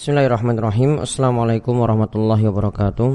Bismillahirrahmanirrahim. Assalamualaikum warahmatullahi wabarakatuh.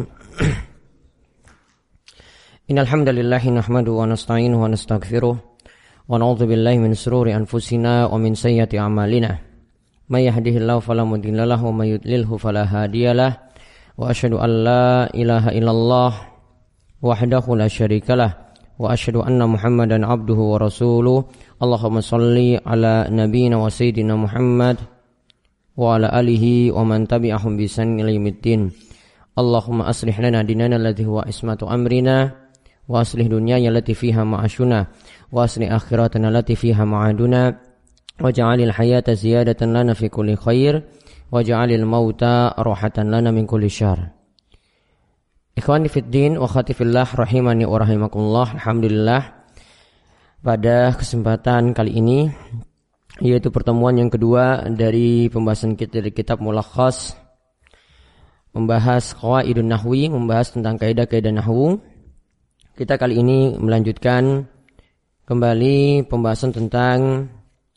Innal hamdalillahi nahmaduhu wa nasta'inuhu wa nastaghfiruh wa na'udzu billahi min shururi anfusina wa min sayyiati a'malina. May yahdihillahu fala mudilla lahu wa may yudlilhu fala hadiyalah. Wa asyhadu an la ilaha illallah wahdahu la syarikalah wa asyhadu anna Muhammadan abduhu wa rasuluh. Allahumma shalli ala nabiyyina wa sayyidina Muhammad wa ala alihi wa man tabi'ahum bi ihsan ila yaumiddin. Allahumma aslih lana dinana alladhi huwa ismatu amrina wa aslih dunyana allati fiha ma'ashuna wa aslih akhiratana allati fiha ma'aduna waj'alil hayata ziyadatan lana fi kulli khair waj'alil mauta rahatan lana min kulli syarr. Ikhwani fid din wa akhwati fillah rahimani wa rahimakumullah. Alhamdulillah, pada kesempatan kali ini, yaitu pertemuan yang kedua dari pembahasan kita dari kitab Mulakhas, membahas qawaidun nahwi, membahas tentang kaidah-kaidah nahwu. Kita kali ini melanjutkan kembali pembahasan tentang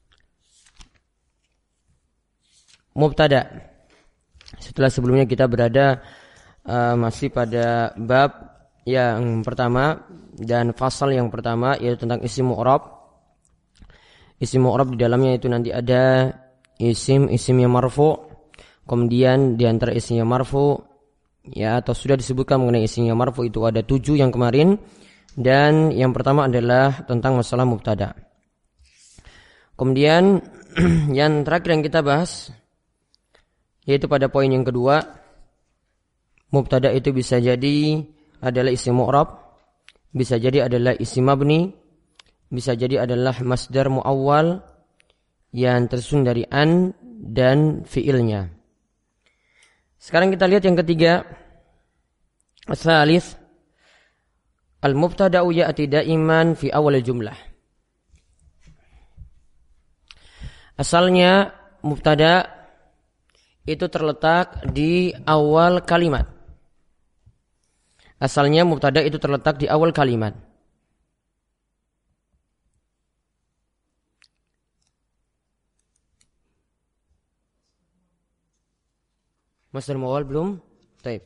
mubtada. Setelah sebelumnya kita berada masih pada bab yang pertama dan fasal yang pertama, yaitu tentang isim mu'rab. Isim mu'rab di dalamnya itu nanti ada isim yang marfu', kemudian di antara isim yang marfu', ya, atau sudah disebutkan mengenai isim yang marfu' itu ada 7 yang kemarin, dan yang pertama adalah tentang masalah mubtada. Kemudian yang terakhir yang kita bahas, yaitu pada poin yang kedua, mubtada itu bisa jadi adalah isim mu'rab, bisa jadi adalah isim mabni, bisa jadi adalah masdar muawwal yang tersusun dari an dan fiilnya. Sekarang kita lihat yang ketiga. As-salis, al-mubtada'u ya'ti da'iman fi awal jumlah. Asalnya mubtada itu terletak di awal kalimat. Asalnya mubtada itu terletak di awal kalimat. Masdar muawwal belum? Baik.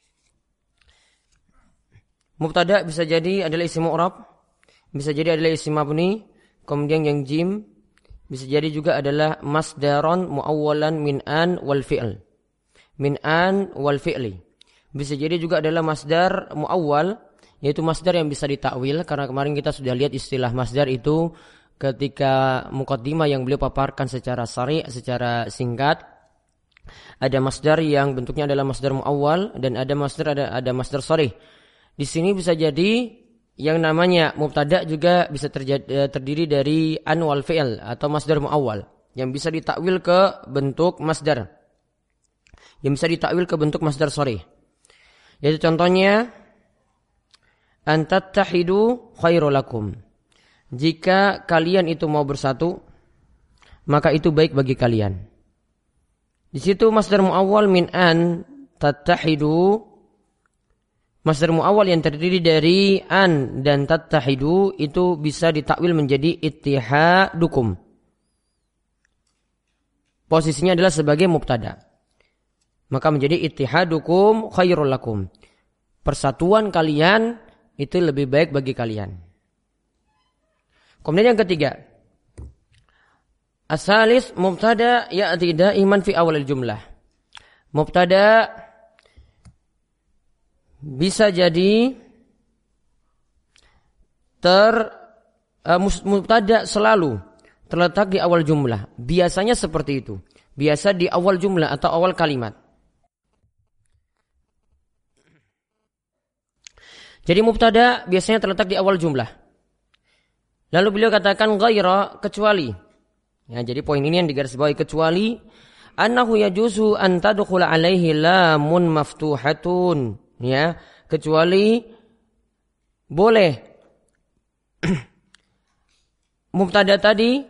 Mubtada bisa jadi adalah isim mu'rab, bisa jadi adalah isim mabni, kemudian yang jim bisa jadi juga adalah masdaron muawwalan min an wal fi'l. Min an wal fi'li. Bisa jadi juga adalah masdar muawwal, yaitu masdar yang bisa ditakwil, karena kemarin kita sudah lihat istilah masdar itu ketika muqaddimah yang beliau paparkan secara sari', secara singkat. Ada masdar yang bentuknya adalah masdar muawwal dan ada masdar sharih. Di sini bisa jadi yang namanya mubtada juga bisa terdiri dari an wal fi'l atau masdar muawwal yang bisa ditakwil ke bentuk masdar. Yang bisa ditakwil ke bentuk masdar sharih. Yaitu contohnya an tattahidu khairul lakum. Jika kalian itu mau bersatu, maka itu baik bagi kalian. Di situ masdar muawwal min an tattahidu, masdar muawwal yang terdiri dari an dan tattahidu itu bisa ditakwil menjadi ittihadukum. Posisinya adalah sebagai mubtada. Maka menjadi ittihadukum khairul lakum. Persatuan kalian itu lebih baik bagi kalian. Kemudian yang ketiga, as-salis mubtada ya'ti da'iman fi awal jumlah. Mubtada bisa jadi mubtada selalu terletak di awal jumlah. Biasanya seperti itu. Biasa di awal jumlah atau awal kalimat. Jadi mubtada biasanya terletak di awal jumlah. Lalu beliau katakan ghaira, kecuali. Ya, jadi poin ini yang digarisbawahi, kecuali annahu yajuzu an tadkhula alaihi lamun maftuhatun, ya, kecuali boleh mubtada tadi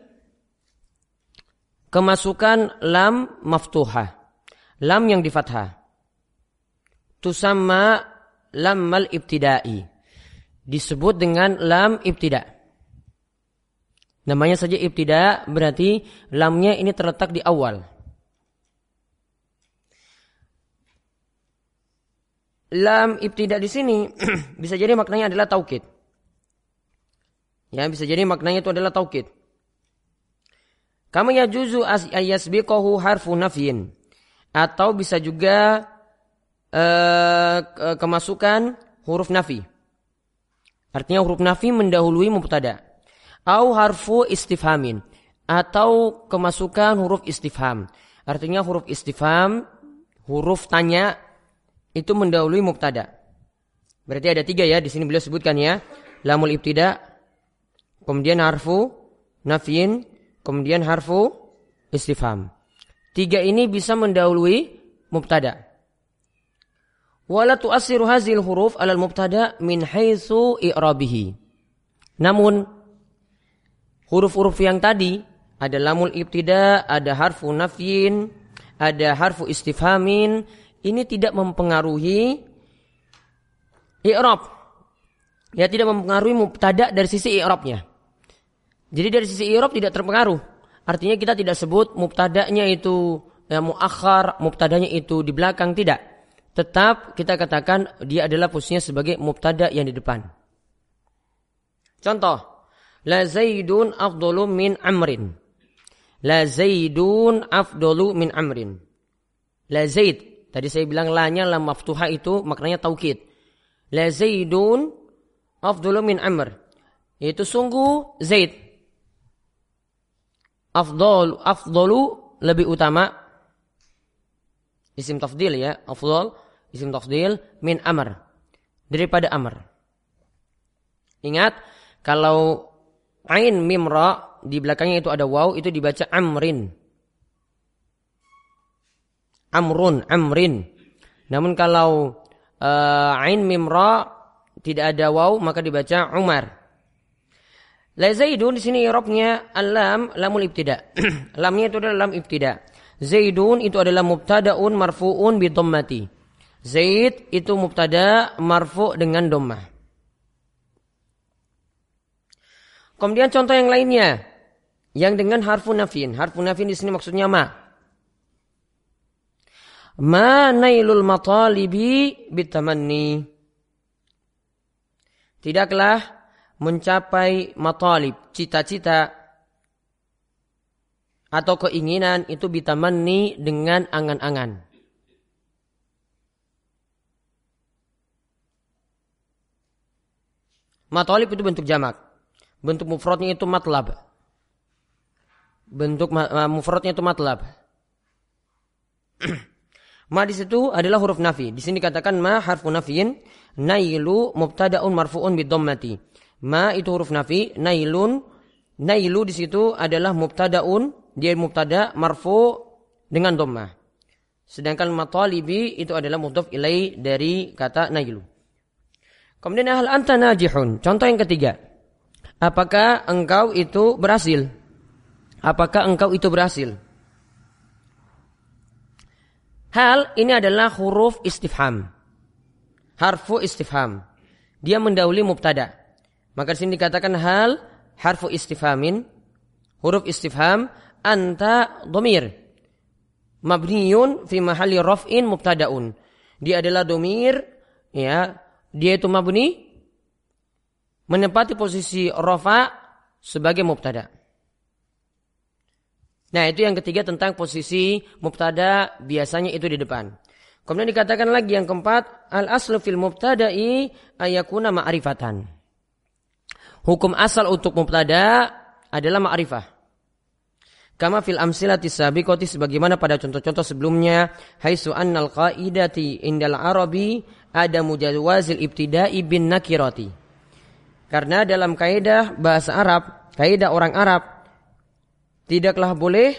kemasukan lam maftuhah, lam yang di fathah, tusamma lammal ibtidai, disebut dengan lam ibtida. Namanya saja ibtida, berarti lamnya ini terletak di awal. lam ibtida di sini bisa jadi maknanya adalah taukid. Ya, bisa jadi maknanya itu adalah taukid. Kama yajuzu ayasbiqahu harfu nafyin. Atau bisa juga kemasukan huruf nafi. Artinya huruf nafi mendahului mubtada. Au harfu istifhamin. Atau kemasukan huruf istifham. Artinya huruf istifham, huruf tanya itu mendahului mubtada. Berarti ada 3 ya, di sini beliau sebutkan ya. Lamul ibtida, kemudian harfu nafyin, kemudian harfu istifham. 3 ini bisa mendahului mubtada. Wala tu'assiru hazil huruf alal mubtada min haitsu i'rabihi. Namun huruf-huruf yang tadi ada lamul ibtida, ada harfu nafyin, ada harfu istifhamin, ini tidak mempengaruhi i'rab. Ya, tidak mempengaruhi mubtada dari sisi i'rabnya. Jadi dari sisi i'rab tidak terpengaruh. Artinya kita tidak sebut mubtadanya itu muakhar, mubtadanya itu di belakang, tidak. Tetap kita katakan dia adalah posisinya sebagai mubtada yang di depan. Contoh, la Zaidun afdalu min Amrin. La Zaidun afdalu min Amrin. La Zaid, tadi saya bilang la-nya lam maftuhah itu maknanya taukid. La Zaidun afdalu min Amr. Itu sungguh Zaid. Afdalu lebih utama. Isim tafdil ya, afdal isim tafdil min Amr, daripada Amr. Ingat, kalau ain mim ra di belakangnya itu ada waw, itu dibaca amrin. Amrin. Namun kalau ain mim ra tidak ada waw, maka dibaca Umar. La Zaidun di sini i'rabnya al-lam lamul ibtida. Lamnya itu adalah lam ibtida. Zaidun itu adalah mubtadaun marfu'un bi dhammati. Zaid itu mubtada marfu' dengan dhammah. Kemudian contoh yang lainnya yang dengan harfu nafyin. Harfu nafyin di sini maksudnya ma. Ma nailul matalibi bitamanni. Tidaklah mencapai matalib, cita-cita atau keinginan itu bitamanni dengan angan-angan. Matalib itu bentuk jamak. Bentuk mufradnya itu matlab. Bentuk mufradnya itu matlab. Ma di situ adalah huruf nafi. Di sini dikatakan ma harfu nafyin, nailu mubtadaun marfu'un bidhammati. Ma itu huruf nafi, nailu di situ adalah mubtadaun, dia mubtada marfu' dengan dhammah. Sedangkan matalibi itu adalah mudhaf ilai dari kata nailu. Kemudian hal anta najihun. Contoh yang ketiga. Apakah engkau itu berhasil? Apakah engkau itu berhasil? Hal ini adalah huruf istifham. Harfu istifham. Dia mendahului mubtada. Maka di sini dikatakan hal harfu istifhamin. Huruf istifham anta dhamir. Mabniyun fi mahalli raf'in mubtadaun. Dia adalah dhamir, ya. Dia itu mabni menempati posisi rafa sebagai mubtada. Nah, itu yang ketiga tentang posisi mubtada biasanya itu di depan. Kemudian dikatakan lagi yang keempat, al-aslu fil mubtada'i ayakuna ma'rifatan. Hukum asal untuk mubtada adalah ma'rifah. Kama fil amsilati sabiqati sebagaimana pada contoh-contoh sebelumnya, haitsu annal qaidati indal arabi ada mujawazil ibtida'i bin nakirati. Karena dalam kaidah bahasa Arab, kaidah orang Arab, tidaklah boleh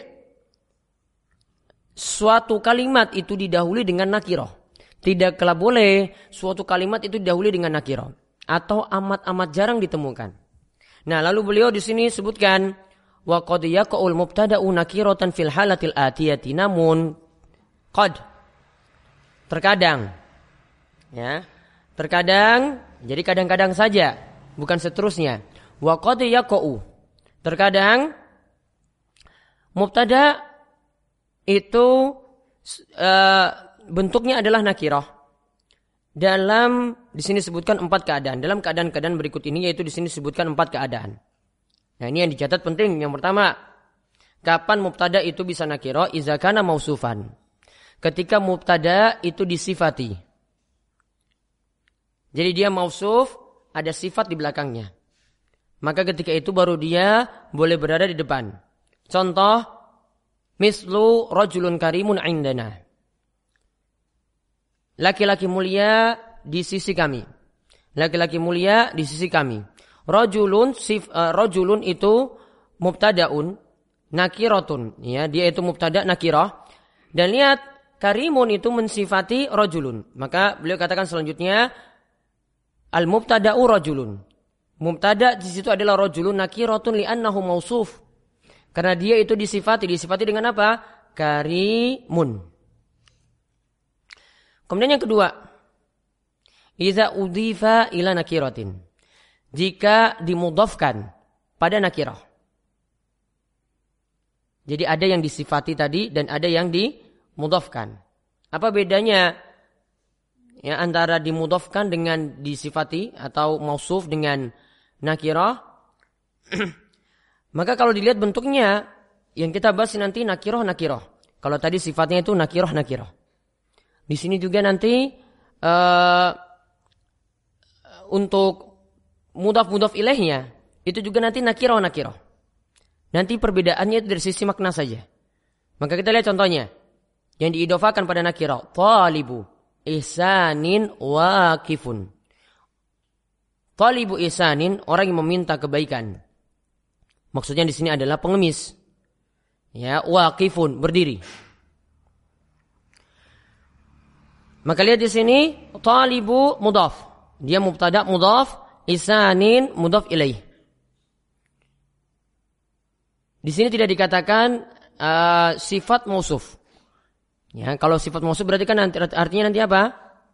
suatu kalimat itu didahului dengan nakirah. Tidaklah boleh suatu kalimat itu didahului dengan nakirah. Atau amat-amat jarang ditemukan. Nah, lalu beliau di sini sebutkan wa qad yaqul mubtada'u nakiratan fil halatil atiyati. Namun qad terkadang, ya, terkadang, jadi kadang-kadang saja, bukan seterusnya. Wa qad yaqu, terkadang mubtada itu bentuknya adalah nakirah. di sini disebutkan 4 keadaan. Dalam keadaan-keadaan berikut ini yaitu di sini disebutkan 4 keadaan. Nah, ini yang dicatat penting. Yang pertama, kapan mubtada itu bisa nakirah? Iza kana mausufan. Ketika mubtada itu disifati. Jadi dia mausuf, ada sifat di belakangnya. Maka ketika itu baru dia boleh berada di depan. Contoh, mislu rajulun karimun indana. Laki-laki mulia di sisi kami. Laki-laki mulia di sisi kami. Rajulun itu mubtadaun nakiratun, ya, dia itu mubtada nakirah. Dan lihat, karimun itu mensifati rajulun. Maka beliau katakan selanjutnya al mubtada'u rajulun. Mubtada di situ adalah rajulun nakiratun li'annahu mausuf. Karena dia itu disifati dengan apa? Karimun. Kemudian yang kedua, iza udhifa ila nakiratin. Jika dimudhafkan pada nakirah. Jadi ada yang disifati tadi dan ada yang dimudhafkan. Apa bedanya ya antara dimudhafkan dengan disifati atau mausuf dengan nakirah? Maka kalau dilihat bentuknya yang kita bahas nanti nakirah. Kalau tadi sifatnya itu nakirah. Di sini juga nanti untuk mudhaf ilaihnya itu juga nanti nakirah. Nanti perbedaannya itu dari sisi makna saja. Maka kita lihat contohnya yang diidofakan pada nakirah, talibu ihsanin waqifun. Talibu ihsanin, orang yang meminta kebaikan. Maksudnya di sini adalah pengemis. Ya, waqifun, berdiri. Maka lihat di sini talibu mudhaf. Dia mubtada mudhaf, ihsanin mudhaf ilaih. Di sini tidak dikatakan sifat mausuf. Ya, kalau sifat mausuf berarti kan artinya nanti apa?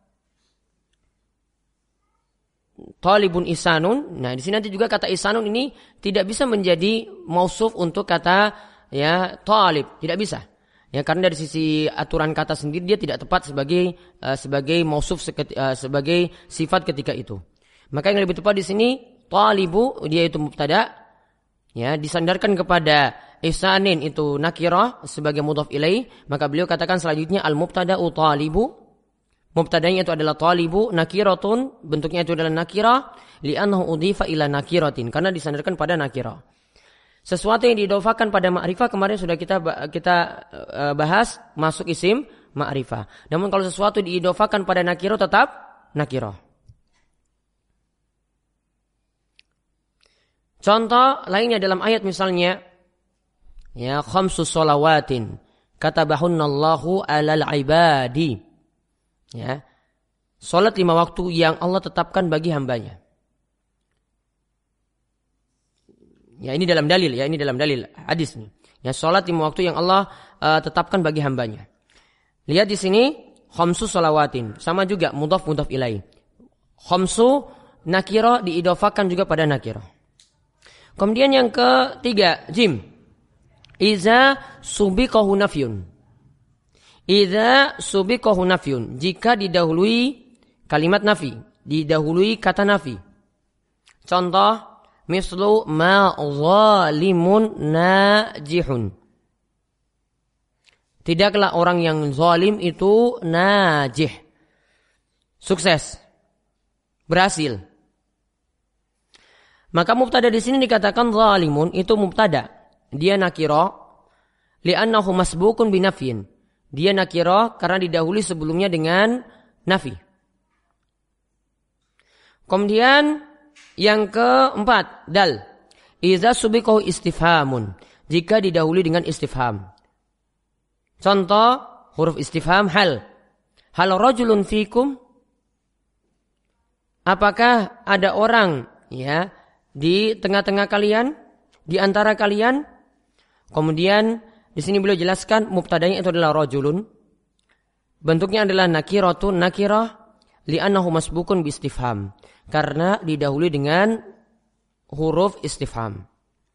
Talibun ihsanun. Nah, di sini nanti juga kata ihsanun ini tidak bisa menjadi mausuf untuk kata ya talib, tidak bisa. Ya, karena dari sisi aturan kata sendiri dia tidak tepat sebagai mausuf sebagai sifat ketika itu. Maka yang lebih tepat di sini talibu dia itu mubtada, ya, disandarkan kepada ihsanin itu nakirah sebagai mudhaf ilaih, maka beliau katakan selanjutnya al mubtada'u talibu. Mubtadanya itu adalah talibu nakiratun, bentuknya itu adalah nakirah li'annahu udhifa ila nakiratin, karena disandarkan pada nakirah. Sesuatu yang diidofakan pada ma'rifah kemarin sudah kita bahas masuk isim ma'rifah. Namun kalau sesuatu diidofakan pada nakirah tetap nakirah. Contoh lainnya dalam ayat misalnya ya khamsus shalawatin katabahunallahu 'alal 'ibadi. Ya. Salat 5 waktu yang Allah tetapkan bagi hambanya. Ya, ini dalam dalil hadis nih. Ya, salat 5 waktu yang Allah tetapkan bagi hambanya. Lihat di sini khamsu shalawatin, sama juga mudhaf ilaih. Khamsu nakirah diidofakan juga pada nakirah. Kemudian yang ketiga, jim. Iza subiqahu nafyun. Iza subiqahu nafyun, jika didahului kalimat nafi, didahului kata nafi. Contoh mislu ma zalimun najihun. Tidaklah orang yang zalim itu najih, sukses, berhasil. Maka mubtada di sini dikatakan zalimun itu mubtada, dia nakirah li'annahu masbukun binafyin. Dia nakirah karena didahului sebelumnya dengan nafi. Kemudian yang keempat, dal. Iza subiqahu istifhamun, jika didahului dengan istifham. Contoh huruf istifham hal. Hal rajulun fikum? Apakah ada orang ya di tengah-tengah kalian, di antara kalian? Kemudian di sini beliau jelaskan mubtadanya itu adalah rajulun. Bentuknya adalah nakiratun nakirah li'annahu masbukun bi istifham, karena didahului dengan huruf istifham.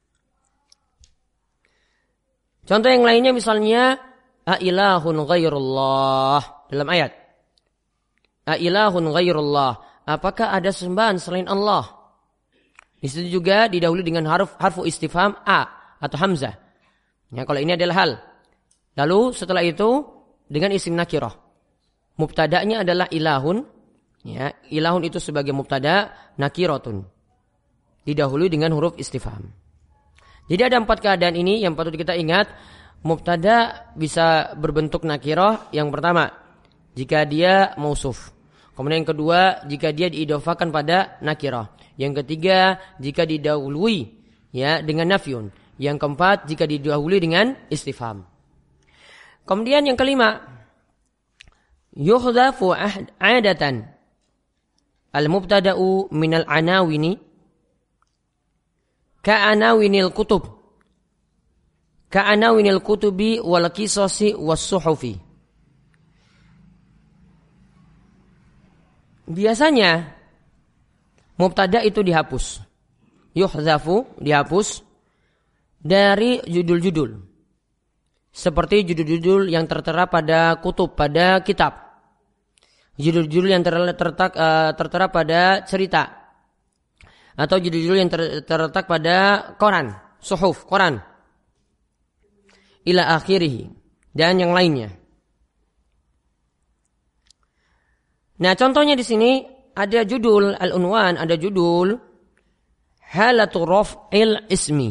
Contoh yang lainnya misalnya a ilahun ghairullah dalam ayat. A ilahun ghairullah, apakah ada sembahan selain Allah? Di situ juga didahului dengan harfu istifham a atau hamzah. Ya, kalau ini adalah hal. Lalu setelah itu dengan isim nakirah. Mubtada'nya adalah ilahun. Ya, ilahun itu sebagai mubtada, nakiratun. Didahului dengan huruf istifham. Jadi ada 4 keadaan ini yang patut kita ingat. Mubtada bisa berbentuk nakirah. Yang pertama, jika dia mausuf. Kemudian yang kedua, jika dia diidhofakan pada nakirah. Yang ketiga, jika didahului ya dengan nafyun. Yang keempat, jika didahului dengan istifham. Kemudian yang kelima, yuhdhafu adatan al-mubtada'u minal anawini ka'anawinil kutub ka'anawinil kutubi wal qisasi was suhufi. Biasanya mubtada itu dihapus. Yuhdhafu, dihapus dari judul-judul. Seperti judul-judul yang tertera pada kutub, pada kitab. Judul-judul yang tertera pada cerita. Atau judul-judul yang terletak pada koran, suhuf, koran. Ila akhirih. Dan yang lainnya. Nah, contohnya di sini ada judul al-unwan, ada judul halatu raf'il ismi.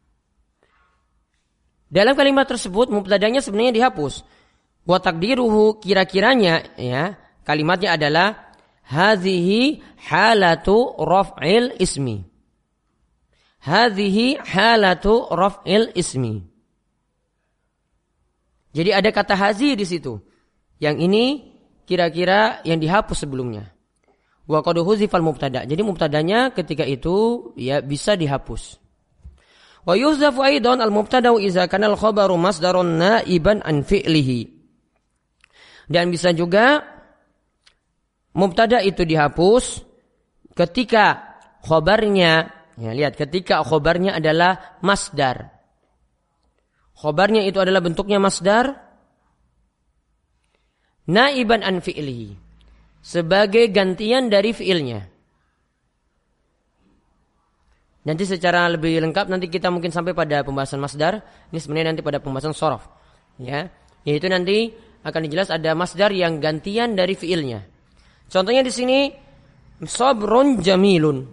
Dalam kalimat tersebut mubtadanya sebenarnya dihapus. Wa taqdiruhu, kira-kiranya ya, kalimatnya adalah hadhihi halatu raf'il ismi. Hadhihi halatu raf'il ismi. Jadi ada kata hazi di situ. Yang ini kira-kira yang dihapus sebelumnya. Wa qad huzifal mubtada. Jadi mubtadanya ketika itu ya bisa dihapus. Wa yuhzafu aidan al-mubtada'u idza kana al-khabaru masdarun naiban an fi'lihi. Dan bisa juga mubtada itu dihapus ketika khabarnya, ya lihat, ketika khabarnya adalah masdar. Khabarnya itu adalah bentuknya masdar naiban an fi'lihi, sebagai gantian dari fi'ilnya. Nanti secara lebih lengkap nanti kita mungkin sampai pada pembahasan masdar. Ini sebenarnya nanti pada pembahasan shorof. Ya, yaitu nanti akan dijelas ada masdar yang gantian dari fi'ilnya. Contohnya di sini sabrun jamilun.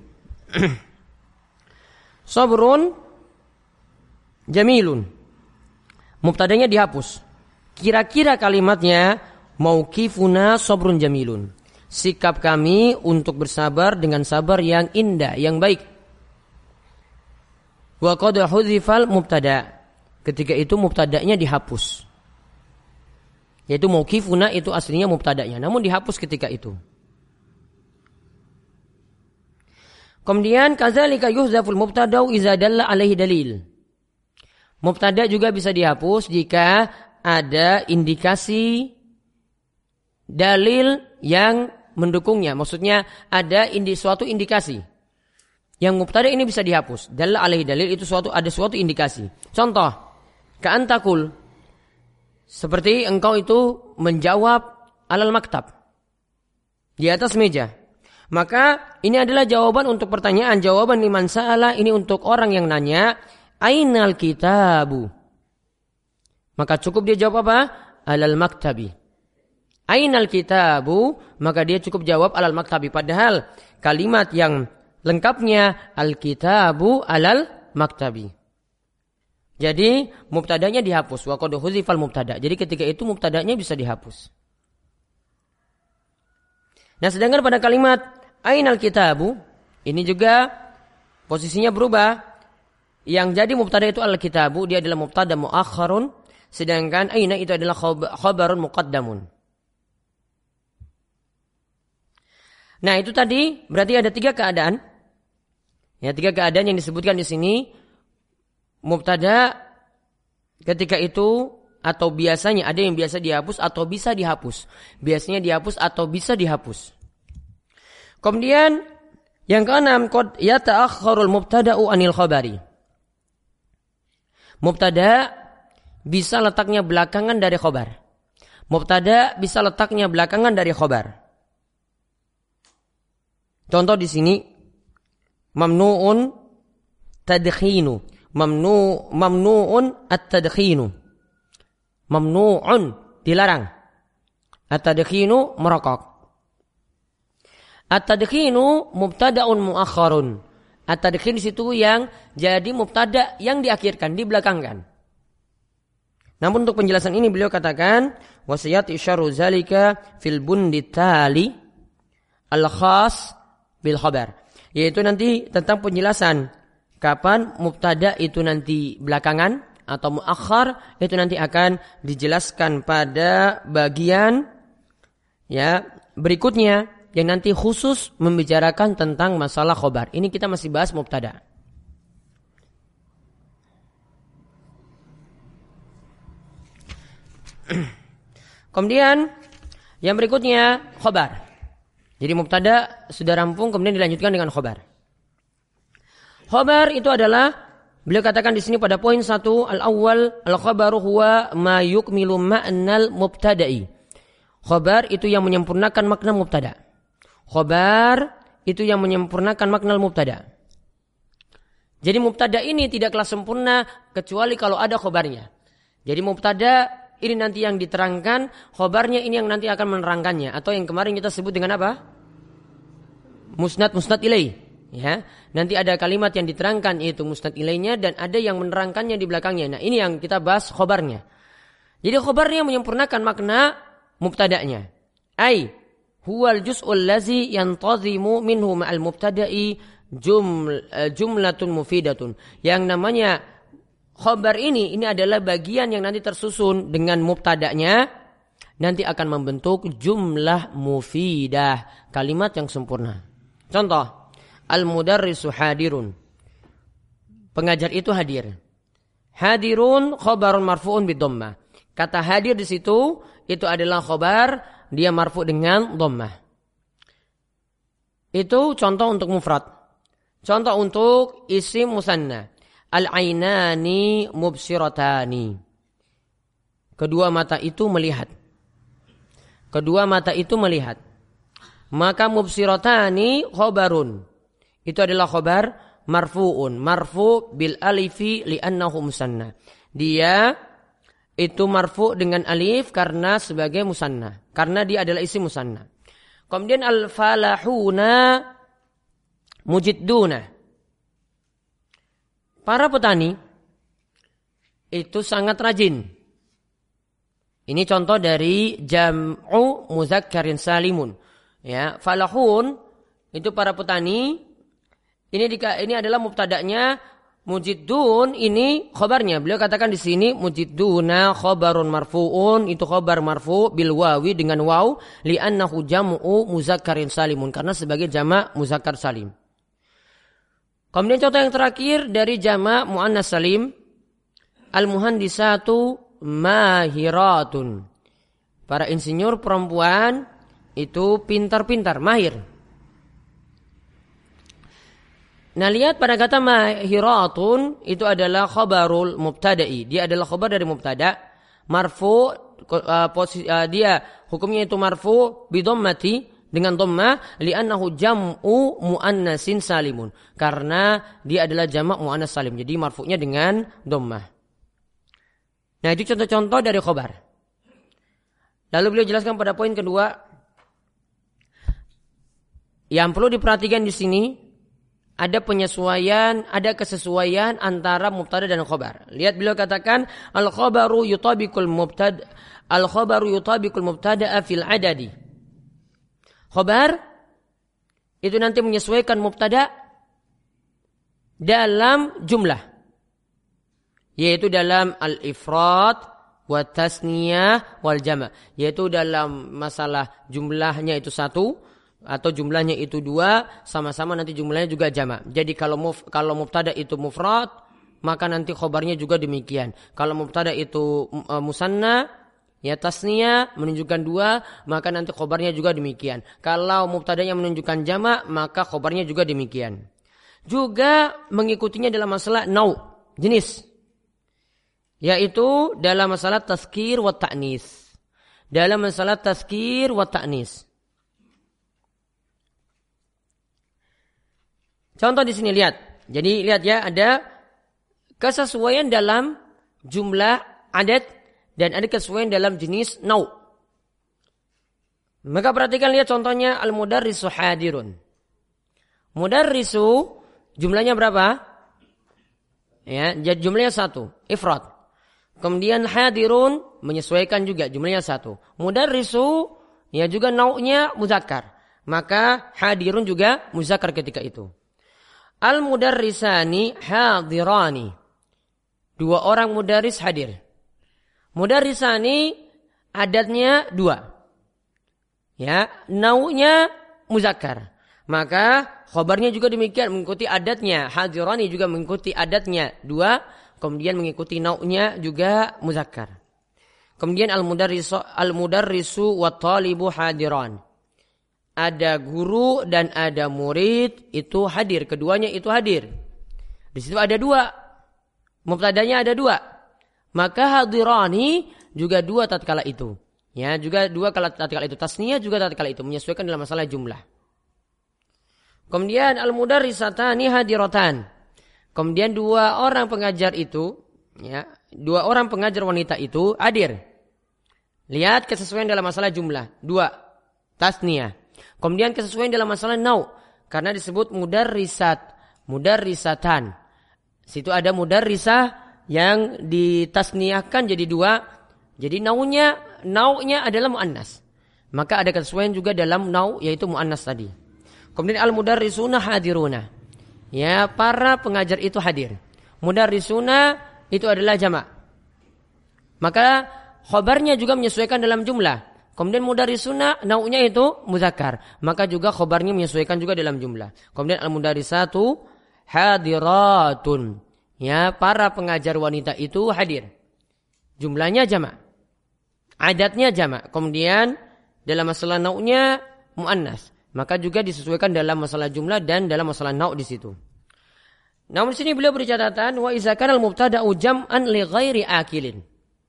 Sabrun jamilun. Mubtadanya dihapus. Kira-kira kalimatnya mauqifuna sabrun jamilun. Sikap kami untuk bersabar dengan sabar yang indah, yang baik. Wa qad hudzifal mubtada. Ketika itu mubtadanya dihapus. Yaitu mauqifuna itu aslinya mubtadanya, namun dihapus ketika itu. Kemudian kadzalika yuhdzaful mubtada'u idza dalla alaihi dalil. Mubtada juga bisa dihapus jika ada indikasi dalil yang mendukungnya. Maksudnya ada suatu indikasi. Yang mubtada ini bisa dihapus. Dalla alaihi dalil itu ada suatu indikasi. Contoh, ka'antakul. Seperti engkau itu menjawab alal maktab. Di atas meja. Maka ini adalah jawaban untuk pertanyaan. Jawaban liman sa'ala, ini untuk orang yang nanya. Ainal kitabu. Maka cukup dia jawab apa? Alal maktabi. Ainal kitabu. Maka dia cukup jawab alal maktabi. Padahal kalimat yang lengkapnya al-kitabu alal maktabi. Jadi mubtadanya dihapus. Wa qad huzifal mubtada. Jadi ketika itu mubtadanya bisa dihapus. Nah, sedangkan pada kalimat ainal kitabu ini juga posisinya berubah. Yang jadi mubtada itu al-kitabu, dia adalah mubtada muakhkharun, sedangkan aina itu adalah khabarun muqaddamun. Nah, itu tadi berarti ada 3 keadaan. Ya, 3 keadaan yang disebutkan di sini. Mubtada ketika itu atau biasanya ada yang biasa dihapus atau bisa dihapus. Biasanya dihapus atau bisa dihapus. Kemudian yang keenam, qad yata'akhkharul mubtada'u anil khabari. Mubtada bisa letaknya belakangan dari khabar. Mubtada bisa letaknya belakangan dari khabar. Contoh di sini mamnu'un tadkhinu. Mamnu'un at-tadkhinu. Mamnu'un dilarang. At-tadkhinu merokok. At-tadkhinu mubtada'un muakhkharun. At-tadkhin di situ yang jadi mubtada yang diakhirkan, dibelakangkan. Namun untuk penjelasan ini beliau katakan wasiyat isyaru zalika fil bundi tali al-khas bil khabar. Yaitu nanti tentang penjelasan kapan mubtada itu nanti belakangan atau muakhar itu nanti akan dijelaskan pada bagian ya berikutnya yang nanti khusus membicarakan tentang masalah khobar. Ini kita masih bahas mubtada. Kemudian yang berikutnya khobar. Jadi mubtada sudah rampung, kemudian dilanjutkan dengan khobar. Khobar itu adalah beliau katakan di sini pada poin 1 al-awwal al-khabaru huwa ma yukmilu ma'nal mubtada'i. Khobar itu yang menyempurnakan makna mubtada. Khobar itu yang menyempurnakan makna mubtada. Jadi mubtada ini tidaklah sempurna kecuali kalau ada khobarnya. Jadi mubtada ini nanti yang diterangkan, khobarnya ini yang nanti akan menerangkannya. Atau yang kemarin kita sebut dengan apa? Musnad ilaih. Ya, nanti ada kalimat yang diterangkan yaitu musnad ilaihnya dan ada yang menerangkannya di belakangnya. Nah ini yang kita bahas khobarnya. Jadi khobarnya menyempurnakan makna mubtada'nya. Ai huwal juz'ul lazi yantazimu minhu ma'al mubtada'i jumlatun mufidatun. Yang namanya khobar ini adalah bagian yang nanti tersusun dengan mubtada'nya nanti akan membentuk jumlah mufidah, kalimat yang sempurna. Contoh, al-mudarrisu hadirun. Pengajar itu hadir. Hadirun khobarun marfu'un bid-dhammah. Kata hadir di situ itu adalah khobar, dia marfu dengan dhammah. Itu contoh untuk mufrad. Contoh untuk isim musanna. Al-ainani mubsiratani. Kedua mata itu melihat. Kedua mata itu melihat. Maka mubsiratani khobarun. Itu adalah khobar marfu'un. Marfu' bil alifi li'annahu musanna. Dia itu marfu' dengan alif karena sebagai musanna. Karena dia adalah isim musanna. Kemudian al-falahuna mujidduna. Para petani itu sangat rajin. Ini contoh dari jam'u muzakkarin salimun. Ya, falahun itu para petani. Ini adalah mubtada'nya. Mujiddun ini khobarnya. Beliau katakan di sini mujidduna khobarun marfu'un, itu khobar marfu' bil wawi dengan waw li'annahu jam'u muzakkarin salimun, karena sebagai jamak muzakkar salim. Kemudian contoh yang terakhir dari jamak muannas salim, al-muhandisatu mahiratun. Para insinyur perempuan itu pintar-pintar, mahir. Nah, lihat pada kata mahiratun itu adalah khabarul mubtada'i. Dia adalah khabar dari mubtada, marfu, dia hukumnya itu marfu bidhammati dengan dhammah li'annahu jam'u muannasin salimun. Karena dia adalah jamak muannas salim. Jadi marfu'nya dengan dhammah. Nah, itu contoh-contoh dari khabar. Lalu beliau jelaskan pada poin kedua. Yang perlu diperhatikan di sini ada penyesuaian, ada kesesuaian antara mubtada dan khabar. Lihat beliau katakan al-khabaru yutabikul mubtada'a fil adadi. Khabar itu nanti menyesuaikan mubtada dalam jumlah. Yaitu dalam al-ifrad wa tasniyah wal jama'. Yaitu dalam masalah jumlahnya itu satu atau jumlahnya itu dua, sama-sama nanti jumlahnya juga jamak. Jadi kalau mubtada itu mufrad, maka nanti khobarnya juga demikian. Kalau mubtada itu musanna, ya tasniyah menunjukkan dua, maka nanti khobarnya juga demikian. Kalau mubtadanya menunjukkan jamak, maka khobarnya juga demikian. Juga mengikutinya dalam masalah nau, jenis. Yaitu dalam masalah tazkir wa ta'nis. Dalam masalah tazkir wa ta'nis. Contoh di sini lihat. Jadi lihat ya, ada kesesuaian dalam jumlah adat dan ada kesesuaian dalam jenis nau'. Maka perhatikan, lihat contohnya al-mudarrisu hadirun. Mudarrisu jumlahnya berapa? Ya, jadi jumlahnya 1, ifrad. Kemudian hadirun menyesuaikan juga jumlahnya 1. Mudarrisu ya juga nau'nya muzakkar. Maka hadirun juga muzakkar ketika itu. Al-mudarrisani hadirani. 2 orang mudarris hadir. Mudarrisani adatnya 2. Ya, nau'nya muzakkar. Maka khabarnya juga demikian, mengikuti adatnya. Hadirani juga mengikuti adatnya 2, kemudian mengikuti nau'nya juga muzakkar. Kemudian al-mudarrisu wa talibu hadiran. Ada guru dan ada murid itu hadir, keduanya itu hadir. Di situ ada 2. Mubtadanya ada 2. Maka hadirani juga 2 tatkala itu. Ya, juga 2 tatkala itu. Tasniyah juga tatkala itu, menyesuaikan dalam masalah jumlah. Kemudian al-mudarrisatani hadiratan. Kemudian 2 orang pengajar itu, ya, 2 orang pengajar wanita itu hadir. Lihat kesesuaian dalam masalah jumlah, 2 tasniyah. Kemudian kesesuaian dalam masalah nau', karena disebut mudarrisat, mudarrisatan. Situ ada mudarrisah yang ditasniyahkan jadi 2. Jadi nau'nya adalah muannas. Maka ada kesesuaian juga dalam nau', yaitu muannas tadi. Kemudian al-mudarrisuna hadiruna. Ya, para pengajar itu hadir. Mudarrisuna itu adalah jamak. Maka khabarnya juga menyesuaikan dalam jumlah. Kemudian mudarrisuna nau'nya itu muzakkar. Maka juga khabarnya menyesuaikan juga dalam jumlah. Kemudian al-mudarrisatu hadiratun. Ya, para pengajar wanita itu hadir. Jumlahnya jamak. Adatnya jamak. Kemudian dalam masalah nau'nya muannas. Maka juga disesuaikan dalam masalah jumlah dan dalam masalah nau' di situ. Namun di sini beliau beri catatan wa iza kana al-mubtada'u jam'an li ghairi akilin.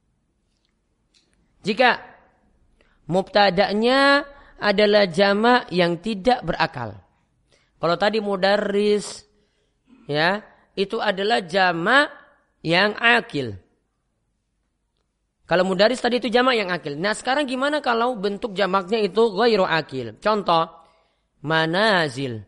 Jika mubtada'nya adalah jamak yang tidak berakal. Kalau tadi mudarris, ya, itu adalah jamak yang akil. Kalau mudarris tadi itu jamak yang akil. Nah, sekarang gimana kalau bentuk jamaknya itu ghairu akil? Contoh, manazil.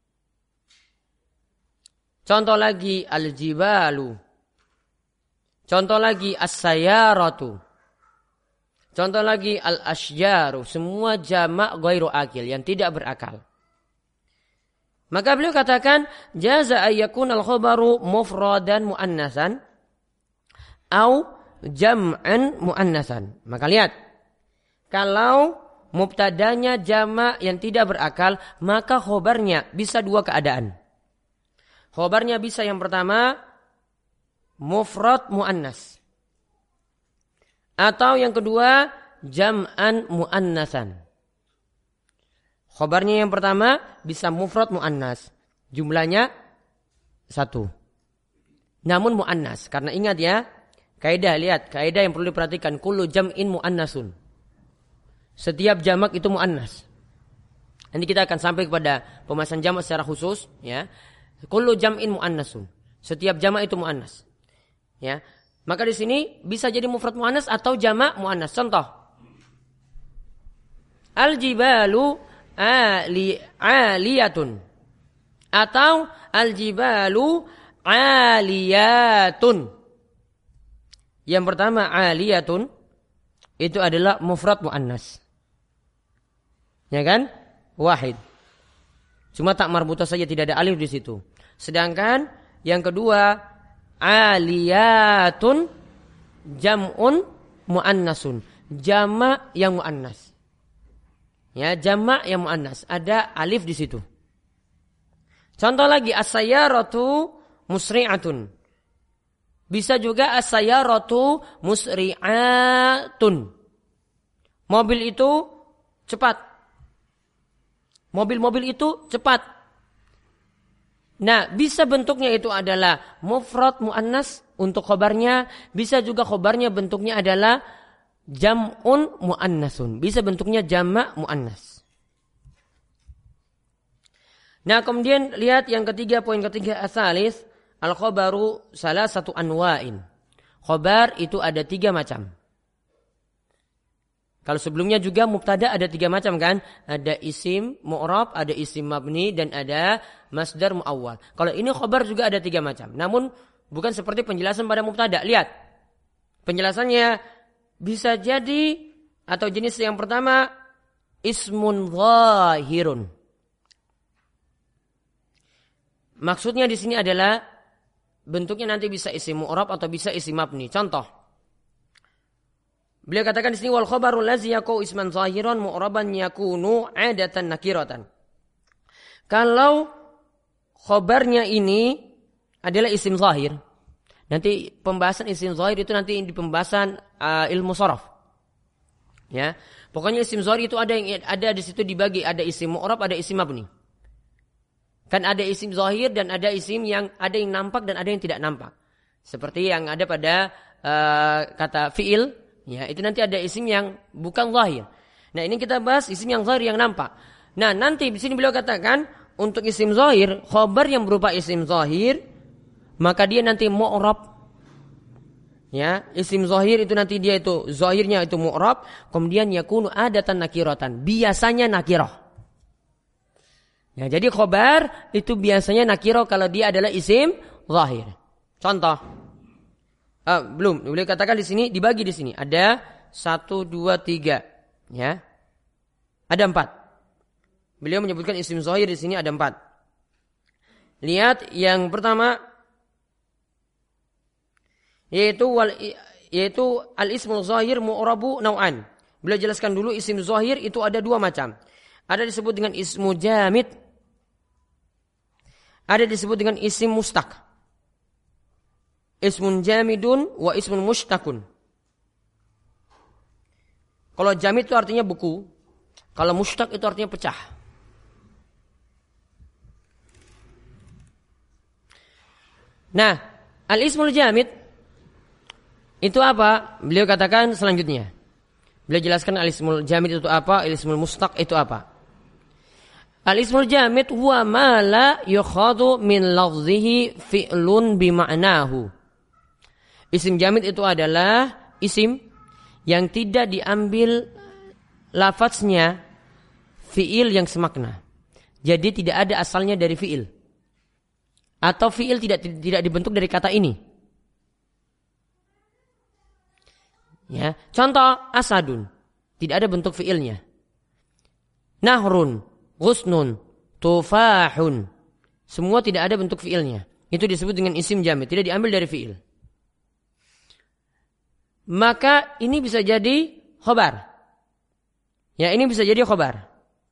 Contoh lagi al-jibalu. Contoh lagi as-sayaratu. Contoh lagi al-asyjaru, semua jamak ghairu akil, yang tidak berakal. Maka beliau katakan jaza ayyakun al-khabaru mufradan muannasan au jam'an muannasan. Maka lihat, kalau mubtadanya jamak yang tidak berakal, maka khabarnya bisa 2 keadaan. Khabarnya bisa yang pertama mufrad muannas. Atau yang kedua, jam'an muannasan. Khabarnya yang pertama bisa mufrad muannas. Jumlahnya 1. Namun muannas. Karena ingat ya, kaidah, lihat, kaidah yang perlu diperhatikan. Kullu jam'in muannasun. Setiap jamak itu muannas. Nanti kita akan sampai kepada pembahasan jamak secara khusus. Ya. Kullu jam'in muannasun. Setiap jamak itu muannas. Ya. Maka di sini bisa jadi mufrad muannas atau jamak muannas. Contoh, al-jibalu aliyatun atau al-jibalu aliyatun. Yang pertama aliyatun itu adalah mufrad muannas. Ya kan? Wahid. Cuma tak marbutah saja, tidak ada alif di situ. Sedangkan yang kedua aliyatun jam'un muannasun, jamak yang muannas. Ya, jamak yang muannas, ada alif di situ. Contoh lagi as-sayyaratu musri'atun. Bisa juga as-sayyaratu musri'atun. Mobil itu cepat. Mobil-mobil itu cepat. Nah, bisa bentuknya itu adalah mufrad muannas untuk khobarnya, bisa juga khobarnya bentuknya adalah jam'un muannasun, bisa bentuknya jamak muannas. Nah, kemudian lihat yang ketiga, poin ketiga, asalis al-khabaru salah satu anwa'in. Khabar itu ada 3 macam. Kalau sebelumnya juga mubtada ada 3 macam kan? Ada isim mu'rab, ada isim mabni, dan ada masdar mu'awwal. Kalau ini khabar juga ada 3 macam. Namun bukan seperti penjelasan pada mubtada. Lihat. Penjelasannya bisa jadi atau jenis yang pertama ismun zahirun. Maksudnya di sini adalah bentuknya nanti bisa isim mu'rab atau bisa isim mabni. Contoh. Beliau katakan di sini wal khabarul ladzi yaqau isman zahiran mu'raban yakunu 'adatan nakiratan. Kalau khabarnya ini adalah isim zahir. Nanti pembahasan isim zahir itu nanti di pembahasan ilmu sharaf. Ya. Pokoknya isim zahir itu ada di situ dibagi, ada isim mu'rab, ada isim mabni. Kan ada isim zahir dan ada isim yang ada yang nampak dan ada yang tidak nampak. Seperti yang ada pada kata fi'il, ya, itu nanti ada isim yang bukan zahir. Nah, ini kita bahas isim yang zahir yang nampak. Nah, nanti di sini beliau katakan untuk isim zahir, khabar yang berupa isim zahir, maka dia nanti mu'rab. Ya, isim zahir itu nanti dia itu zahirnya itu mu'rab, kemudian yakunu adatan nakiratan, biasanya nakirah. Ya, jadi khobar itu biasanya nakiro kalau dia adalah isim zahir. Contoh, belum, boleh katakan di sini dibagi di sini ada 1, 2, 3, ya, ada 4. Beliau menyebutkan isim zahir di sini ada 4. Lihat yang pertama, yaitu al-ismul zahir mu'rabu naw'an. Beliau jelaskan dulu isim zahir itu ada 2 macam. Ada disebut dengan ismu jamid. Ada disebut dengan isim mustaq. Ismun jamidun wa ismun mushtaqun. Kalau jamid itu artinya buku. Kalau mushtaq itu artinya pecah. Nah, al-ismul jamid itu apa? Beliau katakan selanjutnya. Beliau jelaskan al-ismul jamid itu apa, al-ismul mustaq itu apa. Al-ismul jamid huwa ma la yukhadu min lafzihi fi'lun bima'nahu. Isim jamid itu adalah isim yang tidak diambil lafaznya fi'il yang semakna. Jadi tidak ada asalnya dari fi'il. Atau fi'il tidak dibentuk dari kata ini. Ya, contoh asadun, tidak ada bentuk fi'ilnya. Nahrun, ghusnun, tufahun, semua tidak ada bentuk fi'ilnya. Itu disebut dengan isim jamid, tidak diambil dari fi'il. Maka ini bisa jadi khobar. Ya, ini bisa jadi khobar.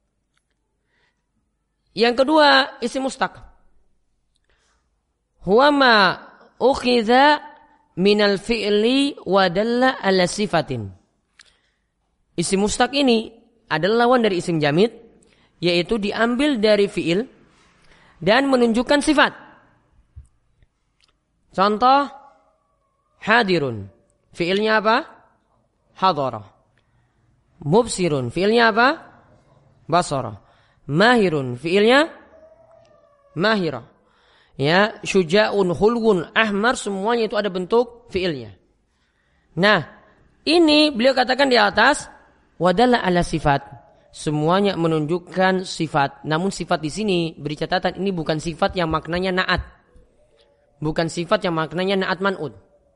Yang kedua, isim mustaq. Huwa ma ukhidha minal fi'li wa dalla ala sifatin. Isim mustaq ini adalah lawan dari isim jamid, yaitu diambil dari fi'il dan menunjukkan sifat. Contoh, hadirun, fi'ilnya apa? Hadara. Mubsirun, fi'ilnya apa? Basara. Mahirun, fi'ilnya mahira. Ya, syuja'un, hulwun, ahmar, semuanya itu ada bentuk fi'ilnya. Nah, ini beliau katakan di atas wadalla ala sifat. Semuanya menunjukkan sifat. Namun sifat di sini beri catatan, ini bukan sifat yang maknanya na'at. Bukan sifat yang maknanya na'at man'ud.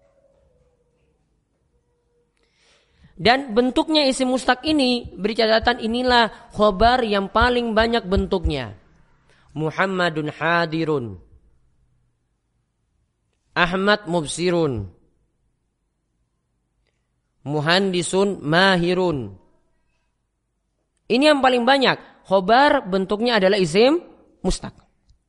Dan bentuknya isim mustaq ini beri catatan, inilah khobar yang paling banyak bentuknya. Muhammadun hadirun. Ahmad mubsirun. Muhandisun mahirun. Ini yang paling banyak. Khobar bentuknya adalah isim mustaq.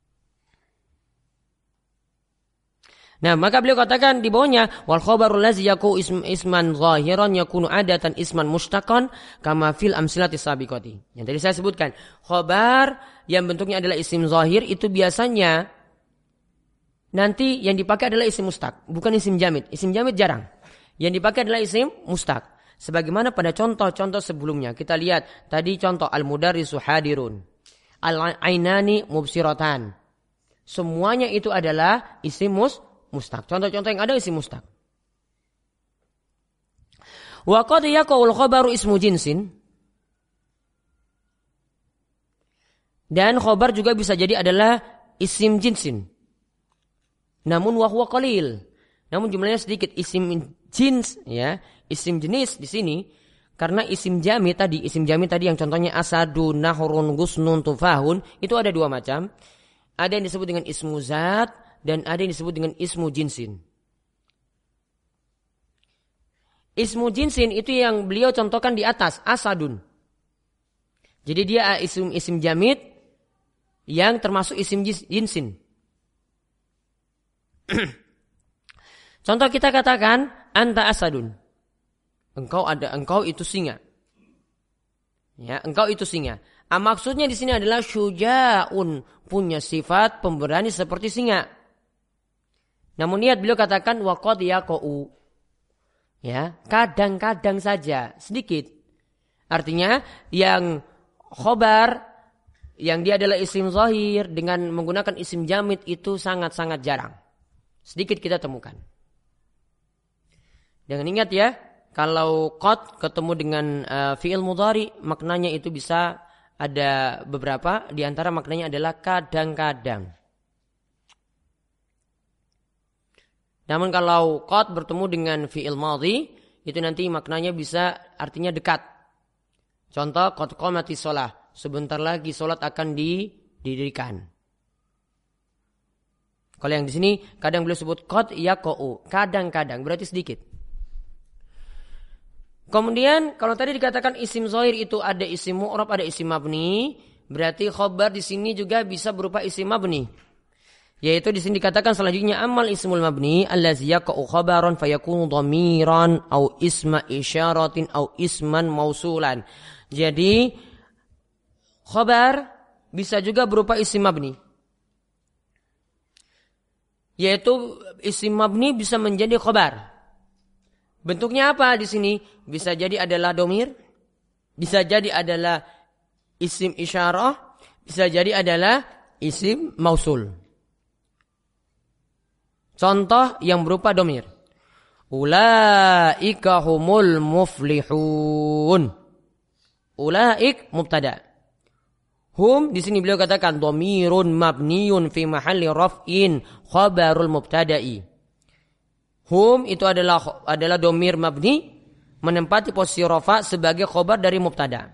Nah, maka beliau katakan di bawahnya wal khabarul ladzi yakunu isman zahiran yakunu adatan isman mustaqan kama fil amsilati sabiqati. Yang tadi saya sebutkan, khabar yang bentuknya adalah isim zahir itu biasanya nanti yang dipakai adalah isim mustaq, bukan isim jamid. Isim jamid jarang. Yang dipakai adalah isim mustaq. Sebagaimana pada contoh-contoh sebelumnya. Kita lihat tadi contoh al-mudarrisu hadirun. Al-ainani mubsiratan. Semuanya itu adalah isim mustaq. Contoh-contoh yang ada isim mustaq. Wa qad yaqul khabaru ismu jinsin. Dan khabar juga bisa jadi adalah isim jinsin. Namun wa huwa qalil. Namun jumlahnya sedikit. Isim jins ya, isim jenis di sini karena isim jamid tadi yang contohnya asadun, nahrun, gusnun, tufahun itu ada dua macam. Ada yang disebut dengan ismu zat dan ada yang disebut dengan ismu jinsin. Ismu jinsin itu yang beliau contohkan di atas, asadun. Jadi dia isim jamid yang termasuk isim jinsin. Contoh kita katakan anta asadun. Engkau itu singa. Ya, engkau itu singa. Maksudnya di sini adalah syuja'un, punya sifat pemberani seperti singa. Namun lihat beliau katakan wa qad yaqa'u. Ya, kadang-kadang saja, sedikit. Artinya yang khobar yang dia adalah isim zahir dengan menggunakan isim jamid itu sangat-sangat jarang. Sedikit kita temukan. Dengan ingat ya, kalau qad ketemu dengan fi'il mudhari, maknanya itu bisa ada beberapa, di antara maknanya adalah kadang-kadang. Namun kalau qad bertemu dengan fi'il madhi, itu nanti maknanya bisa artinya dekat. Contoh qad qamatis shalah, sebentar lagi salat akan didirikan. Kalau yang di sini kadang beliau sebut qad yaqa'u, kadang-kadang berarti sedikit. Kemudian kalau tadi dikatakan isim zahir itu ada isim mu'rab, ada isim mabni, berarti khabar di sini juga bisa berupa isim mabni. Yaitu di sini dikatakan selanjutnya amal ismul mabni allazi yaqa'u khabaran fayakunu dhamiran au isma isyaratin au isman mausulan. Jadi khabar bisa juga berupa isim mabni. Yaitu isim mabni bisa menjadi khabar. Bentuknya apa di sini? Bisa jadi adalah domir, bisa jadi adalah isim isyarah, bisa jadi adalah isim mausul. Contoh yang berupa domir. Ulaika humul muflihun. Ulaik mubtada. Hum di sini beliau katakan domirun mabniyun fi mahalli raf'in khabarul mubtada'i. Hum itu adalah domir mabni menempati posisi rafa sebagai khabar dari mubtada.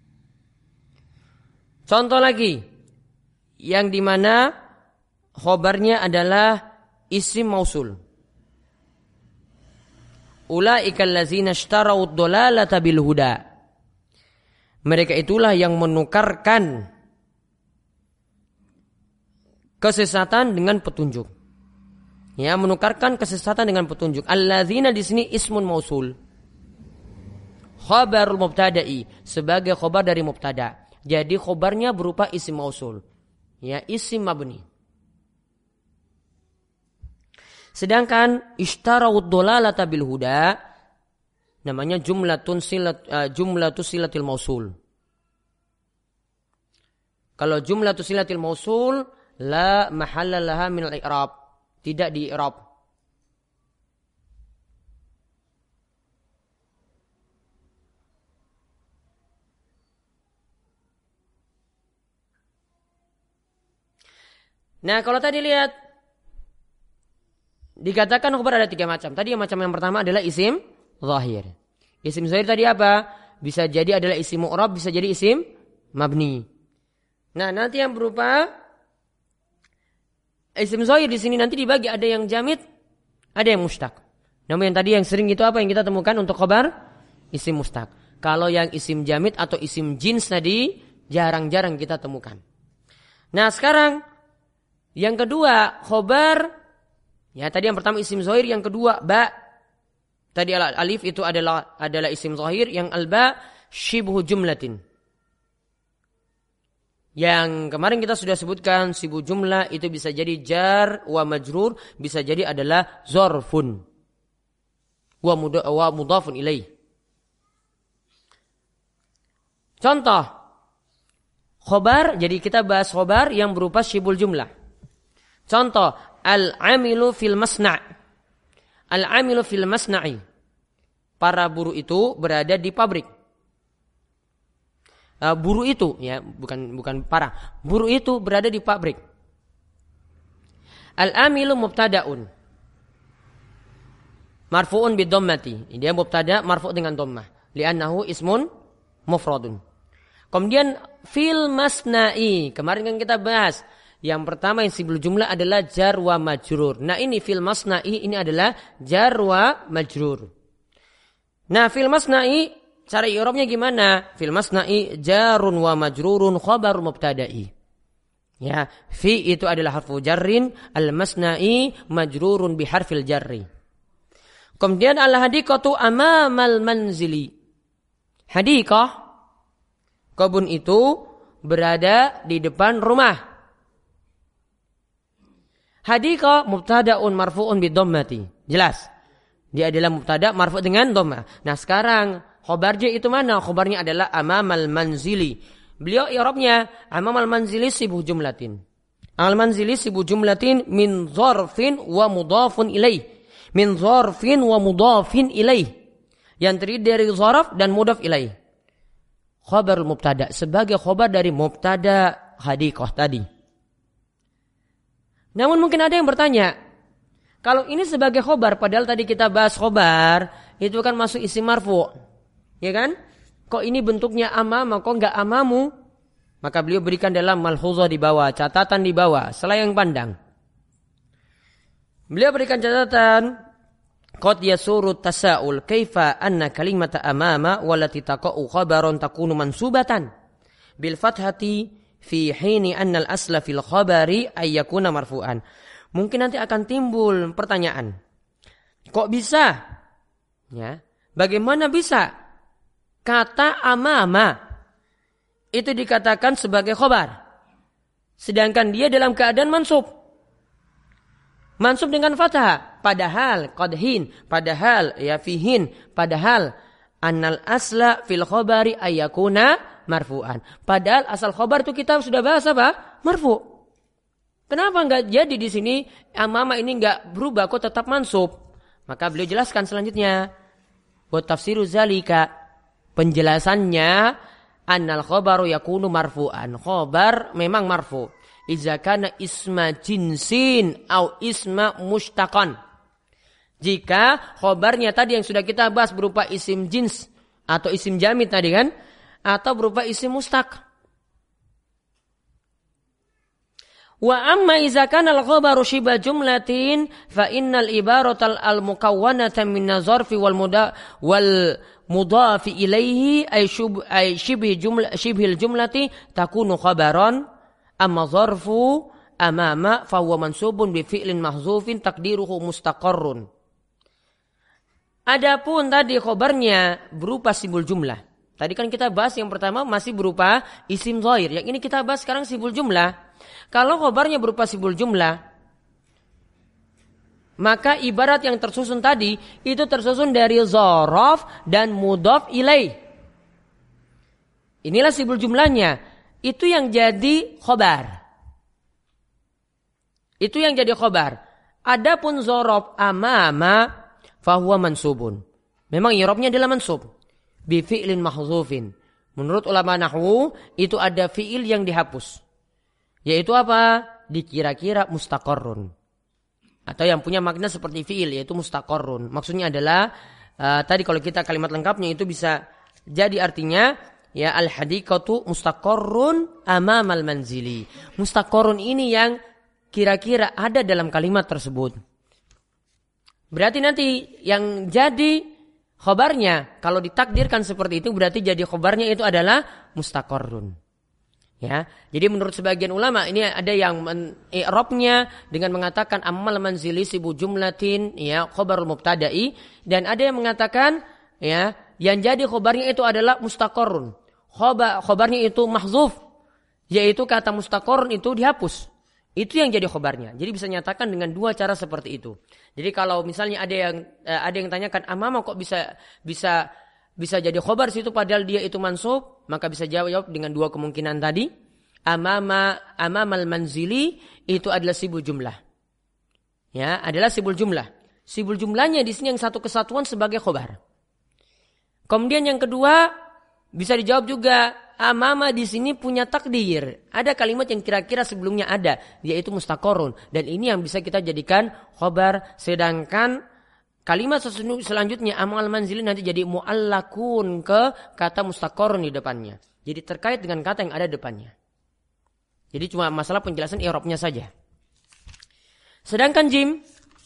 Contoh lagi yang dimana khabarnya adalah isim mausul. Ulaikal ladzina ishtarau ad-dhalalata bil huda. Mereka itulah yang menukarkan kesesatan dengan petunjuk. Ya, menukarkan kesesatan dengan petunjuk. Alladzina di sini ismun mausul. Khabarul mubtada'i sebagai khabar dari mubtada. Jadi khabarnya berupa isim mausul. Ya, isim mabni. Sedangkan ishtarawud dhalalata bil huda namanya jumlatus silatil mausul. Kalau jumlatus silatil mausul la mahalla laha min al-i'rab, tidak di i'rab. Nah, kalau tadi lihat dikatakan khabar ada tiga macam. Tadi yang macam yang pertama adalah isim zahir. Isim zahir tadi apa? Bisa jadi adalah isim mu'rab, bisa jadi isim mabni. Nah, nanti yang berupa isim zahir di sini nanti dibagi ada yang jamid, ada yang mustaq. Namun yang tadi yang sering itu apa yang kita temukan untuk khabar? Isim mustaq. Kalau yang isim jamid atau isim jins tadi jarang-jarang kita temukan. Nah, sekarang yang kedua khabar, ya tadi yang pertama isim zahir, yang kedua ba. Tadi alif itu adalah isim zahir, yang al-ba syibhu jumlatin. Yang kemarin kita sudah sebutkan syibhu jumlah itu bisa jadi jar wa majrur, bisa jadi adalah zorfun wa mudhafun ilaih. Contoh Khobar, jadi kita bahas khobar yang berupa syibul jumlah. Contoh, al-amilu fil masna'. Al-amilu fil masna'i. Para buruh itu berada di pabrik. Buruh itu, ya, bukan para. Buruh itu berada di pabrik. Al-amilu mubtada'un. Marfu'un bid-dhammati. Dia mubtada' marfu' dengan dhammah. Li'annahu ismun mufradun. Kemudian fil masna'i. Kemarin kan kita bahas. Yang pertama yang sibul jumlah adalah jar wa majrur. Nah ini fil masna'i ini adalah jar wa majrur. Nah fil masna'i cara i'rabnya gimana? Fil masna'i jarun wa majrurun khabar mubtada'i. Ya, fi itu adalah harfu jarrin, al masna'i majrurun bi harfil jarri. Kemudian al hadiqatu amamal manzili. Hadiqah, kebun itu berada di depan rumah. Hadiqah mubtada'un marfu'un bi dhammati. Jelas. Dia adalah mubtada' marfu' dengan dhammah. Nah, sekarang khobarnya itu mana? Khobarnya adalah amamal manzili. Beliau i'rabnya amamal manzili sibuh jumlatin. Al manzili sibuh jumlatin min dzarfin wa mudhafun ilaih. Min dzarfin wa mudhafin ilaih. Yang terdiri dari dzaraf dan mudhaf ilaih. Khabarul mubtada sebagai khabar dari mubtada hadiqah tadi. Namun mungkin ada yang bertanya, kalau ini sebagai khobar, padahal tadi kita bahas khobar, itu kan masuk isim marfu'. Ya kan? Kok ini bentuknya amama, kok enggak amamu? Maka beliau berikan dalam malhuzah di bawah, catatan di bawah, selayang pandang. Beliau berikan catatan, qad yasuru tasa'ul kaifa anna kalimata amama wallati taqa'u khabaran takunu mansubatan bil fathati fi hini annal asla fil khabari ayyakuna marfu'an. Mungkin nanti akan timbul pertanyaan. Kok bisa? Ya. Bagaimana bisa kata amama itu dikatakan sebagai khabar sedangkan dia dalam keadaan mansub? Mansub dengan fathah, padahal qadhin, padahal ya fihin, padahal annal asla fil khabari ayyakuna marfu'an. Padahal asal khabar itu kita sudah bahas apa? Marfu'. Kenapa enggak jadi di sini amama ini enggak berubah kok tetap mansub? Maka beliau jelaskan selanjutnya. Wa tafsiru zalika, penjelasannya annal khabaru yakunu marfu'an. Khabar memang marfu'. Iza kana isma jinsin au isma mushtaqan. Jika khabarnya tadi yang sudah kita bahas berupa isim jins atau isim jamid tadi kan, atau berupa isim mustaq. Wa amma iza kana al-khabaru shiba jumlatin fa innal ibaratal al-mukawwanata min zarfi wal mudhafi ilaihi ay shibhil jumlati takunu khabaran. Amma zarfu amama fa huwa mansubun bi fi'lin mahzufin taqdiruhu mustaqarrun. Adapun tadi khabarnya berupa sibul jumlah. Tadi kan kita bahas yang pertama masih berupa isim zahir. Yang ini kita bahas sekarang sibul jumlah. Kalau khabarnya berupa sibul jumlah, maka ibarat yang tersusun tadi itu tersusun dari dzaraf dan mudhaf ilaih. Inilah sibul jumlahnya. Itu yang jadi khobar. Itu yang jadi khobar. Adapun dzaraf amama fahuwa mansubun. Memang i'rabnya adalah mansub bi fi'lin mahdzufin. Menurut ulama nahwu itu ada fi'il yang dihapus. Yaitu apa? Dikira-kira mustaqarrun. Atau yang punya makna seperti fi'il yaitu mustaqarrun. Maksudnya adalah tadi kalau kita kalimat lengkapnya itu bisa jadi artinya ya al-hadiqatu mustaqarrun amamal manzili. Mustaqarrun ini yang kira-kira ada dalam kalimat tersebut. Berarti nanti yang jadi khobarnya kalau ditakdirkan seperti itu berarti jadi khobarnya itu adalah mustaqarrun. Ya, jadi menurut sebagian ulama ini ada yang i'rabnya dengan mengatakan amal manzili sibu jumlatin ya khobarul mubtada'i dan ada yang mengatakan ya yang jadi khobarnya itu adalah mustaqarrun. Khobarnya itu mahzuf, yaitu kata mustaqarrun itu dihapus. Itu yang jadi khobarnya. Jadi bisa nyatakan dengan dua cara seperti itu. Jadi kalau misalnya ada yang tanyakan amama kok bisa jadi khobar situ padahal dia itu mansub, maka bisa jawab dengan dua kemungkinan tadi. amamal manzili itu adalah sibul jumlah. Ya, adalah sibul jumlah. Sibul jumlahnya di sini yang satu kesatuan sebagai khobar. Kemudian yang kedua bisa dijawab juga amama di sini punya takdir. Ada kalimat yang kira-kira sebelumnya ada, yaitu mustaqorun, dan ini yang bisa kita jadikan khobar. Sedangkan kalimat selanjutnya amal manzili nanti jadi muallakun ke kata mustaqorun di depannya. Jadi terkait dengan kata yang ada di depannya. Jadi cuma masalah penjelasan i'rabnya saja. Sedangkan jim,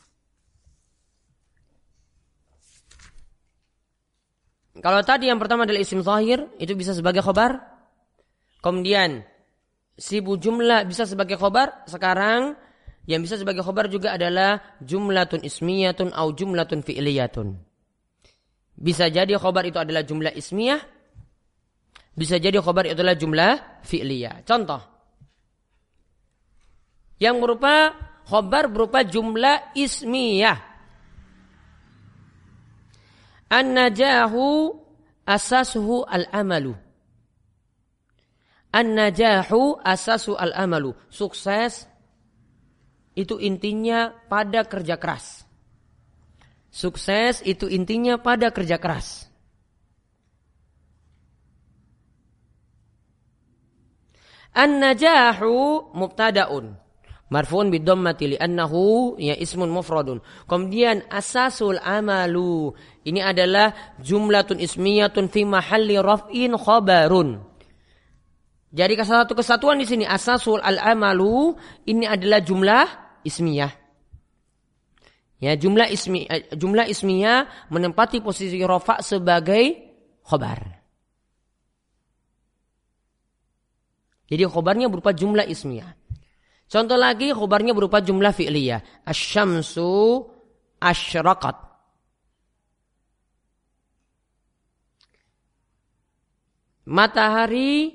kalau tadi yang pertama adalah isim zahir, itu bisa sebagai khobar. Kemudian sibul jumlah bisa sebagai khobar. Sekarang yang bisa sebagai khobar juga adalah jumlatun ismiyatun au jumlatun fi'liyatun. Bisa jadi khobar itu adalah jumlah ismiyah. Bisa jadi khobar itu adalah jumlah fi'liyah. Contoh. Yang berupa khobar berupa jumlah ismiyah. An-najahu asasuhu al-amalu. An-najahu asasu al-amalu. Sukses itu intinya pada kerja keras. Sukses itu intinya pada kerja keras. An-najahu mubtada'un. Marfu'un bidhammati li'annahu ya ismun mufradun. Kemudian asasul amalu. Ini adalah jumlatun ismiyatun fi mahalli raf'in khabarun. Jadi satu kesatuan di sini asasul al-amalu ini adalah jumlah ismiyah. Ya, jumlah ismiyah menempati posisi rafa' sebagai khabar. Jadi khabarnya berupa jumlah ismiyah. Contoh lagi khabarnya berupa jumlah fi'liyah. Asy-syamsu asyraqat. Matahari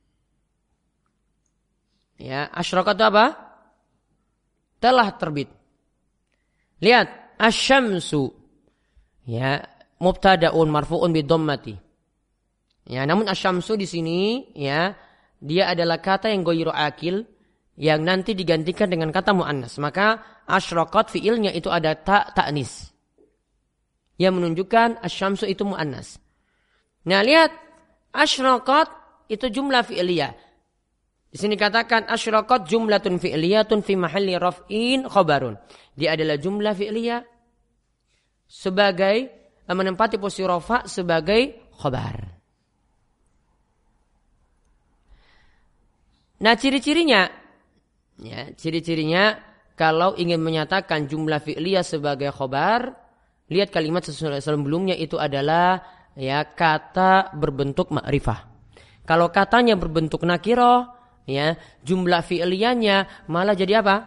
ya, asyraqat itu apa? Telah terbit. Lihat, asy-syamsu ya, mubtada'un marfu'un bidhammati. Ya, namun asy-syamsu di sini ya, dia adalah kata yang ghairu akil yang nanti digantikan dengan kata muannas. Maka asyraqat fiilnya itu ada ta'nis. Yang menunjukkan asy-syamsu itu muannas. Nah, lihat asyraqat itu jumlah fi'liyah. Di sini katakan asyraqat jumlatun fi'liyatun fi mahalli raf'in khabarun. Dia adalah jumlah fi'liyah sebagai menempati posisi rafa' sebagai khabar. Nah, ciri-cirinya ya, ciri-cirinya kalau ingin menyatakan jumlah fi'liyah sebagai khobar, lihat kalimat sebelumnya itu adalah ya kata berbentuk ma'rifah. Kalau katanya berbentuk nakirah, ya jumlah fi'liyahnya malah jadi apa?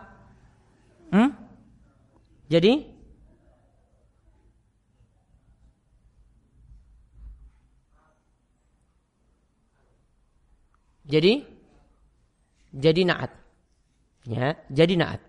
Jadi na'at. Ya, jadi na'at.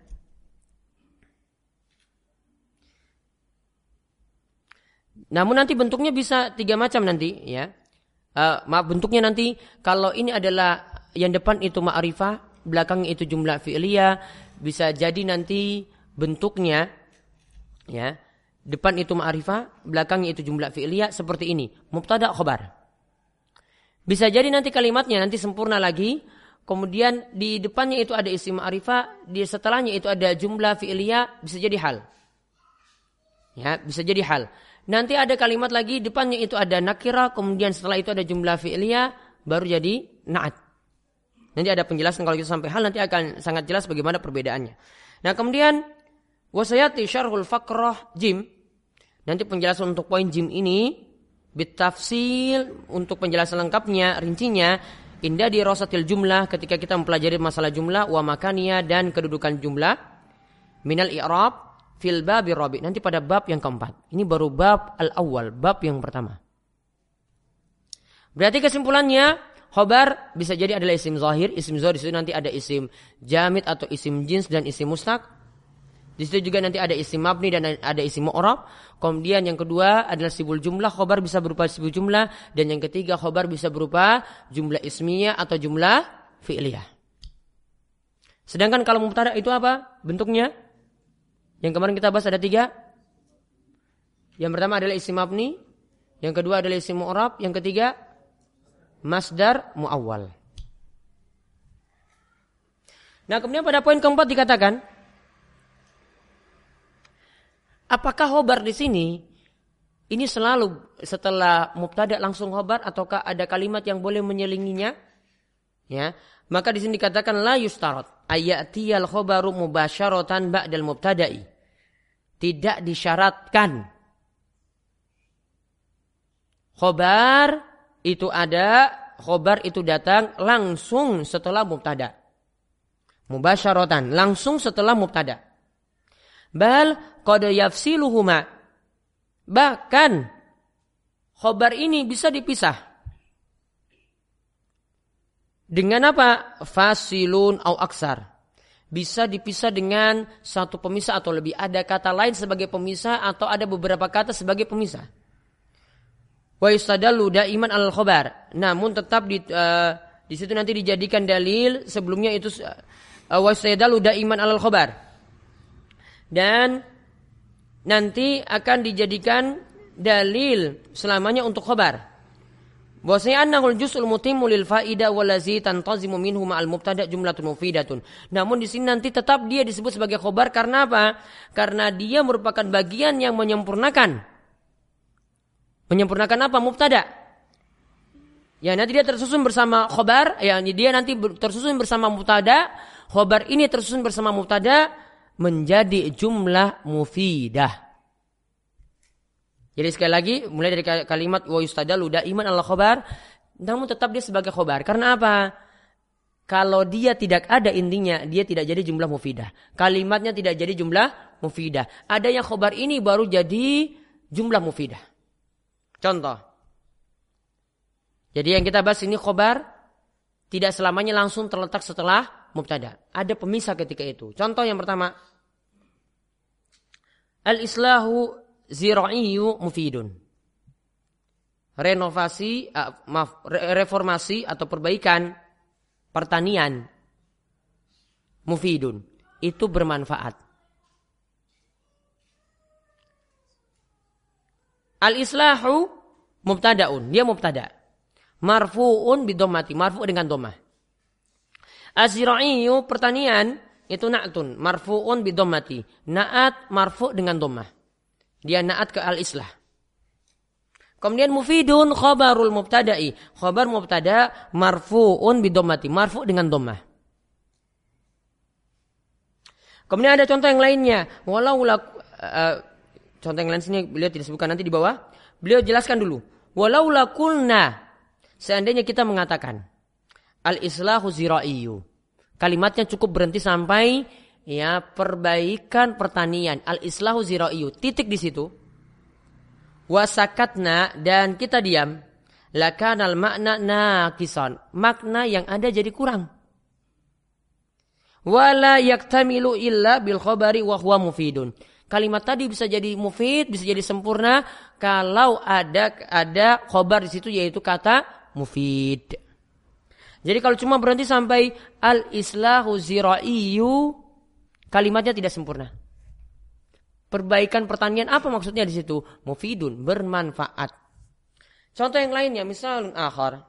Namun nanti bentuknya bisa 3 macam nanti ya. Bentuknya nanti kalau ini adalah yang depan itu ma'rifah, belakangnya itu jumlah fi'liyah, bisa jadi nanti bentuknya ya, depan itu ma'rifah, belakangnya itu jumlah fi'liyah seperti ini, mubtada' khabar. Bisa jadi nanti kalimatnya nanti sempurna lagi. Kemudian di depannya itu ada isim ma'rifah, di setelahnya itu ada jumlah fi'liyah, bisa jadi hal. Ya, bisa jadi hal. Nanti ada kalimat lagi, depannya itu ada nakirah, kemudian setelah itu ada jumlah fi'liyah, baru jadi na'at. Nanti ada penjelasan kalau kita sampai hal, nanti akan sangat jelas bagaimana perbedaannya. Nah, kemudian wasayati syarhul faqrah jim. Nanti penjelasan untuk poin jim ini bitafsil, untuk penjelasan lengkapnya, rincinya indah di rosatil jumlah ketika kita mempelajari masalah jumlah wa makaniya dan kedudukan jumlah minal i'rab fil babir rabi, nanti pada bab yang keempat. Ini baru bab al-awwal, bab yang pertama. Berarti kesimpulannya khobar bisa jadi adalah isim zahir. Isim zahir di situ nanti ada isim jamid atau isim jins dan isim mustaq. Di situ juga nanti ada isim mabni dan ada isim mu'rab. Kemudian yang kedua adalah sibul jumlah. Khobar bisa berupa sibul jumlah. Dan yang ketiga khobar bisa berupa jumlah ismiyah atau jumlah fi'liyah. Sedangkan kalau mubtada itu apa bentuknya? Yang kemarin kita bahas ada 3. Yang pertama adalah isim mabni, yang kedua adalah isim mu'rab, yang ketiga masdar muawwal. Nah, kemudian pada poin keempat dikatakan, apakah khobar di sini ini selalu setelah mubtada langsung khobar ataukah ada kalimat yang boleh menyelinginya? Ya, maka di sini dikatakan la yustarat ayatiyal khobaru mubasyaratan ba'dal mubtada'i. Tidak disyaratkan khobar itu datang langsung setelah mubtada. Mubasyaratan, langsung setelah mubtada. Bal qad yafsiluhuma. Bahkan khobar ini bisa dipisah. Dengan apa? Fasilun au aksar. Bisa dipisah dengan satu pemisah atau lebih. Ada kata lain sebagai pemisah atau ada beberapa kata sebagai pemisah. Wa yustadallu daiman al khobar. Namun tetap di situ nanti dijadikan dalil sebelumnya itu wa yustadallu daiman al khobar. Dan nanti akan dijadikan dalil selamanya untuk khobar. Bahwasanya annahul juz'ul mutimmu lil faida wallazi tantazimu minhu ma'al mubtada' jumlatun mufidatun. Namun di sini nanti tetap dia disebut sebagai khobar karena apa? Karena dia merupakan bagian yang menyempurnakan. Menyempurnakan apa? Mubtada'. Ya, nanti dia tersusun bersama khobar, ya dia nanti tersusun bersama mubtada', khobar ini tersusun bersama mubtada' menjadi jumlah mufidah. Jadi sekali lagi mulai dari kalimat wa yustadalu daiman ala khobar, namun tetap dia sebagai khobar. Karena apa? Kalau dia tidak ada intinya, dia tidak jadi jumlah mufidah. Kalimatnya tidak jadi jumlah mufidah. Ada yang khobar ini baru jadi jumlah mufidah. Contoh. Jadi yang kita bahas ini khobar tidak selamanya langsung terletak setelah mubtada. Ada pemisah ketika itu. Contoh yang pertama. Al-islahu zira'iyu mufidun. Reformasi atau perbaikan pertanian mufidun. Itu bermanfaat. Al-islahu mubtada'un. Dia mubtada'. Marfu'un bidommati. Marfu' dengan domah. Az-zira'iyu pertanian itu na'tun. Marfu'un bidommati. Na'at marfu' dengan domah. Dia na'at ke al-islah. Kemudian mufidun khabarul mubtada'i. Khabar mubtada' marfu'un bidommati. Marfu' dengan domah. Kemudian ada contoh yang lainnya. Contoh yang lain sini beliau tidak sebutkan nanti di bawah. Beliau jelaskan dulu. Walau lakulna. Seandainya kita mengatakan. Al-islahu zira'iyu. Kalimatnya cukup berhenti sampai ya perbaikan pertanian. Al-islahu zira'iyu. Titik di situ. Wasakatna dan kita diam. Lakanal makna naqisan. Makna yang ada jadi kurang. Wala yaktamilu illa bil khabari wa huwa mufidun. Kalimat tadi bisa jadi mufid, bisa jadi sempurna kalau ada khobar di situ yaitu kata mufid. Jadi kalau cuma berhenti sampai al-islahu zira'iyu, kalimatnya tidak sempurna. Perbaikan pertanian apa maksudnya di situ? Mufidun, bermanfaat. Contoh yang lainnya, misalun akhar.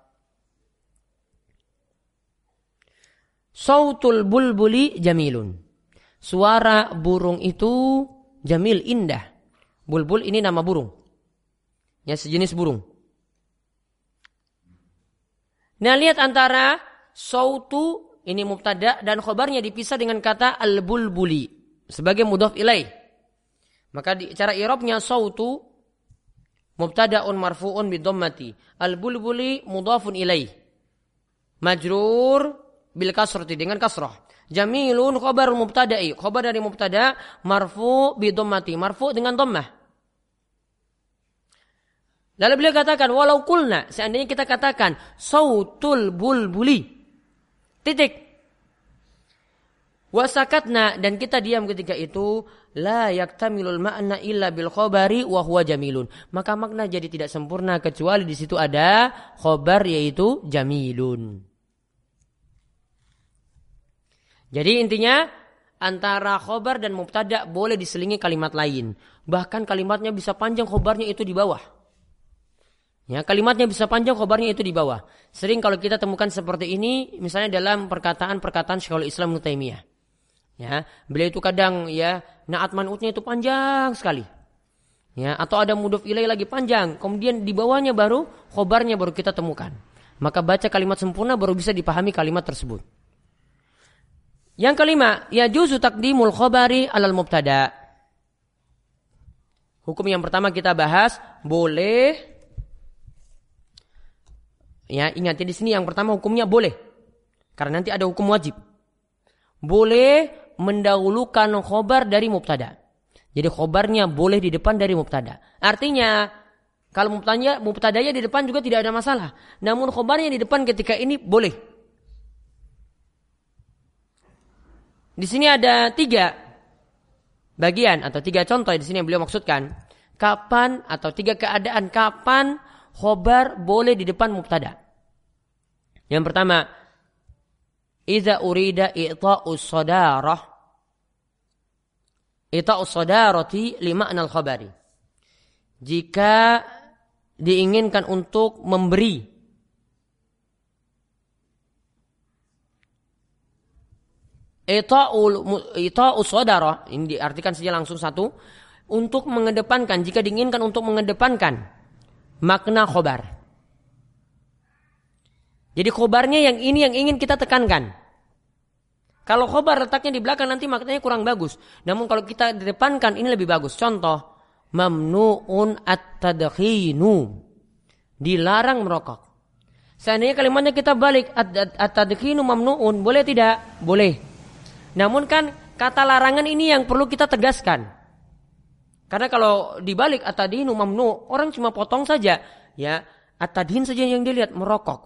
Sautul bulbuli jamilun. Suara burung itu jamil, indah. Bulbul ini nama burung. Ya, sejenis burung. Nah, lihat antara sautu ini mubtada dan khobarnya dipisah dengan kata al-bulbuli sebagai mudhaf ilaih. Maka di cara i'rabnya sautu mubtada'un marfu'un bidhammati, al-bulbuli mudhafun ilaih. Majrur bil kasrati dengan kasrah. Jamilun khabar mubtada'i, khabar dari mubtada marfu' bidhammati, marfu' dengan dhammah. Lalu beliau katakan, walau kulna, seandainya kita katakan, sautul bulbuli, titik. Wasakatna, dan kita diam ketika itu, la yaktamilul ma'na illa bil khobari wa huwa jamilun. Maka makna jadi tidak sempurna, kecuali di situ ada khobar yaitu jamilun. Jadi intinya antara khobar dan mubtada boleh diselingi kalimat lain. Bahkan kalimatnya bisa panjang, khobarnya itu di bawah. Ya, kalimatnya bisa panjang, khobarnya itu di bawah. Sering kalau kita temukan seperti ini, misalnya dalam perkataan Syekhul Islam Ibnu Taimiyah. Ya, beliau itu kadang ya naat man'utnya itu panjang sekali. Ya, atau ada mudhof ilaih lagi panjang, kemudian di bawahnya baru khobarnya baru kita temukan. Maka baca kalimat sempurna baru bisa dipahami kalimat tersebut. Yang kelima, yajuzu taqdimul khabari alal mubtada. Hukum yang pertama kita bahas, boleh. Ya, ingat di sini yang pertama hukumnya boleh. Karena nanti ada hukum wajib. Boleh mendahulukan khobar dari mubtada. Jadi khobarnya boleh di depan dari mubtada. Artinya kalau mubtadanya di depan juga tidak ada masalah. Namun khobarnya di depan ketika ini boleh. Di sini ada 3 bagian atau 3 contoh di sini yang beliau maksudkan. Kapan atau 3 keadaan kapan khobar boleh di depan mubtada. Yang pertama, idza urida i'ta'us sadarati li ma'nal khabari. Jika diinginkan untuk memberi i'ta'us sadara, ini diartikan saja langsung satu, untuk mengedepankan, jika diinginkan untuk mengedepankan makna khobar. Jadi khobarnya yang ini yang ingin kita tekankan. Kalau khobar letaknya di belakang nanti maknanya kurang bagus. Namun kalau kita depankan ini lebih bagus. Contoh, mamnu'un at-tadkhinu. Dilarang merokok. Seandainya kalimatnya kita balik at-tadkhinu mamnu'un, boleh tidak? Boleh. Namun kan kata larangan ini yang perlu kita tegaskan. Karena kalau dibalik at-tadkhinu mamnu', orang cuma potong saja, ya, at-tadkhin saja yang dilihat merokok.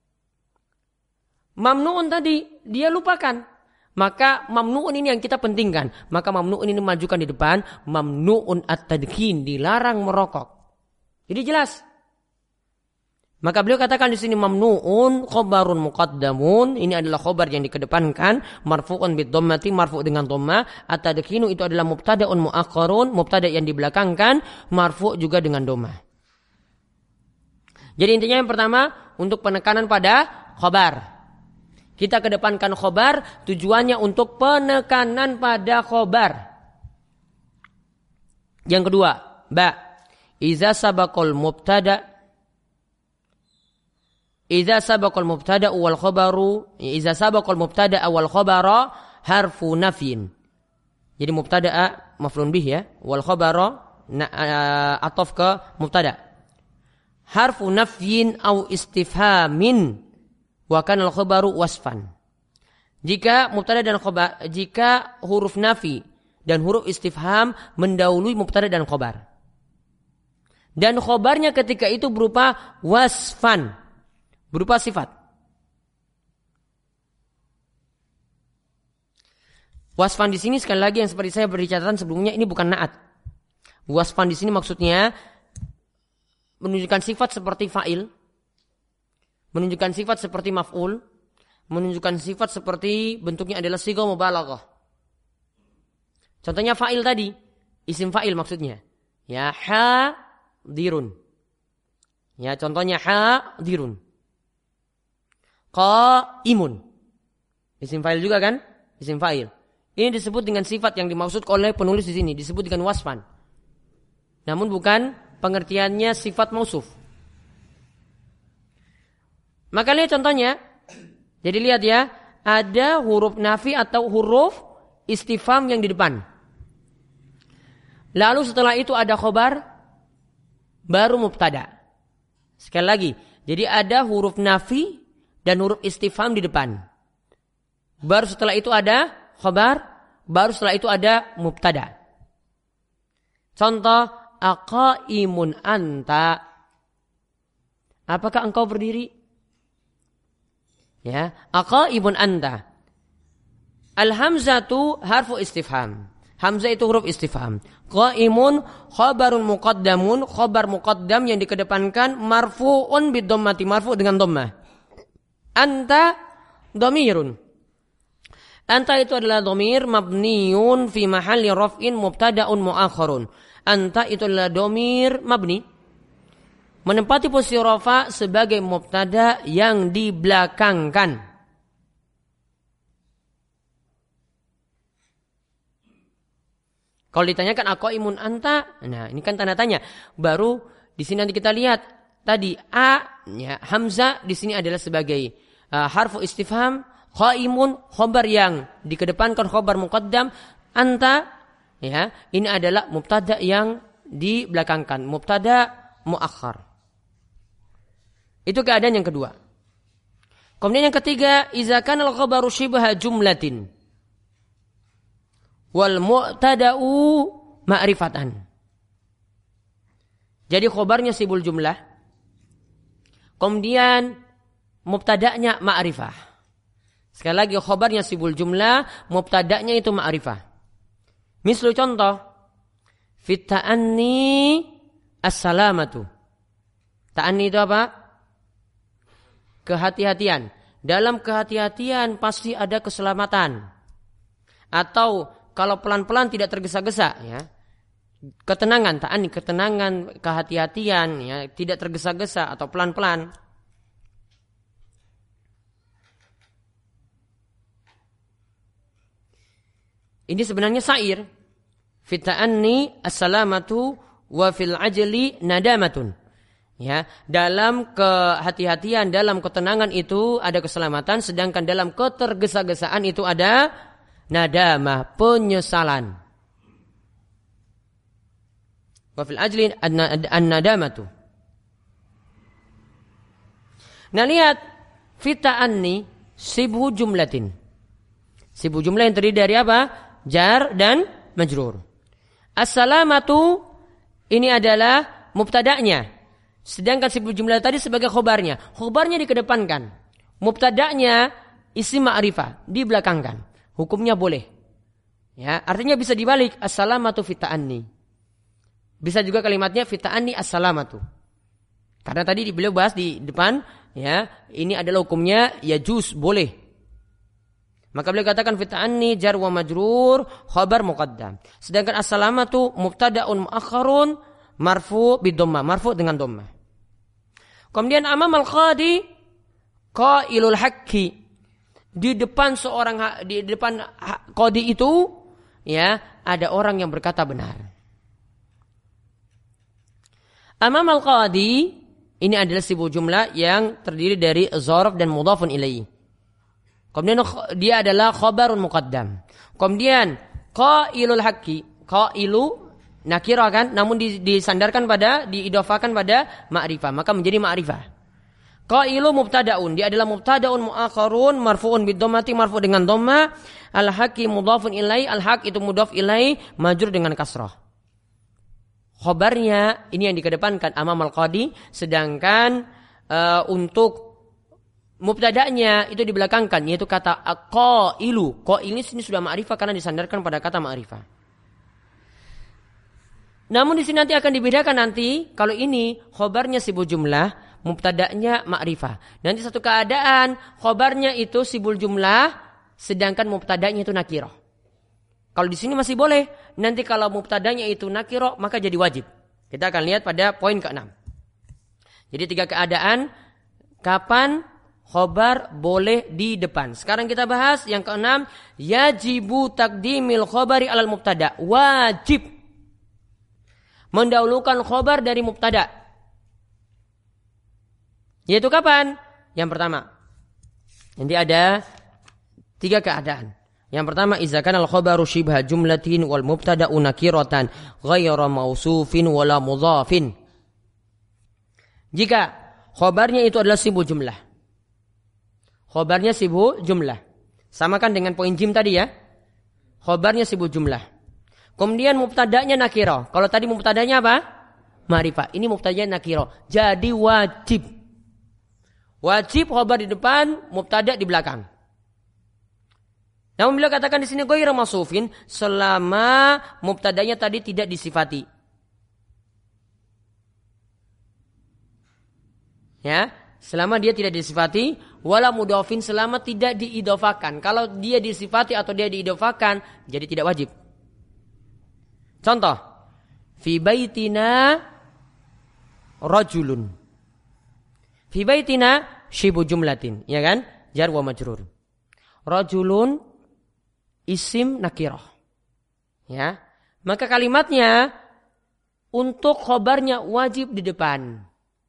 Mamnu'un tadi dia lupakan. Maka mamnu'un ini yang kita pentingkan. Maka mamnu'un ini majukan di depan. Mamnu'un at-tadkhin, dilarang merokok. Jadi jelas. Maka beliau katakan di sini mamnu'un khobarun muqaddamun. Ini adalah khobar yang dikedepankan. Marfu'un bid dhammati, marfu' dengan dhamma. At-tadkhinu itu adalah mubtada'un mu'akhkharun, mubtada' yang dibelakangkan, marfu' juga dengan dhamma. Jadi intinya yang pertama untuk penekanan pada khobar. Kita kedepankan khobar, tujuannya untuk penekanan pada khobar. Yang kedua, iza sabaqal mubtada wal khabaru, iza sabaqal mubtada wal khabara harfu nafyin. Jadi mubtada maf'ulun bih ya, wal khabara ataf ke mubtada. Harfu nafyin au istifhamin. Wa kana al-khabaru wasfan. Jika mubtada dan khabar, jika huruf nafi dan huruf istifham mendahului mubtada dan khabar. Dan khabarnya ketika itu berupa wasfan, berupa sifat. Wasfan di sini sekali lagi yang seperti saya beri catatan sebelumnya, ini bukan naat. Wasfan di sini maksudnya menunjukkan sifat seperti fa'il, menunjukkan sifat seperti maf'ul, menunjukkan sifat seperti bentuknya adalah sighah mubalaghah. Contohnya fa'il tadi, isim fa'il maksudnya. Ya, hadirun. Ya, contohnya hadirun. Qaimun. Isim fa'il juga kan? Isim fa'il. Ini disebut dengan sifat yang dimaksud oleh penulis di sini, disebut dengan wasfan. Namun bukan pengertiannya sifat mausuf. Maka lihat contohnya. Jadi lihat ya, ada huruf nafi atau huruf istifham yang di depan. Lalu setelah itu ada khobar, baru mubtada. Sekali lagi, jadi ada huruf nafi dan huruf istifham di depan. Baru setelah itu ada khobar, baru setelah itu ada mubtada. Contoh, aqaimun anta. Apakah engkau berdiri? Ya, aqaimun anta. Al-hamzatu harfu istifham. Hamzah itu huruf istifham. Qaimun khabarun muqaddamun, khabar muqaddam yang dikedepankan, marfu'un bid dhammati, marfu' dengan dhammah. Anta dhamirun. Anta itu adalah dhamir mabniun fi mahalli raf'in mubtada'un mu'akhkharun. Anta itu adalah dhamir mabni menempati posisi rafa sebagai mubtada yang dibelakangkan. Kalau ditanyakan aqaimun anta, nah ini kan tanda tanya. Baru di sini nanti kita lihat tadi a ya, hamzah di sini adalah sebagai harfu istifham, qaimun khabar yang dikedepankan khabar muqaddam, anta ya, ini adalah mubtada yang dibelakangkan, mubtada muakhar. Itu keadaan yang kedua. Kemudian yang ketiga, iza kana al-khabaru shibha jumlatin wal mu'tada'u ma'rifatan. Jadi khabarnya sibul jumlah, kemudian mubtada'nya ma'rifah. Sekali lagi khabarnya sibul jumlah, mubtada'nya itu ma'rifah. Misal contoh, fit ta'anni as-salamatu. Ta'anni itu apa? Kehati-hatian. Dalam kehati-hatian pasti ada keselamatan. Atau kalau pelan-pelan tidak tergesa-gesa, ya. Ketenangan, ta'ani, ketenangan, kehati-hatian, ya, tidak tergesa-gesa atau pelan-pelan. Ini sebenarnya syair. Fit ta'anni as-salamatu wa fil ajli nadamatun. Ya, dalam kehati-hatian, dalam ketenangan itu ada keselamatan, sedangkan dalam ketergesa-gesaan itu ada nadamah, penyesalan. Wa fil ajli an-nadamatu. Nah, lihat fita'anni sibhu jumlatin. Sibhu jumlah yang terdiri dari apa? Jar dan majrur. As-salamatu ini adalah mubtada'nya. Sedangkan sibuk jumlah tadi sebagai khobarnya. Khobarnya dikedepankan. Mubtada'nya isim ma'rifah dibelakangkan. Hukumnya boleh. Ya, artinya bisa dibalik as-salamatu fita'anni. Bisa juga kalimatnya fita'anni as-salamatu. Karena tadi beliau bahas di depan, ya, ini adalah hukumnya yajuz, boleh. Maka beliau katakan fita'anni jar wa majrur khabar muqaddam. Sedangkan as-salamatu mubtada'un mu'akhkharun marfu bidhamma, marfu dengan dhammah. Kemudian amam al-qadi qailul haqqi. Di depan qadi itu, ya, ada orang yang berkata benar. Amam al-qadi ini adalah sibuk jumlah yang terdiri dari zarf dan mudhafun ilaihi. Kemudian dia adalah khabarun muqaddam. Kemudian qailul haqqi, qailu nakirah kan, namun disandarkan pada, diidofakan pada ma'rifah, maka menjadi ma'rifah. Qailu mubtada'un, dia adalah mubtada'un mu'akhkharun marfu'un bidhammati, marfu' dengan dhamma, al-haqqi mudhafun ilai, al-haq itu mudhaf ilai, majrur dengan kasrah. Khabarnya ini yang dikedepankan amam al-qadi, sedangkan untuk mubtada'nya itu dibelakangkan, yaitu kata qailu. Qail ini sudah ma'rifah karena disandarkan pada kata ma'rifah. Namun di sini nanti akan dibedakan nanti kalau ini khobarnya sibul jumlah, mubtada'nya ma'rifah. Nanti satu keadaan khobarnya itu sibul jumlah, sedangkan mubtada'nya itu nakirah. Kalau di sini masih boleh. Nanti kalau mubtada'nya itu nakirah maka jadi wajib. Kita akan lihat pada poin ke-6. Jadi 3 keadaan kapan khobar boleh di depan. Sekarang kita bahas yang ke-6, yajibu taqdimil khobari alal mubtada'. Wajib mendahulukan khobar dari mubtada. Yaitu kapan? Yang pertama, nanti ada 3 keadaan. Yang pertama, iza kana al-khabaru shibha jumlatin wal mubtada'u nakiratan ghayra mausufin wala mudhafin. Jika khobarnya itu adalah sibuk jumlah. Khobarnya sibuk jumlah. Samakan dengan poin jim tadi ya. Khobarnya sibuk jumlah. Kemudian mubtada'nya nakirah. Kalau tadi mubtada'nya apa? Ma'rifah. Ini mubtada'nya nakirah. Jadi wajib. Wajib khabar di depan, mubtada' di belakang. Namun beliau katakan di sini ghairu masufin, selama mubtada'nya tadi tidak disifati. Ya, selama dia tidak disifati, wala mudhafin selama tidak diidofakan. Kalau dia disifati atau dia diidofakan, jadi tidak wajib. Contoh, fi baitina rajulun. Fi baitina syibu jumlatin, ya kan? Jar wa majrur. Rajulun isim nakirah. Ya. Maka kalimatnya untuk khobarnya wajib di depan.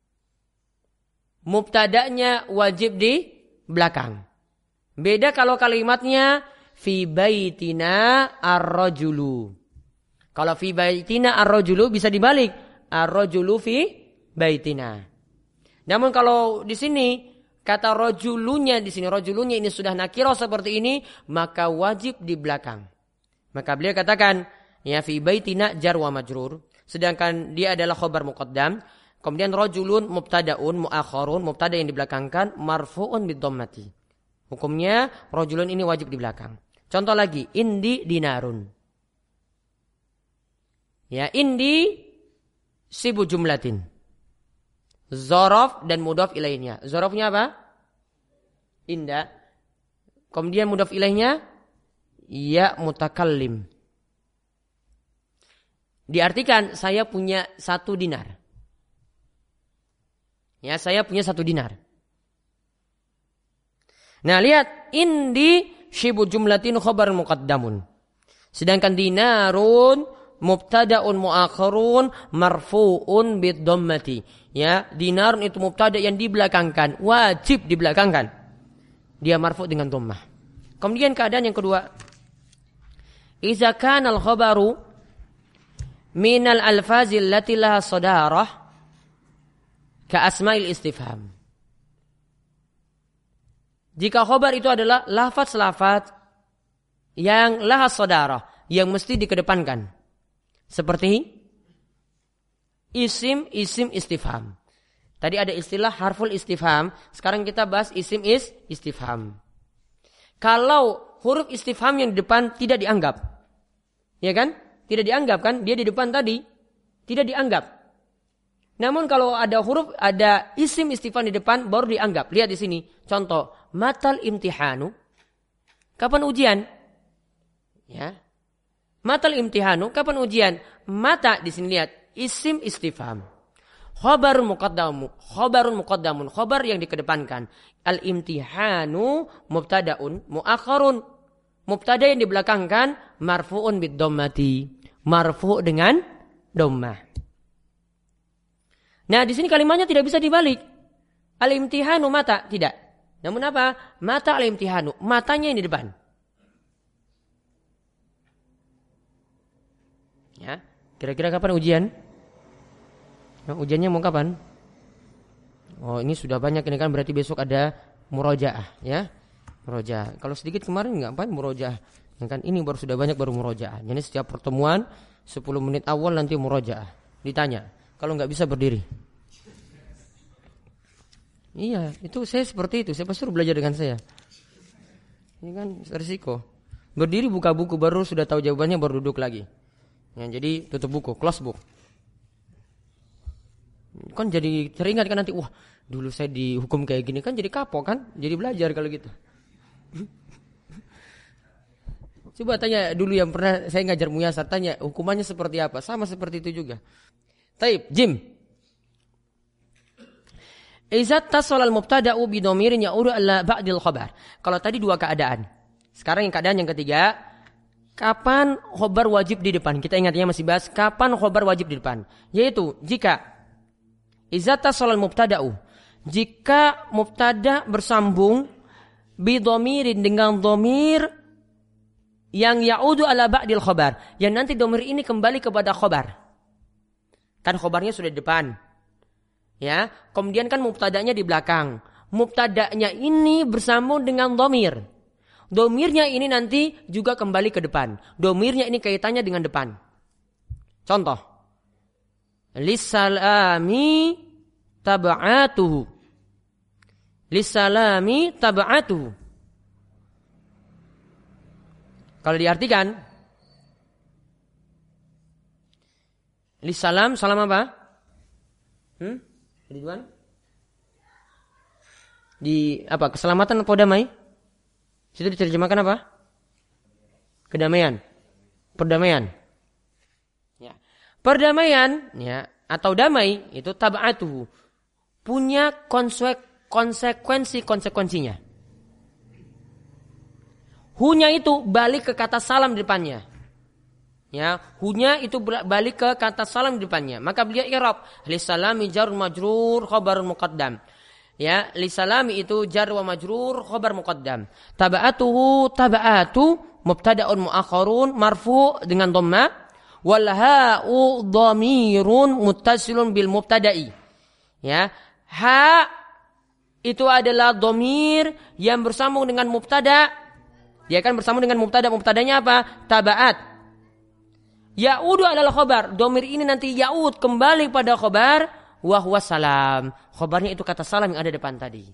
Mubtada'nya wajib di belakang. Beda kalau kalimatnya fi baitina ar-rajulu. Kalau fi baitina ar-rajulu bisa dibalik. Ar-rajulu fi baitina. Namun kalau di sini kata rajulunya di sini rajulunya ini sudah nakirah seperti ini, maka wajib di belakang. Maka beliau katakan ya fi baitina jar wa majrur, sedangkan dia adalah khabar muqaddam. Kemudian rajulun mubtadaun muakharun, mubtada yang dibelakangkan marfuun bidhammati. Hukumnya rajulun ini wajib di belakang. Contoh lagi, indi dinarun. Ya, indi sibu jumlatin. Zorof dan mudhaf ilaihnya. Zorofnya apa? Inda. Kemudian mudhaf ilaihnya ya mutakallim. Diartikan saya punya 1 dinar. Ya, saya punya 1 dinar. Nah, lihat indi syibu jumlatin khabar muqaddamun. Sedangkan dinarun mubtada'un muakharun marfu'un bidhammati. Ya, dinarun itu mubtada yang dibelakangkan, wajib dibelakangkan. Dia marfu' dengan dhammah. Kemudian keadaan yang kedua, idza kana al-khabaru minal alfazil lati laha sadarah ka asma'il istifham. Jika khabar itu adalah lafaz-lafaz yang laha sadarah, yang mesti dikedepankan. Seperti isim istifham. Tadi ada istilah harful istifham, sekarang kita bahas isim istifham. Kalau huruf istifham yang di depan tidak dianggap, ya kan? Tidak dianggap kan? Dia di depan tadi tidak dianggap. Namun kalau ada isim istifham di depan baru dianggap. Lihat di sini, contoh, matal imtihanu. Kapan ujian? Ya. Matal imtihanu, kapan ujian? Mata di sini lihat, isim istifham. Khabarun muqaddamun, khabar yang dikedepankan. Al-imtihanu mubtada'un muakharun. Mubtada yang dibelakangkan marfu'un bid-dhammati. Marfu' dengan dhammah. Nah, di sini kalimatnya tidak bisa dibalik. Al-imtihanu mata, tidak. Namun apa? Mata al-imtihanu, matanya yang di depan. Ya, kira-kira kapan ujian? Nah, ujiannya mau kapan? Oh, ini sudah banyak ini kan, berarti besok ada murojaah, ya. Murojaah. Kalau sedikit kemarin ngapain murojaah? Ya kan ini baru sudah banyak baru murojaah. Jadi setiap pertemuan 10 menit awal nanti murojaah. Ditanya. Kalau nggak bisa berdiri. Iya, itu saya seperti itu. Siapa suruh belajar dengan saya? Ini kan risiko. Berdiri buka buku baru sudah tahu jawabannya baru duduk lagi. Ya, jadi tutup buku, close book. Kan jadi teringat kan nanti, wah dulu saya dihukum kayak gini, kan jadi kapok kan, jadi belajar kalau gitu. Coba tanya dulu yang pernah saya ngajar muyasar, tanya hukumannya seperti apa, sama seperti itu juga. Taib, Jim. Izat tasolal mubtada'u bidomirin ya'udu ala ba'dil khabar. Kalau tadi 2 keadaan. Sekarang yang keadaan yang ketiga, kapan khabar wajib di depan? Kita ingatnya masih bahas kapan khabar wajib di depan. Yaitu jika izata solal mubtada'u, jika mubtada bersambung bidomirin dengan domir yang ya'udu ala ba'dil khabar, yang nanti domir ini kembali kepada khabar. Kan khabarnya sudah di depan. Ya, kemudian kan mubtada'nya di belakang. Mubtada'nya ini bersambung dengan domir. Domirnya ini nanti juga kembali ke depan. Domirnya ini kaitannya dengan depan. Contoh. Lissalami tab'atuhu. Lissalami tab'atuhu. Kalau diartikan, lissalam, salam apa? Ridwan? Di apa? Keselamatan atau damai? Situ diterjemahkan apa? Kedamaian. Perdamaian. Ya. Perdamaian ya atau damai itu tab'atuhu. Punya konsekuensinya. Hunya itu balik ke kata salam di depannya. Ya, hunya itu balik ke kata salam di depannya. Maka beliau i'rab lisalami jar majrur khabarun muqaddam. Ya, lisalami itu jar wa majrur khabar muqaddam. Taba'atuhu taba'atu mubtada'un muakharun marfu dengan dhamma wal ha'u dhamirun muttasilun bil mubtada'i. Ya, ha itu adalah dhamir yang bersambung dengan mubtada. Dia akan bersambung dengan mubtada. Mubtadanya apa? Taba'at. Ya'udu adalah khabar. Dhamir ini nanti ya'ud kembali pada khabar wa huwa salam. Khabarnya itu kata salam yang ada depan tadi.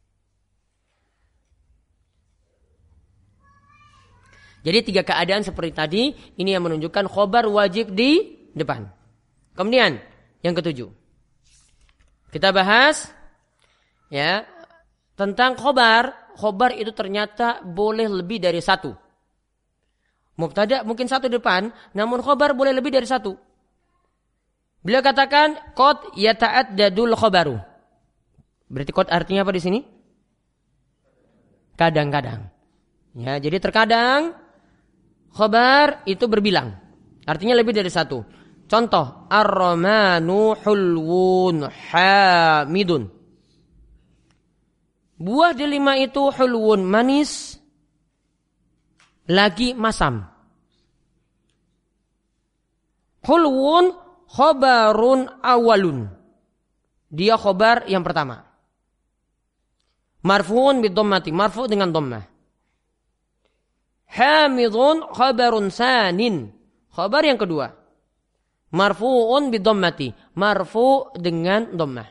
Jadi 3 keadaan seperti tadi, ini yang menunjukkan khobar wajib di depan. Kemudian yang ketujuh, kita bahas ya tentang khobar. Khobar itu ternyata boleh lebih dari 1. Mubtada mungkin 1 depan, namun khobar boleh lebih dari 1. Beliau katakan qad yata'addadul khobaru. Berarti qad artinya apa di sini? Kadang-kadang. Ya, jadi terkadang khobar itu berbilang. Artinya lebih dari 1. Contoh, ar-ramanu hulwun hamidun. Buah delima itu hulwun manis lagi masam. Hulwun khobarun awalun. Dia khobar yang pertama. Marfu'un bidhammati, marfu' dengan dhammah. Hamidun khabarun sanin. Khabar yang kedua. Marfu'un bidhammati, marfu' dengan dhammah.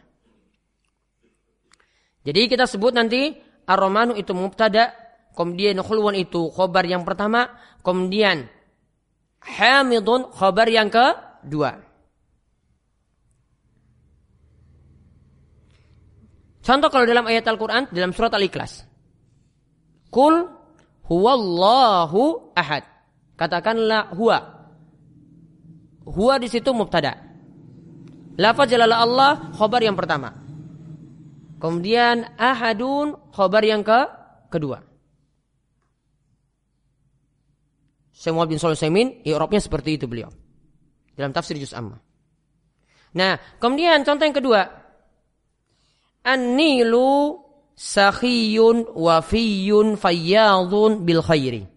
Jadi kita sebut nanti ar-ramanu itu mubtada, kemudian khulwan itu khabar yang pertama, kemudian hamidun khabar yang kedua. Contoh kalau dalam ayat Al-Quran, dalam surat Al-Ikhlas. Qul huwallahu ahad. Katakanlah huwa. Huwa di situ mubtada. Lafaz jalala Allah khabar yang pertama. Kemudian ahadun khabar yang kedua. Syekh Muhammad bin Shalih Al-Utsaimin i'rabnya seperti itu beliau. Dalam tafsir Juz Amma. Nah, kemudian contoh yang kedua. An-nilu sakhiyun wafiyun fayyadun bil khairi.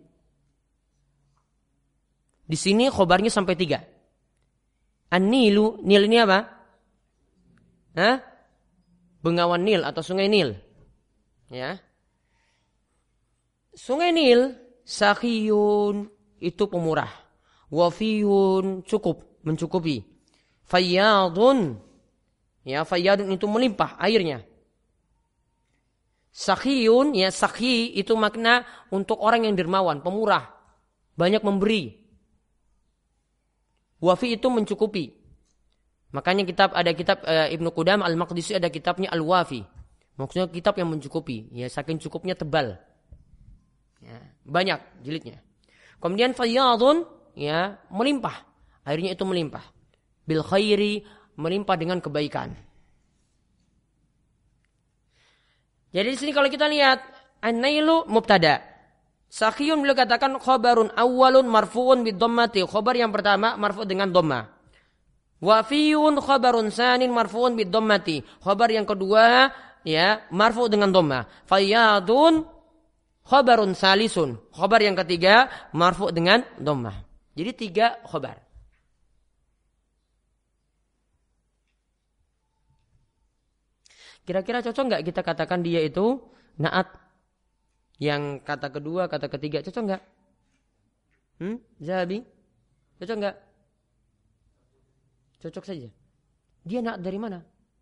Di sini khobarnya sampai 3. An-nilu, Nil ini apa? Hah? Bengawan Nil atau sungai Nil. Ya. Sungai Nil sakhiyun itu pemurah. Wafiyun cukup, mencukupi. Fayyadun, ya, fayyadun itu melimpah airnya. Sakhiyun, ya, sakhi itu makna untuk orang yang dermawan, pemurah, banyak memberi. Wafi itu mencukupi. Makanya ada kitab Ibnu Qudam Al-Maqdisi, ada kitabnya Al-Wafi. Maksudnya kitab yang mencukupi, ya, saking cukupnya tebal. Ya, banyak jilidnya. Kemudian fayyadun, ya, melimpah. Airnya itu melimpah. Bil khairi, melimpah dengan kebaikan. Jadi di sini kalau kita lihat an-nailu mubtada. Sakhiyun beliau katakan khabarun awwalun marfu'un bidhammati. Khabar yang pertama marfu' dengan dhammah. Wafiyun khabarun sanin marfu'un bidhammati. Khabar yang kedua ya marfu' dengan dhammah. Fayyadun khabarun salisun. Khabar yang ketiga marfu' dengan dhammah. Jadi 3 khabar. Kira-kira cocok nggak kita katakan dia itu naat? Yang kata kedua, kata ketiga cocok nggak? Zahabi? Cocok nggak? Cocok saja. Dia naat dari mana?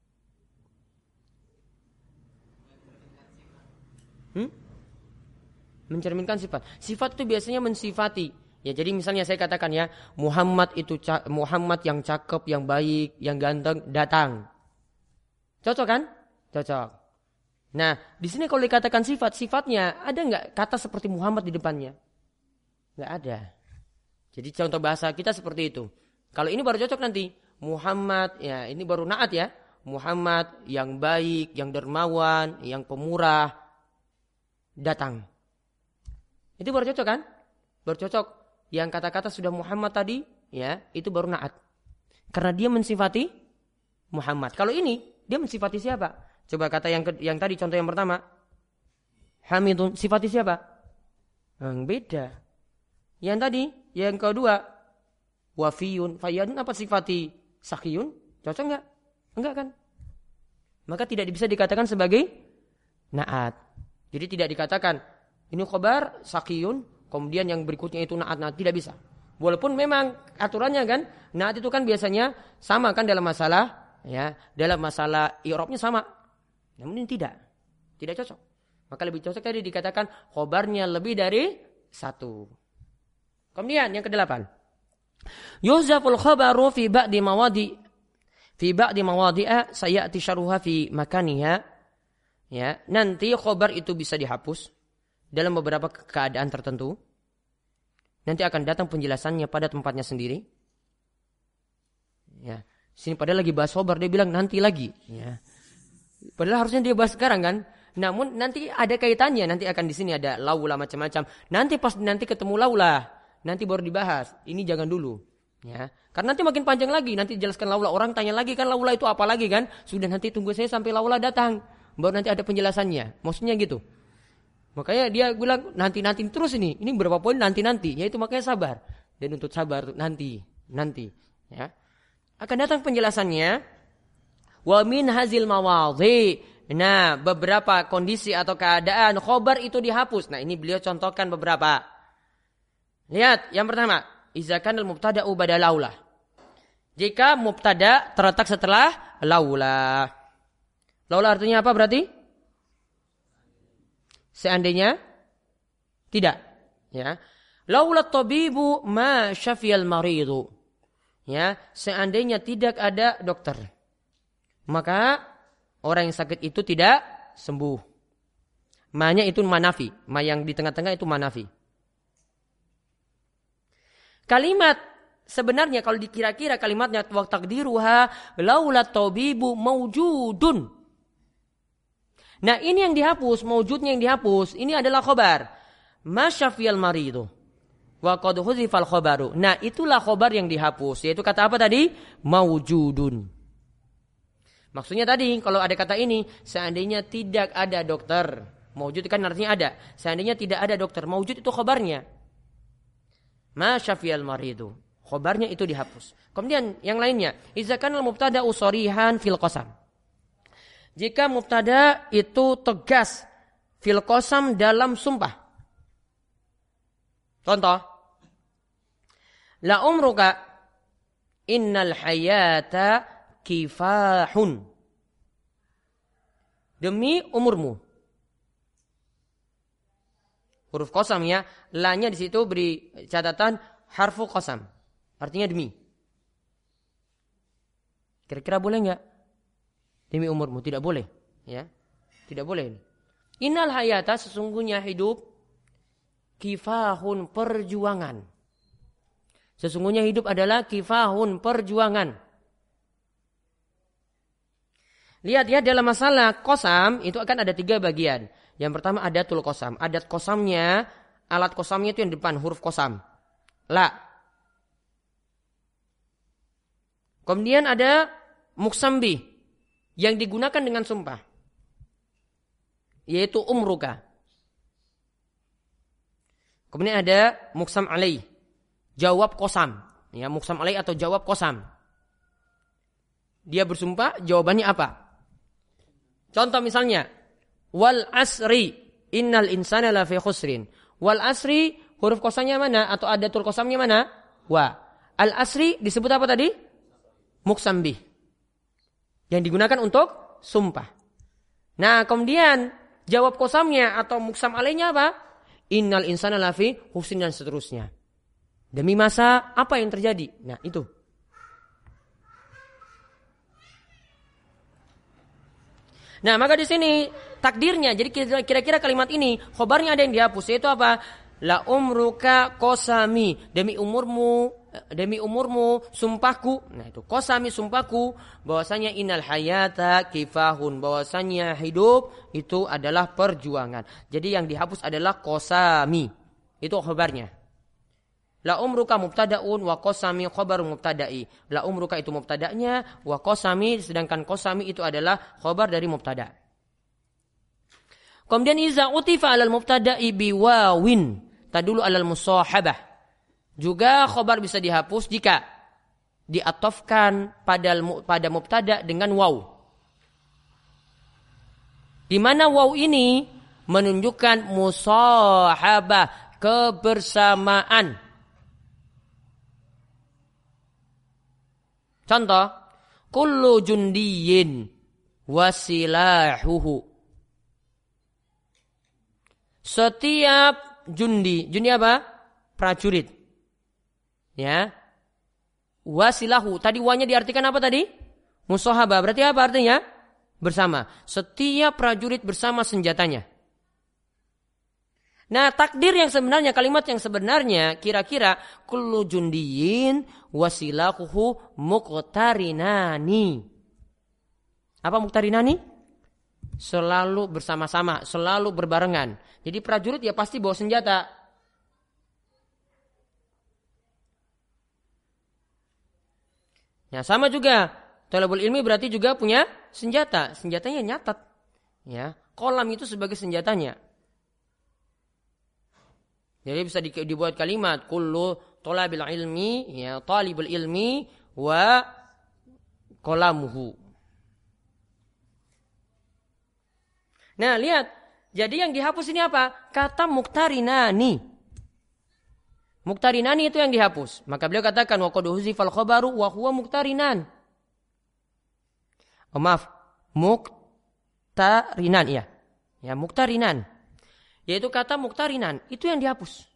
Mencerminkan sifat. Sifat itu biasanya mensifati. Ya, jadi misalnya saya katakan ya, Muhammad yang cakep, yang baik, yang ganteng datang. Cocok kan? Cocok. Nah, di sini kalau dikatakan sifat, sifatnya ada nggak kata seperti Muhammad di depannya? Nggak ada. Jadi contoh bahasa kita seperti itu. Kalau ini baru cocok nanti. Muhammad, ya ini baru naat ya. Muhammad yang baik, yang dermawan, yang pemurah, datang. Itu baru cocok kan? Baru cocok. Yang kata-kata sudah Muhammad tadi, ya itu baru naat. Karena dia mensifati Muhammad. Kalau ini, dia mensifati siapa? Coba kata yang tadi, contoh yang pertama. Hamidun, sifati siapa? Beda. Yang tadi, yang kedua, wafiyun, fayyadun, apa sifati sakiyun? Cocok enggak? Enggak kan? Maka tidak bisa dikatakan sebagai naat. Jadi tidak dikatakan ini khobar sakiyun, kemudian yang berikutnya itu naat, tidak bisa. Walaupun memang aturannya kan, naat itu kan biasanya sama kan dalam masalah, ya, dalam masalah i'rabnya sama. Namun ini tidak cocok. Maka lebih cocok tadi dikatakan khobarnya lebih dari satu. Kemudian yang ke-8. Yuhzaful khabaru fi ba'di mawadi'a sayati syarhuha fi makaniha. Ya, nanti khabar itu bisa dihapus dalam beberapa keadaan tertentu. Nanti akan datang penjelasannya pada tempatnya sendiri. Ya, sini padahal lagi bahas khabar dia bilang nanti lagi, ya. Padahal harusnya dia bahas sekarang kan. Namun nanti ada kaitannya, nanti akan di sini ada laula macam-macam. Nanti pas ketemu laula, nanti baru dibahas. Ini jangan dulu, ya. Karena nanti makin panjang lagi, nanti dijelaskan laula. Orang tanya lagi kan laula itu apa lagi kan? Sudah, nanti tunggu saya sampai laula datang, baru nanti ada penjelasannya. Maksudnya gitu. Makanya dia bilang nanti terus ini berapa poin nanti, yaitu makanya sabar. Dan untuk sabar nanti, ya. Akan datang penjelasannya. Wa min hazil mawadhi. Nah, beberapa kondisi atau keadaan khobar itu dihapus. Nah, ini beliau contohkan beberapa. Lihat, yang pertama, iza kana al-mubtada'u ba'da laula. Jika mubtada terletak setelah laula. Laula artinya apa berarti? Seandainya tidak, ya. Laula tabibu ma syafiyal maridu. Ya, seandainya tidak ada dokter, maka orang yang sakit itu tidak sembuh. Ma-nya itu manafi, ma yang di tengah-tengah itu manafi. Kalimat sebenarnya kalau dikira-kira kalimatnya wa taqdiruha laula tabibu maujudun. Nah, ini yang dihapus, maujudnya yang dihapus, ini adalah khobar. Ma syafiyal maridu wa qad huzifal khobaru. Nah, itulah khobar yang dihapus, yaitu kata apa tadi? Maujudun. Maksudnya tadi, kalau ada kata ini, seandainya tidak ada dokter. Maujud kan artinya ada. Seandainya tidak ada dokter, maujud itu khobarnya. Ma syafiyal maridu. Khobarnya itu dihapus. Kemudian yang lainnya, iza kana al-mubtada'u sharihan fil qasam. Jika mubtada itu tegas fil qasam dalam sumpah. Contoh, la umruka innal hayata kifahun. Demi umurmu. Huruf qasam ya, la-nya di situ beri catatan harfu qasam. Artinya demi. Kira-kira boleh enggak? Demi umurmu, tidak boleh, ya. Tidak boleh ini. Innal hayata, sesungguhnya hidup, kifahun, perjuangan. Sesungguhnya hidup adalah kifahun, perjuangan. Lihat ya, dalam masalah qasam itu akan ada 3 bagian. Yang pertama adatul qasam. Adat qasamnya, alat qasamnya itu yang depan huruf qasam. La. Kemudian ada muksambi yang digunakan dengan sumpah, yaitu umruka. Kemudian ada muksam alaih, jawab qasam, ya, muksam alaih atau jawab qasam. Dia bersumpah, jawabannya apa? Contoh misalnya, wal asri innal insana lafi khusrin. Wal asri huruf qasamnya mana atau adatul qasamnya mana? Wa. Al asri disebut apa tadi? Muksam bih. Yang digunakan untuk sumpah. Nah, kemudian jawab qasamnya atau muksam alaihnya apa? Innal insana lafi khusrin dan seterusnya. Demi masa apa yang terjadi? Nah, itu. Nah, maka di sini takdirnya, jadi kira-kira kalimat ini khobarnya ada yang dihapus, yaitu apa? La umruka qasami, demi umurmu sumpahku. Nah, itu qasami sumpahku bahwasanya innal hayata kifahun, bahwasanya hidup itu adalah perjuangan. Jadi yang dihapus adalah qasami. Itu khobarnya. La umruka mubtada'un wa qasami khabaru mubtada'i. La umruka itu mubtada'nya, wa qasami, sedangkan qasami itu adalah khabar dari mubtada'. Kemudian iza utifa 'alal mubtada'i biwawin tadulu 'alal musahabah. Juga khabar bisa dihapus jika diatofkan pada mubtada' dengan waw. Di mana waw ini menunjukkan musahabah, kebersamaan. Contoh, kullu jundiyin wasilahuhu. Setiap jundi apa? Prajurit. Ya. Wasilahu. Tadi wanya diartikan apa tadi? Musahabah. Berarti apa artinya? Bersama. Setiap prajurit bersama senjatanya. Nah, takdir yang sebenarnya, kalimat yang sebenarnya kira-kira kullu jundiyin wasilahuhu muqtarinani. Apa muqtarinani? Selalu bersama-sama, selalu berbarengan. Jadi prajurit ya pasti bawa senjata. Ya, sama juga thalabul ilmi berarti juga punya senjata. Senjatanya nyatat. Ya, kolam itu sebagai senjatanya. Jadi bisa dibuat kalimat kullu thalabil ilmi, ya, talibul ilmi wa qalamuhu. Nah, lihat. Jadi yang dihapus ini apa? Kata muqtarinani. Muqtarinani itu yang dihapus. Maka beliau katakan wa qad huzifal khabaru wa huwa muqtarinan. Oh, maaf. Muqtarinan, ya. Ya, muqtarinan. Yaitu kata muqtarinan, itu yang dihapus.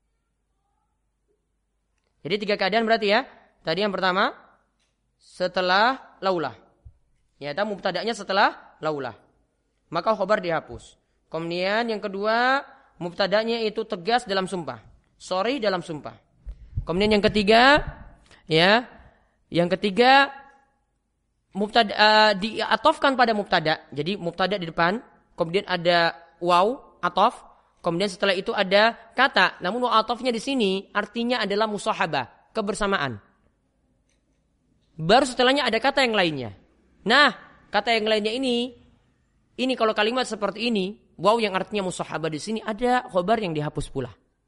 Jadi 3 keadaan berarti ya. Tadi yang pertama, setelah laulah. Ya, itu mubtada'nya setelah laulah. Maka khabar dihapus. Kemudian yang kedua, mubtada'nya itu tegas dalam sumpah. Sorry dalam sumpah. Kemudian yang ketiga, ya. Yang ketiga, mubtada diatofkan pada mubtada. Jadi mubtada di depan, kemudian ada waw atof, kemudian setelah itu ada kata. Namun atofnya di sini artinya adalah musahabah, kebersamaan. Baru setelahnya ada kata yang lainnya. Nah, kata yang lainnya ini kalau kalimat seperti ini, waw yang artinya musahabah di sini ada khobar yang dihapus pula.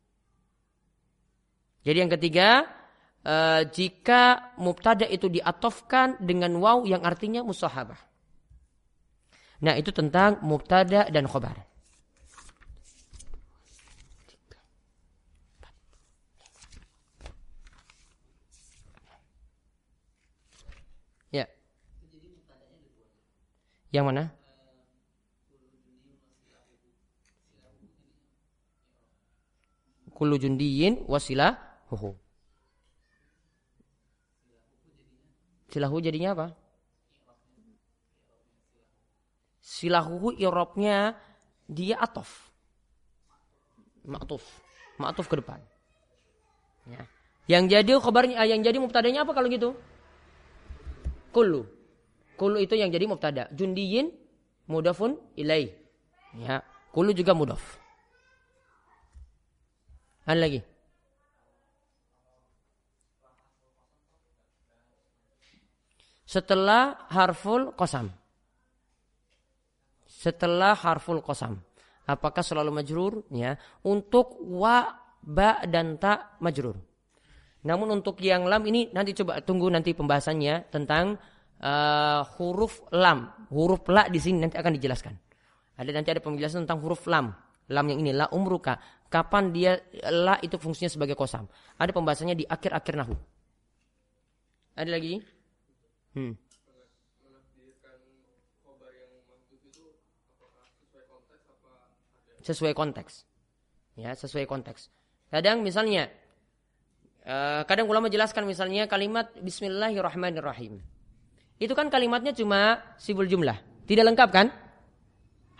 Jadi yang ketiga, jika mubtada itu diatofkan dengan waw yang artinya musahabah. Nah, itu tentang mubtada dan khobar. Ya. Yang mana? Kullu jundiyin wasilahu. Silahu jadinya apa? Silahu i'rabnya dia atof. Ma'tuf ke depan. Ya. Yang jadi khabarnya, yang jadi mubtadanya apa kalau gitu? Kullu. Kullu itu yang jadi mubtada. Jundiyin mudafun ilaih. Ya, kullu juga mudaf. Ada lagi? Setelah harful qasam. Setelah harful qasam. Apakah selalu majrur? Ya. Untuk wa, ba, dan ta majrur. Namun untuk yang lam ini nanti coba tunggu nanti pembahasannya tentang huruf lam. Huruf la di sini nanti akan dijelaskan. Nanti ada penjelasan tentang huruf lam. Lam yang ini la umruka. Kapan dia la itu fungsinya sebagai qasam. Ada pembahasannya di akhir-akhir nahwu. Ada lagi? Sesuai konteks. Ya, sesuai konteks. Kadang misalnya kadang ulama jelaskan misalnya kalimat bismillahirrahmanirrahim. Itu kan kalimatnya cuma sibul jumlah, tidak lengkap kan?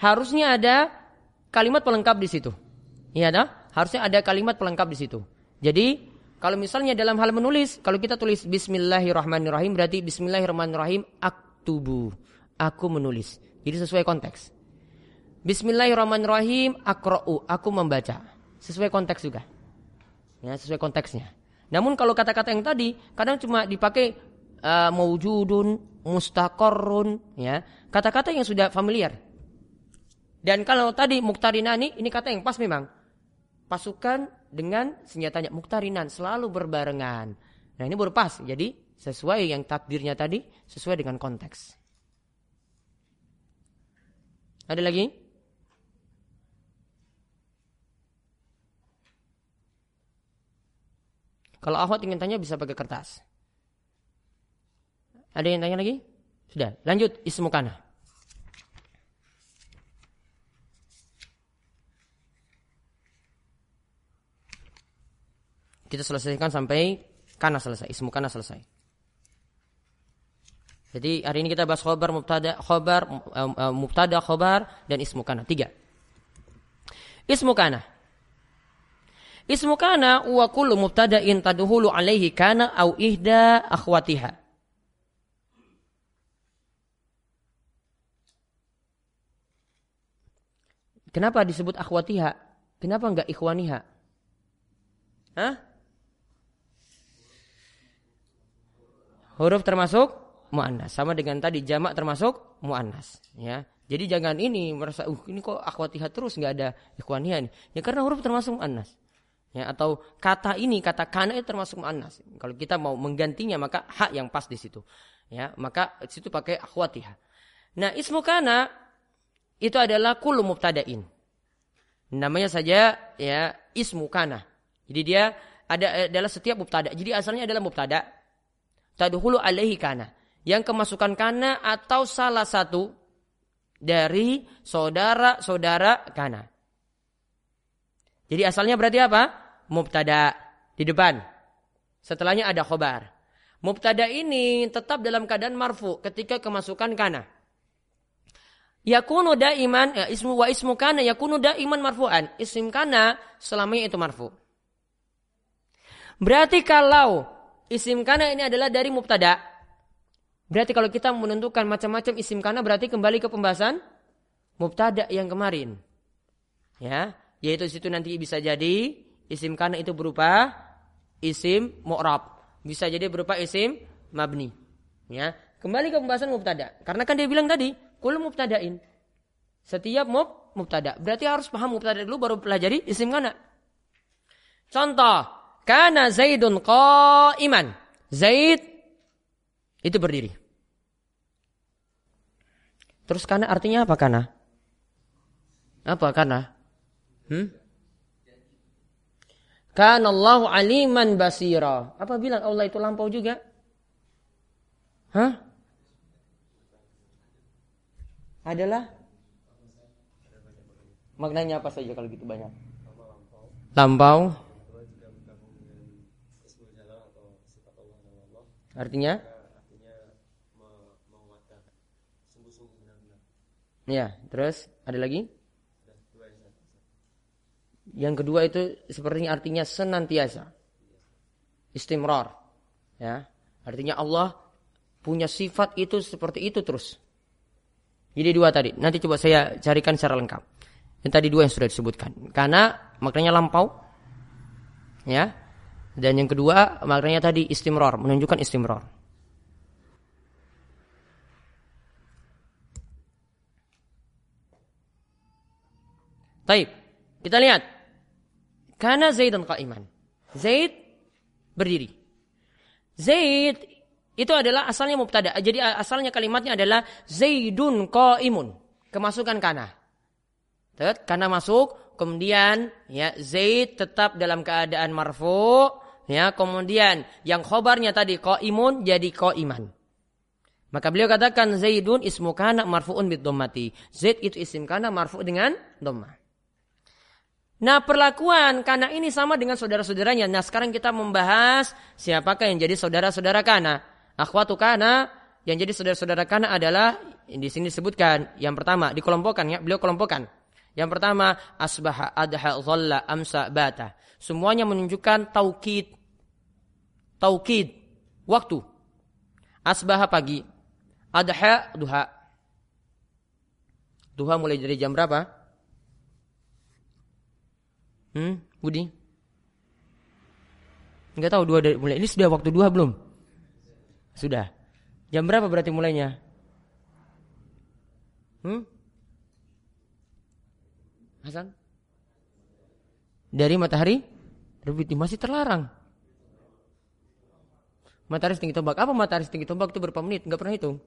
harusnya ada kalimat pelengkap di situ. Iya dah? Harusnya ada kalimat pelengkap di situ. Jadi kalau misalnya dalam hal menulis, kalau kita tulis Bismillahirrahmanirrahim, berarti Bismillahirrahmanirrahim aktubu, aku menulis. Jadi sesuai konteks. Bismillahirrahmanirrahim akra'u, aku membaca. Sesuai konteks juga. Ya, sesuai konteksnya. Namun kalau kata-kata yang tadi kadang cuma dipakai maujudun, mustaqarrun, ya, kata-kata yang sudah familiar. Dan kalau tadi muktarinani, ini kata yang pas memang. Pasukan dengan senjatanya muktarinan, selalu berbarengan. Nah ini baru pas. Jadi sesuai yang takdirnya tadi, sesuai dengan konteks. Ada lagi? Kalau akhwat ingin tanya bisa pakai kertas. Ada yang tanya lagi? Sudah, lanjut ismu kana. Kita selesaikan sampai kana selesai, ismu kana selesai. Jadi hari ini kita bahas khobar, mubtada, khobar, dan ismu kana. 3. Ismu kana. Ismu kana wa kullu mubtada'in tadkhulu alaihi kana au ihda akhwatiha. Kenapa disebut akhwatiha? Kenapa enggak ikhwaniha? Hah? Huruf termasuk muannas, sama dengan tadi jamak termasuk muannas, ya. Jadi jangan ini merasa ini kok akhwatiha terus enggak ada ikhwaniha nih. Ya karena huruf termasuk muannas. Ya, atau kata ini, kata kana itu termasuk muannas. Kalau kita mau menggantinya maka hak yang pas di situ. Ya, maka di situ pakai akhwatiha. Nah, ismu kana itu adalah kullu mubtada'in. Namanya saja ya ismu kana. Jadi dia adalah setiap mubtada. Jadi asalnya adalah mubtada. Tadkhulu alaihi kana. Yang kemasukan kana atau salah satu dari saudara-saudara kana. Jadi asalnya berarti apa? Mubtada di depan. Setelahnya ada khobar. Mubtada ini tetap dalam keadaan marfu ketika kemasukan kana. Yakunu daiman ismu kana yakunu daiman marfu'an. Isim kana selamanya itu marfu. Berarti kalau isim kana ini adalah dari mubtada, berarti kalau kita menentukan macam-macam isim kana berarti kembali ke pembahasan mubtada yang kemarin. Ya, yaitu situ nanti bisa jadi isim kana itu berupa isim mu'rab, bisa jadi berupa isim mabni. Ya, kembali ke pembahasan mubtada. Karena kan dia bilang tadi kullu mubtada'in. Setiap mubtada. Berarti harus paham mubtada dulu baru pelajari isim kana. Contoh, kana Zaidun qa'iman. Zaid itu berdiri. Terus kana artinya apa kana? Apa kana? Kana Allahu aliman basira. Apa bilang Allah itu lampau juga? Hah? Adalah maknanya apa saja kalau gitu banyak? Lampau. Artinya menguatkan sungguh-sungguh benar-benar. Ya, terus ada lagi? Yang kedua itu sepertinya artinya senantiasa. Istimrar. Ya, artinya Allah punya sifat itu seperti itu terus. Jadi 2 tadi. Nanti coba saya carikan secara lengkap. Yang tadi 2 yang sudah disebutkan. Karena maknanya lampau. Ya. Dan yang kedua maknanya tadi istimrar, menunjukkan istimrar. Baik. Kita lihat. Kana Zaidun qa'iman. Zaid berdiri. Zaid itu adalah asalnya mubtada. Jadi asalnya kalimatnya adalah Zaidun qa'imun. Kemasukan kana. Kana masuk, kemudian ya Zaid tetap dalam keadaan marfu, ya, kemudian yang khobarnya tadi qa'imun jadi qa'iman. Maka beliau katakan Zaidun ismu kana marfu'un bid dhammati. Zaid itu isim kana marfu' dengan dhammah. Nah, perlakuan kana ini sama dengan saudara-saudaranya. Nah, sekarang kita membahas siapakah yang jadi saudara-saudara kana. Akhwatu kana yang jadi saudara-saudara kana adalah di sini disebutkan yang pertama dikelompokkan ya, beliau kelompokkan. Yang pertama asbaha, adha, dhalla, amsa, bata. Semuanya menunjukkan taukid. Taukid waktu. Asbaha pagi, adha duha. Duha mulai dari jam berapa? Budi? Enggak tahu duha dari mulai. Ini sudah waktu duha belum? Sudah. Jam berapa berarti mulainya? Hasan? Dari matahari terbit, masih terlarang. Matahari setinggi tombak. Apa matahari setinggi tombak itu berapa menit? Enggak pernah hitung.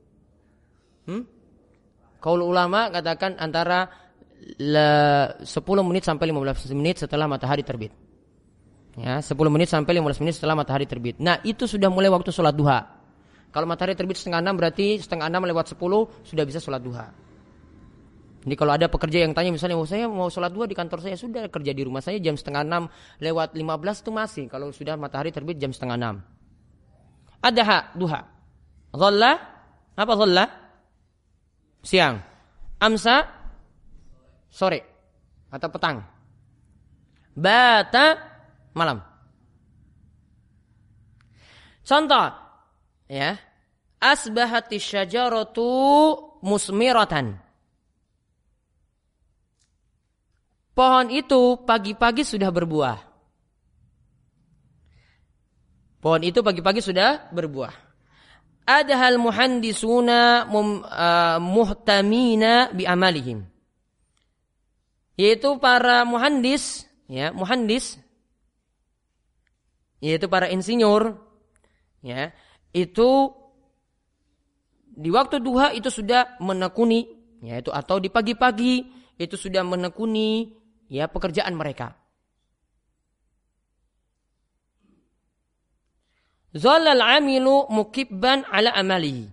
Qaul ulama katakan antara 10 menit sampai 15 menit setelah matahari terbit. Ya, 10 menit sampai 15 menit setelah matahari terbit. Nah, itu sudah mulai waktu sholat duha. Kalau matahari terbit 5:30 berarti 5:30 lewat 10 sudah bisa sholat duha. Jadi kalau ada pekerja yang tanya misalnya, saya mau sholat duha di kantor saya, sudah kerja di rumah saya jam 5:30 lewat 15 itu masih. Kalau sudah matahari terbit jam 5:30. Adha, duha. Dhalla, apa dhalla? Siang. Amsa, sore atau petang. Bata, malam. Contoh, ya. Asbahati syajaratu musmiratan. Pohon itu pagi-pagi sudah berbuah. Pohon itu pagi-pagi sudah berbuah. Adhal muhandisuna muhtamina bi amalihim. Yaitu para muhandis, ya, muhandis yaitu para insinyur, ya, itu di waktu duha itu sudah menekuni, yaitu atau di pagi-pagi itu sudah menekuni, ya, pekerjaan mereka. Zalal amilu mukibban ala amalihi.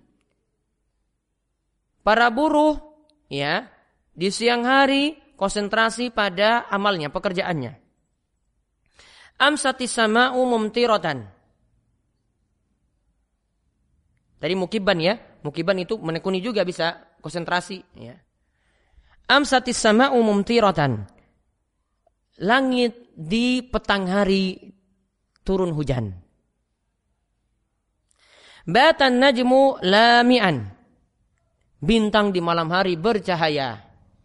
Para buruh, ya, di siang hari konsentrasi pada amalnya, pekerjaannya. Amsatis sama'u mumtiratan. Tadi mukibban, ya. Mukibban itu menekuni juga bisa konsentrasi, ya. Amsatis sama'u mumtiratan. Langit di petang hari turun hujan. Batan najmu lami'an. Bintang di malam hari bercahaya.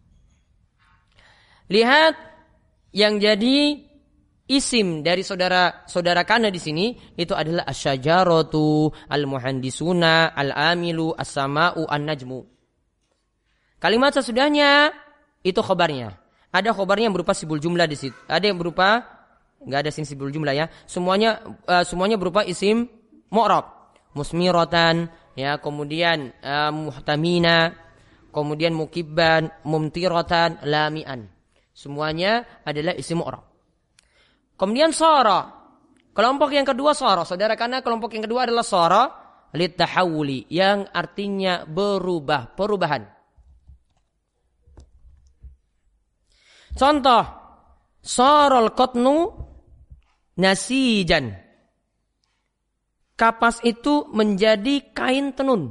Lihat yang jadi isim dari saudara kana di sini itu adalah asyajaratu, al-muhandisuna, al-amilu, as-sama'u, an-najmu. Kalimat sesudahnya itu khobarnya. Ada khobarnya yang berupa sibul jumlah di situ. Ada yang berupa enggak ada sibul jumlah, ya. Semuanya berupa isim mu'rab. Musmiratan, ya, kemudian muhtamina, kemudian mukibban, mumtiratan, lami'an. Semuanya adalah isim mu'rab. Kemudian sara. Kelompok yang kedua sara. Saudara, karena kelompok yang kedua adalah sara litahawuli, yang artinya berubah, perubahan. Contoh, saral qatnu nasijan. Kapas itu menjadi kain tenun.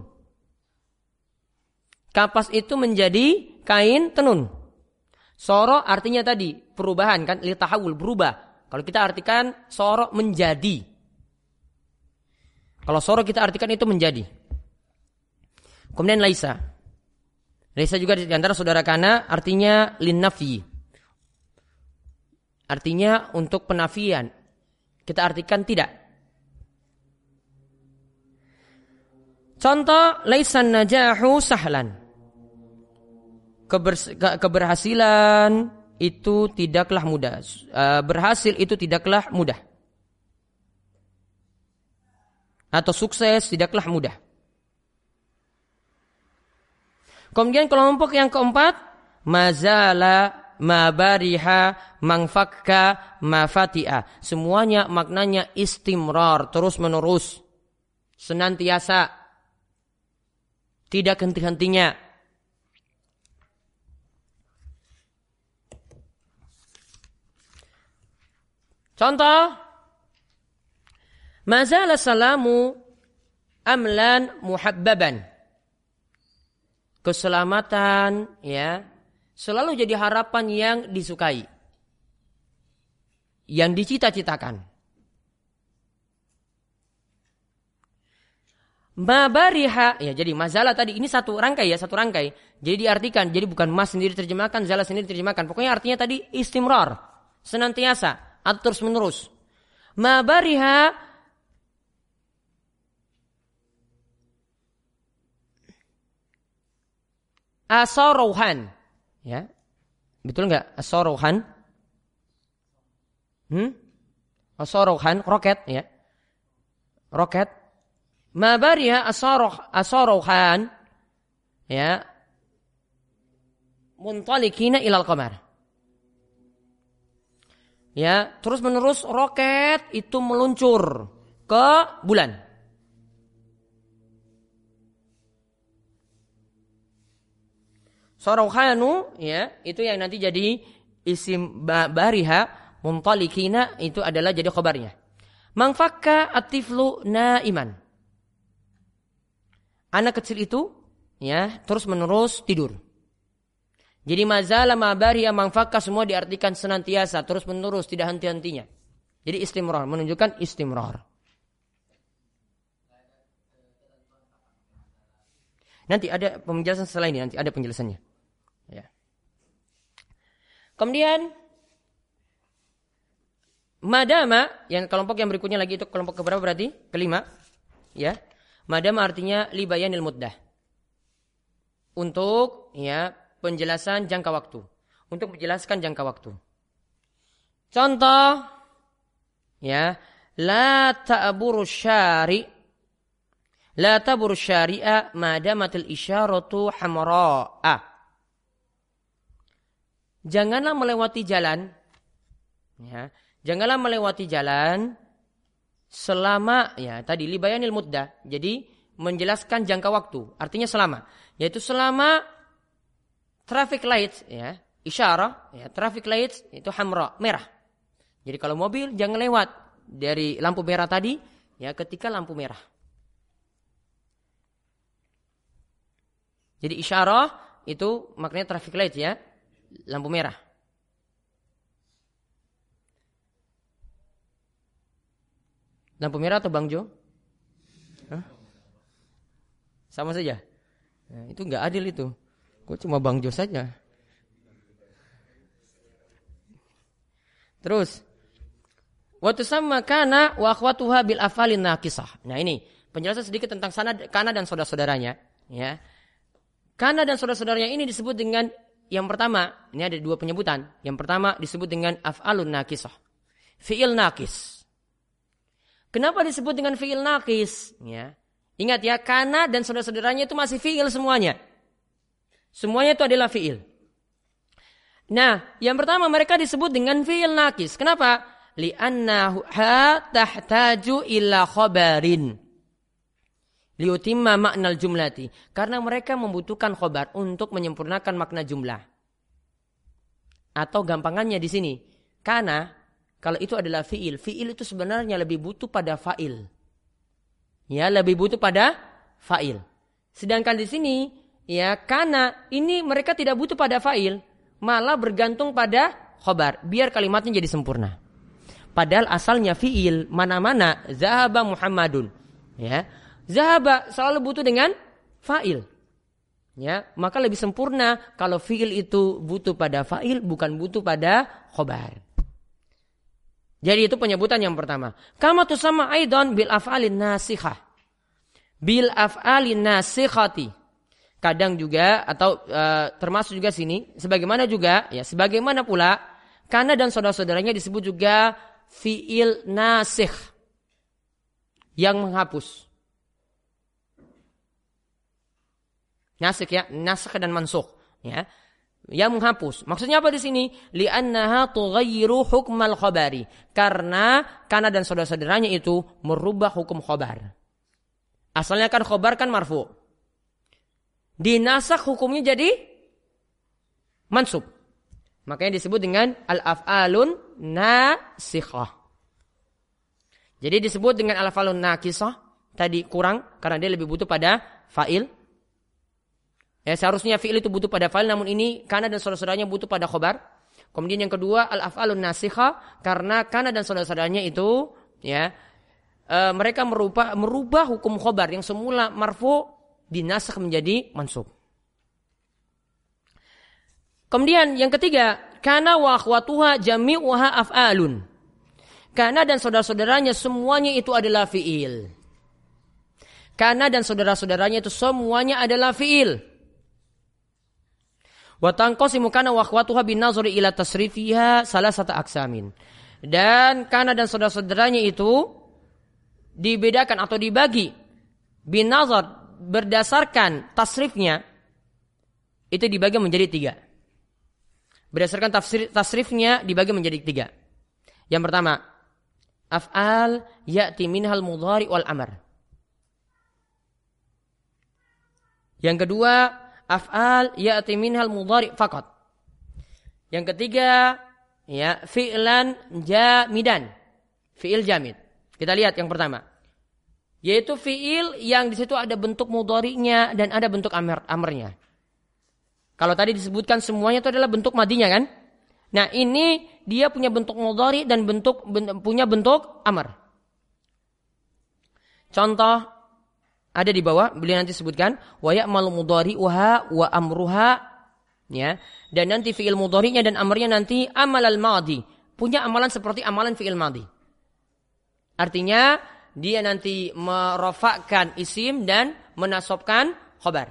Kapas itu menjadi kain tenun. Soro artinya tadi perubahan, kan, litahawul, berubah. Kalau kita artikan soro menjadi. Kalau soro kita artikan itu menjadi. Kemudian laisa. Laisa juga di antara saudara kana artinya linnafi. Artinya untuk penafian. Kita artikan tidak. Contoh, laisan najahu sahlan. Keberhasilan itu tidaklah mudah. Berhasil itu tidaklah mudah. Atau sukses tidaklah mudah. Kemudian kelompok yang keempat, mazala, mabariha, mangfakka, mafati'a. Semuanya maknanya istimrar, terus menerus, senantiasa, tidak henti-hentinya. Contoh, mazala salamu amlan muhabbaban. keselamatan, ya, selalu jadi harapan yang disukai, yang dicita-citakan. Mabariha, ya, jadi mazalah tadi ini satu rangkai. Jadi diartikan, jadi bukan mas sendiri terjemahkan, zalah sendiri terjemahkan. Pokoknya artinya tadi istimrar, senantiasa atau terus menerus. Mabariha asarauhan, ya, betul nggak asarauhan? Asarauhan, roket, ya, roket. Mabariha asarauhan, ya, muntalikina ilal qamar. Ya, terus menerus roket itu meluncur ke bulan. Sarauhanu, ya, itu yang nanti jadi isim bariha, muntalikina itu adalah jadi khabarnya. Mangfakka atiflu naiman. Anak kecil itu, ya, terus menerus tidur. Jadi mazala mabariha mangfakka semua diartikan senantiasa, terus menerus, tidak henti-hentinya. Jadi istimrar, menunjukkan istimrar. Nanti ada penjelasan setelah ini, nanti ada penjelasannya. Ya. Kemudian madama, yang kelompok yang berikutnya lagi itu kelompok keberapa berarti? Kelima. Ya. Madama artinya li bayanil muddah. Untuk, ya, penjelasan jangka waktu. Untuk menjelaskan jangka waktu. Contoh, ya, la ta'buru syari' la tabur syari'a madamatil isyaratu hamra'a. Janganlah melewati jalan, ya, janganlah melewati jalan selama, ya, tadi libayanil muddah. Jadi menjelaskan jangka waktu, artinya selama, yaitu selama traffic light, ya, isyarah, ya, traffic light itu hamra, merah. Jadi kalau mobil jangan lewat dari lampu merah tadi, ya, ketika lampu merah. Jadi isyarah itu maknanya traffic light, ya, lampu merah. Lampu merah atau bangjo? Hah? Sama saja. Nah, itu enggak adil itu. Kok cuma bangjo saja? Terus wa tusamma kana wa akhwatuha bil afalin naqisah. Nah, ini penjelasan sedikit tentang kana dan saudara-saudaranya, ya. Kana dan saudara-saudaranya ini disebut dengan yang pertama, ini ada dua penyebutan. Yang pertama disebut dengan af'alun naqisah. Fi'il naqis. Kenapa disebut dengan fi'il naqis? Ya. Ingat ya, kana dan saudara-saudaranya itu masih fi'il semuanya. Semuanya itu adalah fi'il. Nah, yang pertama mereka disebut dengan fi'il naqis. Kenapa? Li'annahu tahtaju ila khabarin. Liutimma maknal jumlati. Karena mereka membutuhkan khobar untuk menyempurnakan makna jumlah. Atau gampangannya di sini. Karena kalau itu adalah fi'il. Fi'il itu sebenarnya lebih butuh pada fa'il. Ya, lebih butuh pada fa'il. Sedangkan di sini, ya, karena ini mereka tidak butuh pada fa'il. Malah bergantung pada khobar. Biar kalimatnya jadi sempurna. Padahal asalnya fi'il. Mana-mana. Zahaba Muhammadun. Ya. Zahaba selalu butuh dengan fa'il. Ya, maka lebih sempurna kalau fi'il itu butuh pada fa'il, bukan butuh pada khobar. Jadi itu penyebutan yang pertama. Kama tusamma aidan bil af'alin nasikhah. Bil af'alin nasikhati. Kadang juga atau termasuk juga sini sebagaimana juga, ya, sebagaimana pula kana dan saudara-saudaranya disebut juga fi'il nasikh yang menghapus. Nasikh, ya, nasikh dan mansukh, ya. Yang menghapus. Maksudnya apa di sini? Li'annaha tughayyiru hukmal khabari. Karena kana dan saudara-saudaranya itu merubah hukum khabar. Asalnya kan khabar kan marfu. Dinasakh hukumnya jadi mansub. Makanya disebut dengan al-af'alun nasikhah. Jadi disebut dengan al-af'alun naqisah. Tadi kurang karena dia lebih butuh pada fa'il. Ya, seharusnya fi'il itu butuh pada fa'il, namun ini kana dan saudara-saudaranya butuh pada khobar. Kemudian yang kedua al-af'alun nasikha, karena kana dan saudara-saudaranya itu ya mereka merubah hukum khobar yang semula marfu dinasakh menjadi mansub. Kemudian yang ketiga, kana wa akhwatuha jami'uha af'alun. Kana dan saudara-saudaranya semuanya itu adalah fi'il. Kana dan saudara-saudaranya itu semuanya adalah fi'il. Wa tanqasimu kana wa akhwatuha bin nazari ila tasrifiha salasata aqsamin. Dan kana dan saudara-saudaranya itu dibedakan atau dibagi bin nazar berdasarkan tasrifnya, itu dibagi menjadi 3. Berdasarkan tasrifnya dibagi menjadi 3. Yang pertama, af'al ya'ti minhal mudhari wal amr. Yang kedua, af'al ya'ti minhal mudhari faqat. Yang ketiga, ya, fi'lan jamidan. Fi'il jamid. Kita lihat yang pertama. Yaitu fi'il yang di situ ada bentuk mudhari'nya dan ada bentuk amrnya. Kalau tadi disebutkan semuanya itu adalah bentuk madinya kan? Nah, ini dia punya bentuk mudhari dan punya bentuk amr. Contoh ada di bawah, beliau nanti sebutkan wa ya'malu mudhari'uha wa amruha, ya. Dan nanti fi'il mudhari'nya dan amrnya nanti amal al-madi, punya amalan seperti amalan fi'il madi. Artinya dia nanti merofakkan isim dan menasabkan khabar.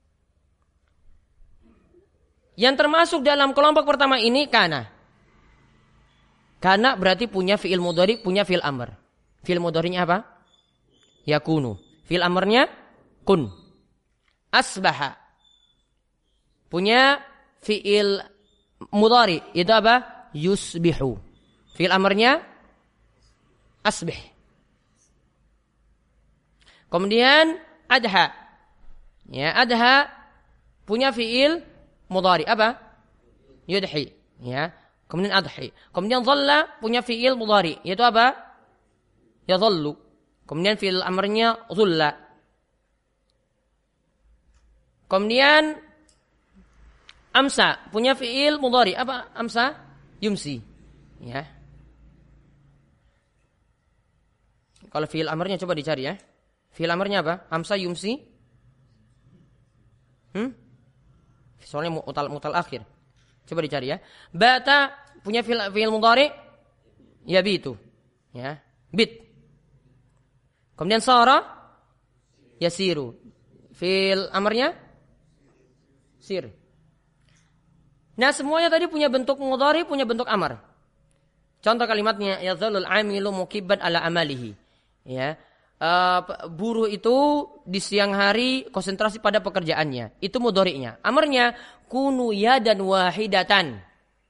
Yang termasuk dalam kelompok pertama ini kana. Kana berarti punya fi'il mudhari', punya fi'il amr. Fi'il mudhari'nya apa? Yakunu. Fi'il amrnya kun. Asbaha. Punya fi'il mudhari, itu apa? Yusbihu. Fi'il amrnya asbih. Kemudian adha. Ya, adha punya fi'il mudhari apa? Yudhi. Ya. Kemudian adhi. Kemudian dhalla punya fi'il mudhari, yaitu apa? Yadhallu. Kemudian fi'il amrnya dhulla. Kemudian amsa punya fi'il mudhari apa? Amsa yumsi. Ya. Kalau fi'il amrnya coba dicari ya. Fi'il amrnya apa? Amsa yumsi. Soalnya mutal akhir. Coba dicari ya. Bata punya fi'il mudhari yabitu. Ya. Bit. Kemudian sara yasiru. Fi'il amrnya sir. Nah, semuanya tadi punya bentuk mudhari, punya bentuk amr. Contoh kalimatnya yadhallul amilu mukibban ala amalihi. Ya. Buruh itu di siang hari konsentrasi pada pekerjaannya. Itu mudhari'nya. Amrnya kunu yadan wahidatan.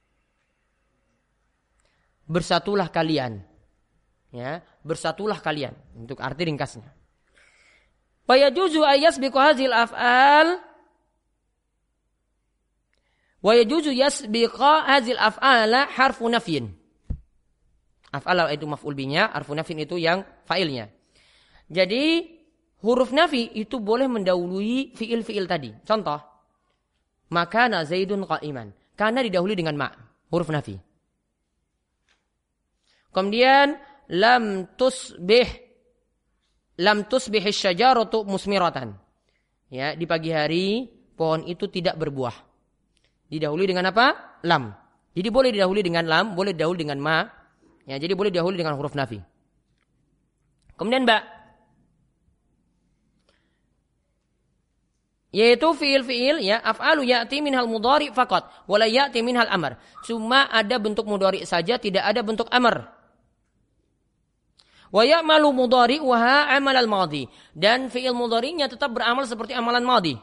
Bersatulah kalian. Ya, bersatulah kalian. Untuk arti ringkasnya. Wa yajuzu ayasbiqu hadzal af'al. Wa yajuzu yasbiqa hadzal af'ala harfu nafyin. Af'ala itu maf'ul binya, harfu nafyin itu yang fa'ilnya. Jadi huruf nafi itu boleh mendahului fi'il-fi'il tadi. Contoh, makana Zaidun qa'iman. Karena didahului dengan ma, huruf nafi. Kemudian lam tusbih asy-syajaratu musmiratan. Ya, di pagi hari pohon itu tidak berbuah. Didahului dengan apa? Lam. Jadi boleh didahului dengan lam, boleh didahului dengan ma. Ya, jadi boleh didahului dengan huruf nafi. Kemudian ba, yaitu fi'il ya, af'alu ya'ti minhal mudhari faqat wa la ya'ti minhal amr. Cuma ada bentuk mudhari saja, tidak ada bentuk amr. Wa ya'malu mudhari wa amal al-madhi, dan fi'il mudhari'nya tetap beramal seperti amalan madhi.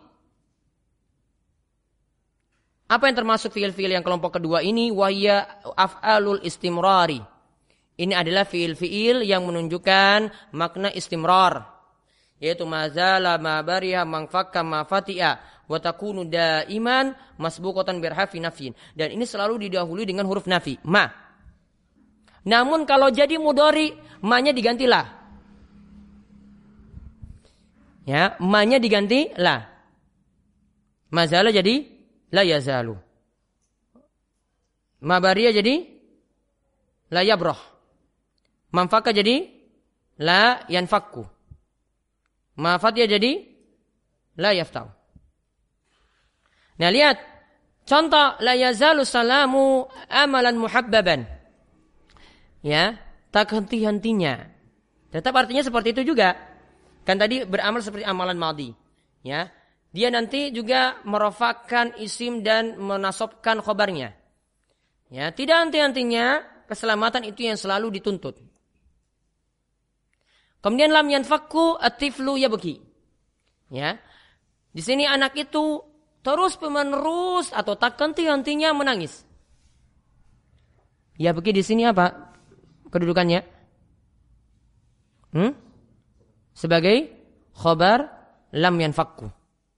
Apa yang termasuk fi'il-fi'il yang kelompok kedua ini? Wa hiya af'alul istimrari. Ini adalah fi'il-fi'il yang menunjukkan makna istimrar, yaitu mazala ma bariha man fakka ma fati'a wa takunu daiman masbuqatan bi harfi nafyin. Dan ini selalu didahului dengan huruf nafi, ma. Namun kalau jadi mudhari, ma-nya diganti la. Ya, ma-nya diganti la. Mazala jadi la yazalu. Mabariya jadi la yabrah. Manfaka jadi la yanfakku. Mafatya jadi la yaftau. Nah, lihat contoh la yazalu salamu amalan muhabbaban. Ya, tak henti-hentinya. Tetap artinya seperti itu juga. Kan tadi beramal seperti amalan madhi. Ya. Dia nanti juga merofakkan isim dan menasobkan khobarnya. Ya, tidak henti-hentinya, keselamatan itu yang selalu dituntut. Kemudian lam yanfakku atiflu yabki. Ya. Di sini anak itu terus menerus atau tak henti-hentinya menangis. Yabki di sini apa kedudukannya? Sebagai khobar lam yanfakku.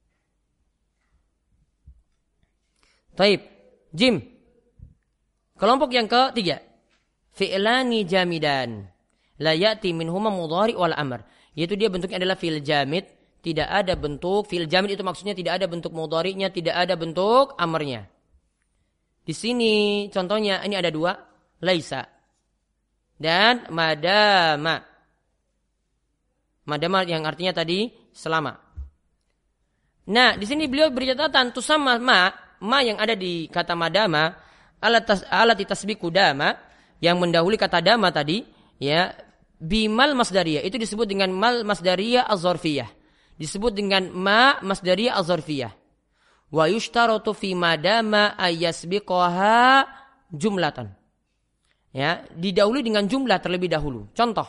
Taib. Jim. Kelompok yang ketiga. Fi'lani jamidan. La ya'ti minhuma mudhari wal amr. Yaitu dia bentuknya adalah fi'il jamid. Tidak ada bentuk. Fi'il jamid itu maksudnya tidak ada bentuk mudhari'nya. Tidak ada bentuk amrnya. Di sini contohnya ini ada dua. Laisa. Dan madama. Madama yang artinya tadi selama. Nah, di sini beliau beri catatan tusamma ma yang ada di kata madama alat tasbiqu dama yang mendahului kata dama tadi ya bimal masdariyah itu disebut dengan mal masdariyah az-zarfiyah. Disebut dengan ma masdariyah az-zarfiyah. Wa yushtaratu fi madama ayasbiqaha jumlatan. Ya, didahului dengan jumlah terlebih dahulu. Contoh.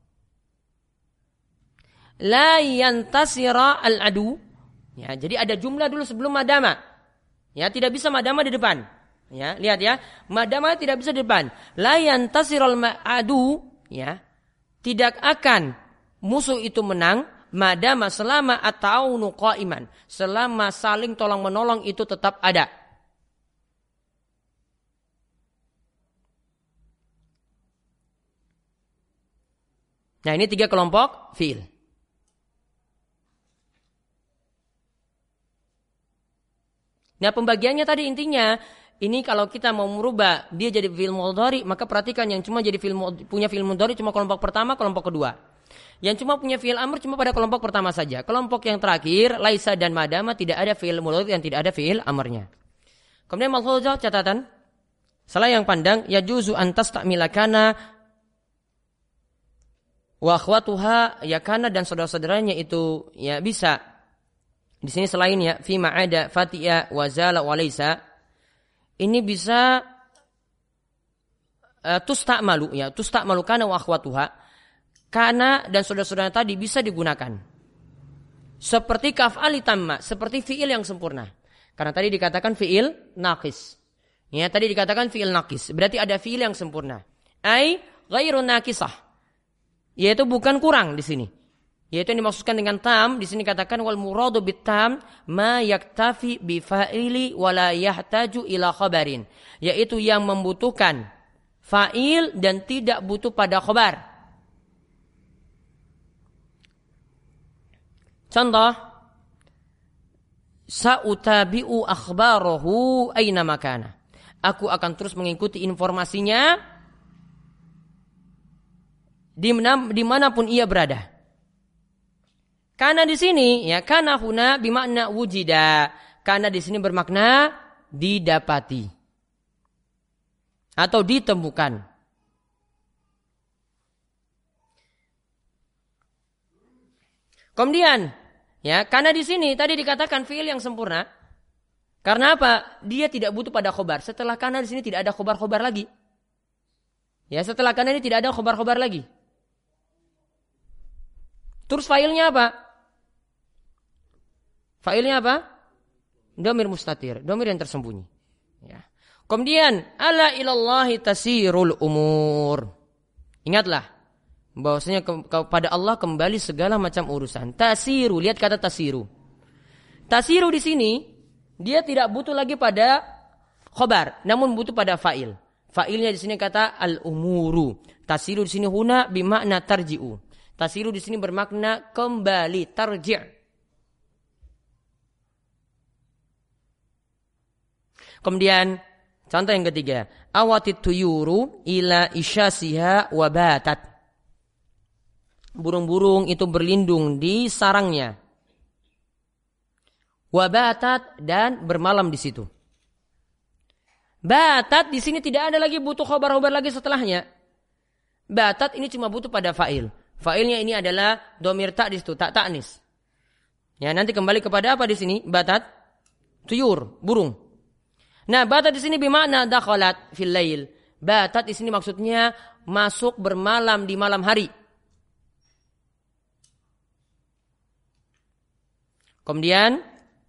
La yantasira al-adu. Ya, jadi ada jumlah dulu sebelum madama. Ya, tidak bisa madama di depan. Ya, lihat ya. Madama tidak bisa di depan. La yantasirul adu, ya. Tidak akan musuh itu menang madama selama at-ta'awunu qa'iman. Selama saling tolong-menolong itu tetap ada. Nah, ini 3 kelompok fi'il. Nah, pembagiannya tadi intinya ini kalau kita mau merubah dia jadi fi'il mudhari, maka perhatikan yang cuma jadi punya fi'il mudhari cuma kelompok pertama, kelompok kedua. Yang cuma punya fi'il amr cuma pada kelompok pertama saja. Kelompok yang terakhir, laisa dan madama tidak ada fi'il mudhari dan tidak ada fi'il amrnya. Kemudian malhuzah catatan. Salah yang pandang yajuzu an tastamila kana wa akhwatuha ya kana dan saudara-saudaranya itu ya bisa. Di sini selain ya fi ma'ada fatiha wa zala wa laisa ini bisa tusta'malu kana wa akhwatuha kana dan saudara-saudara tadi bisa digunakan seperti kaf'ali tamma seperti fi'il yang sempurna karena tadi dikatakan fi'il naqis ya tadi dikatakan fi'il naqis berarti ada fi'il yang sempurna ai ghairu naqisah yaitu bukan kurang di sini. Yaitu yang dimaksudkan dengan tam di sini katakan wal muradu bit tam ma yaktafi bi fa'ili wa la yahtaju ila khabarin yaitu yang membutuhkan fa'il dan tidak butuh pada khabar. Contoh sa'utabi'u akhbarahu aina makana. Aku akan terus mengikuti informasinya dimanapun ia berada. Karena di sini ya kana huna bimakna wujida. Karena di sini bermakna didapati atau ditemukan. Kemudian ya karena di sini tadi dikatakan fi'il yang sempurna. Karena apa? Dia tidak butuh pada khobar. Setelah karena di sini tidak ada khobar-khobar lagi. Ya setelah karena ini tidak ada khobar-khobar lagi. Terus fa'ilnya apa? Fa'ilnya apa? Dhamir mustatir, dhamir yang tersembunyi. Ya. Kemudian ala ilallahi tasirul umur. Ingatlah bahwasanya kepada Allah kembali segala macam urusan. Tasiru, lihat kata tasiru. Tasiru di sini dia tidak butuh lagi pada khobar, namun butuh pada fa'il. Fa'ilnya di sini kata al-umuru. Tasiru di sini huna bimakna tarji'u. Tasiru di sini bermakna kembali, tarji'. Kemudian contoh yang ketiga, awatit tuyuru ila isyasiha wa batat. Burung-burung itu berlindung di sarangnya. Wa batat, dan bermalam di situ. Batat di sini tidak ada lagi butuh khobar-khobar lagi setelahnya. Batat ini cuma butuh pada fa'il. Fa'ilnya ini adalah dhamir ta di situ, tak ta'nis. Ya, nanti kembali kepada apa di sini? Batat, tuyur, burung. Nah, batat di sini bermakna dakhalat fil lail. Batat di sini maksudnya masuk bermalam di malam hari. Kemudian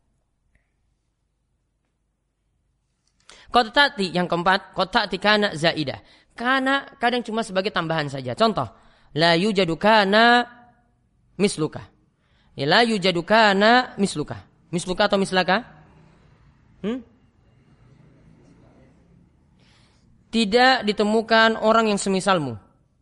qad ta'ti yang keempat, qad ta'ti kana zaidah. Kana kadang cuma sebagai tambahan saja. Contoh, la yujadu kana misluka. Ya, la yujadu kana misluka. Misluka atau mislaka? Tidak ditemukan orang yang semisalmu.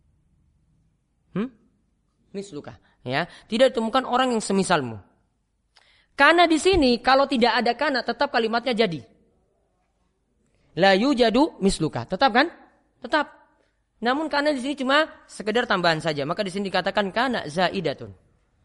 Misluka. Ya, tidak ditemukan orang yang semisalmu. Kana di sini kalau tidak ada kana tetap kalimatnya jadi. La yujadu misluka. Tetap kan? Tetap. Namun kana di sini cuma sekedar tambahan saja. Maka di sini dikatakan kana zaidatun.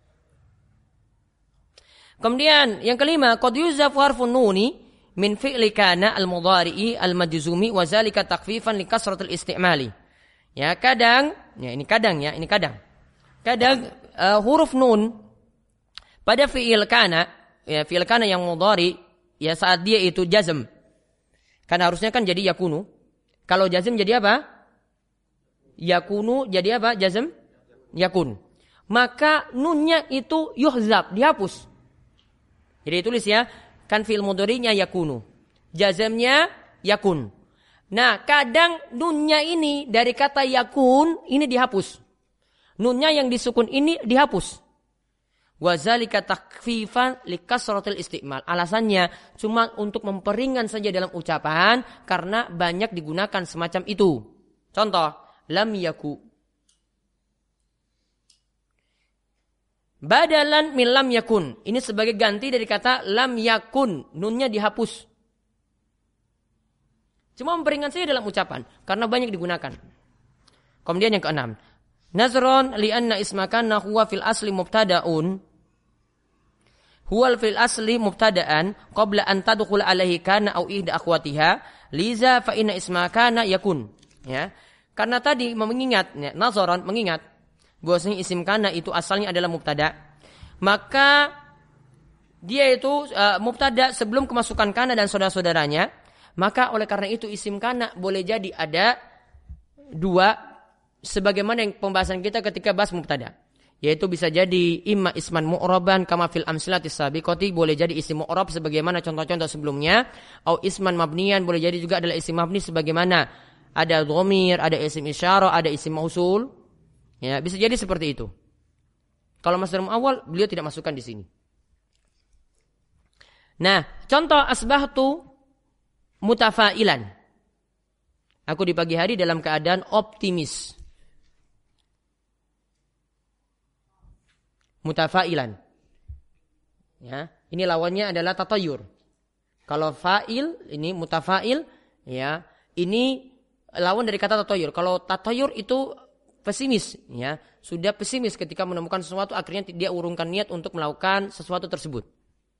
Kemudian yang kelima, qad yuzafu harfun nuni min fi'li kana al-mudhari'i al-majzumi wa zalika takhfifan li kasratil istimali. Ya, kadang, ya ini kadang ya, ini kadang. Kadang huruf nun pada fi'il kana, ya fi'il kana yang mudhari, ya saat dia itu jazm. Kan harusnya kan jadi yakunu. Kalau jazm jadi apa? Yakunu jadi apa? Jazm? Yakun. Maka nunnya itu yuhzab, dihapus. Jadi tulis ya, kan fi'il mudhari'nya yakunu. Jazmnya yakun. Nah, kadang nunnya ini dari kata yakun ini dihapus. Nunnya yang disukun ini dihapus. Wa zalika takhfifan li kasratil istimal. Alasannya cuma untuk memperingan saja dalam ucapan karena banyak digunakan semacam itu. Contoh, lam yaku. Badalan min lam yakun. Ini sebagai ganti dari kata lam yakun. Nunnya dihapus. Cuma memperingan saja dalam ucapan karena banyak digunakan. Kemudian yang keenam, nazron li anna ismakana huwa fil asli mubtada'un. Huwa fil asli mubtada'an qabla an tadkhul alaihi kana au ihda akhwatiha liza fa inna ismakana yakun. Ya. Karena tadi mengingat, ya, nazaran mengingat bahwasanya isim kana itu asalnya adalah mubtada. Maka dia itu mubtada sebelum kemasukan kana dan saudara-saudaranya. Maka oleh karena itu isim kana boleh jadi ada dua sebagaimana yang pembahasan kita ketika bahas mubtada. Yaitu bisa jadi imma isman mu'raban kama fil amsilatis sabiqati, boleh jadi isim mu'rab sebagaimana contoh-contoh sebelumnya, atau isman mabniyan, boleh jadi juga adalah isim mabni sebagaimana ada dhamir, ada isim isyarah, ada isim mausul. Ya, bisa jadi seperti itu. Kalau masdar awal beliau tidak masukkan di sini. Nah, contoh asbahtu mutafailan. Aku di pagi hari dalam keadaan optimis. Mutafailan. Ya, ini lawannya adalah tatayur. Kalau fa'il ini mutafail, ya, ini lawan dari kata tatayur. Kalau tatayur itu pesimis, ya, sudah pesimis ketika menemukan sesuatu, akhirnya dia urungkan niat untuk melakukan sesuatu tersebut.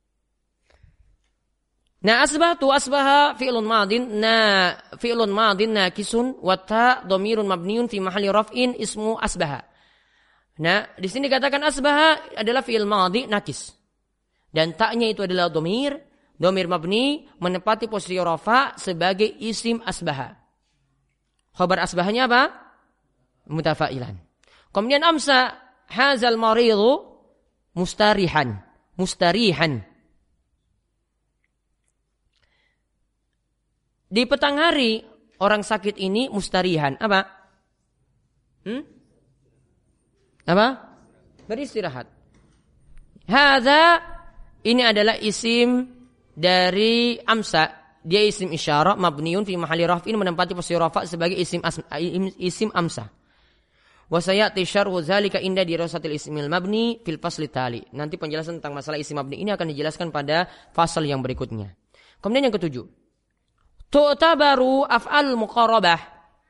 Nah, asbaha fi'lun madin nakisun wa ta dhamirun mabniun fi mahalli raf'in ismu asbaha. Nah, di sini dikatakan asbaha adalah fi'il madhi nakis. Dan ta'nya itu adalah dhamir mabni menempati posisi rafa sebagai isim asbaha. Khabar asbahanya apa? Mutafailan. Kemudian amsa hazal maridu mustarihan. Di petang hari orang sakit ini mustarihan. Apa? Apa? Beristirahat. Hadza ini adalah isim dari amsa. Dia isim isyarah mabniun fi mahalli raf'in menempati posisi rafa sebagai isim amsa. Wa sayati syarhu dzalika inda dirasatil ismil mabni fil fasli tali. Nanti penjelasan tentang masalah isim mabni ini akan dijelaskan pada fasal yang berikutnya. Kemudian yang ketujuh. Tu'tabaru af'al muqarabah.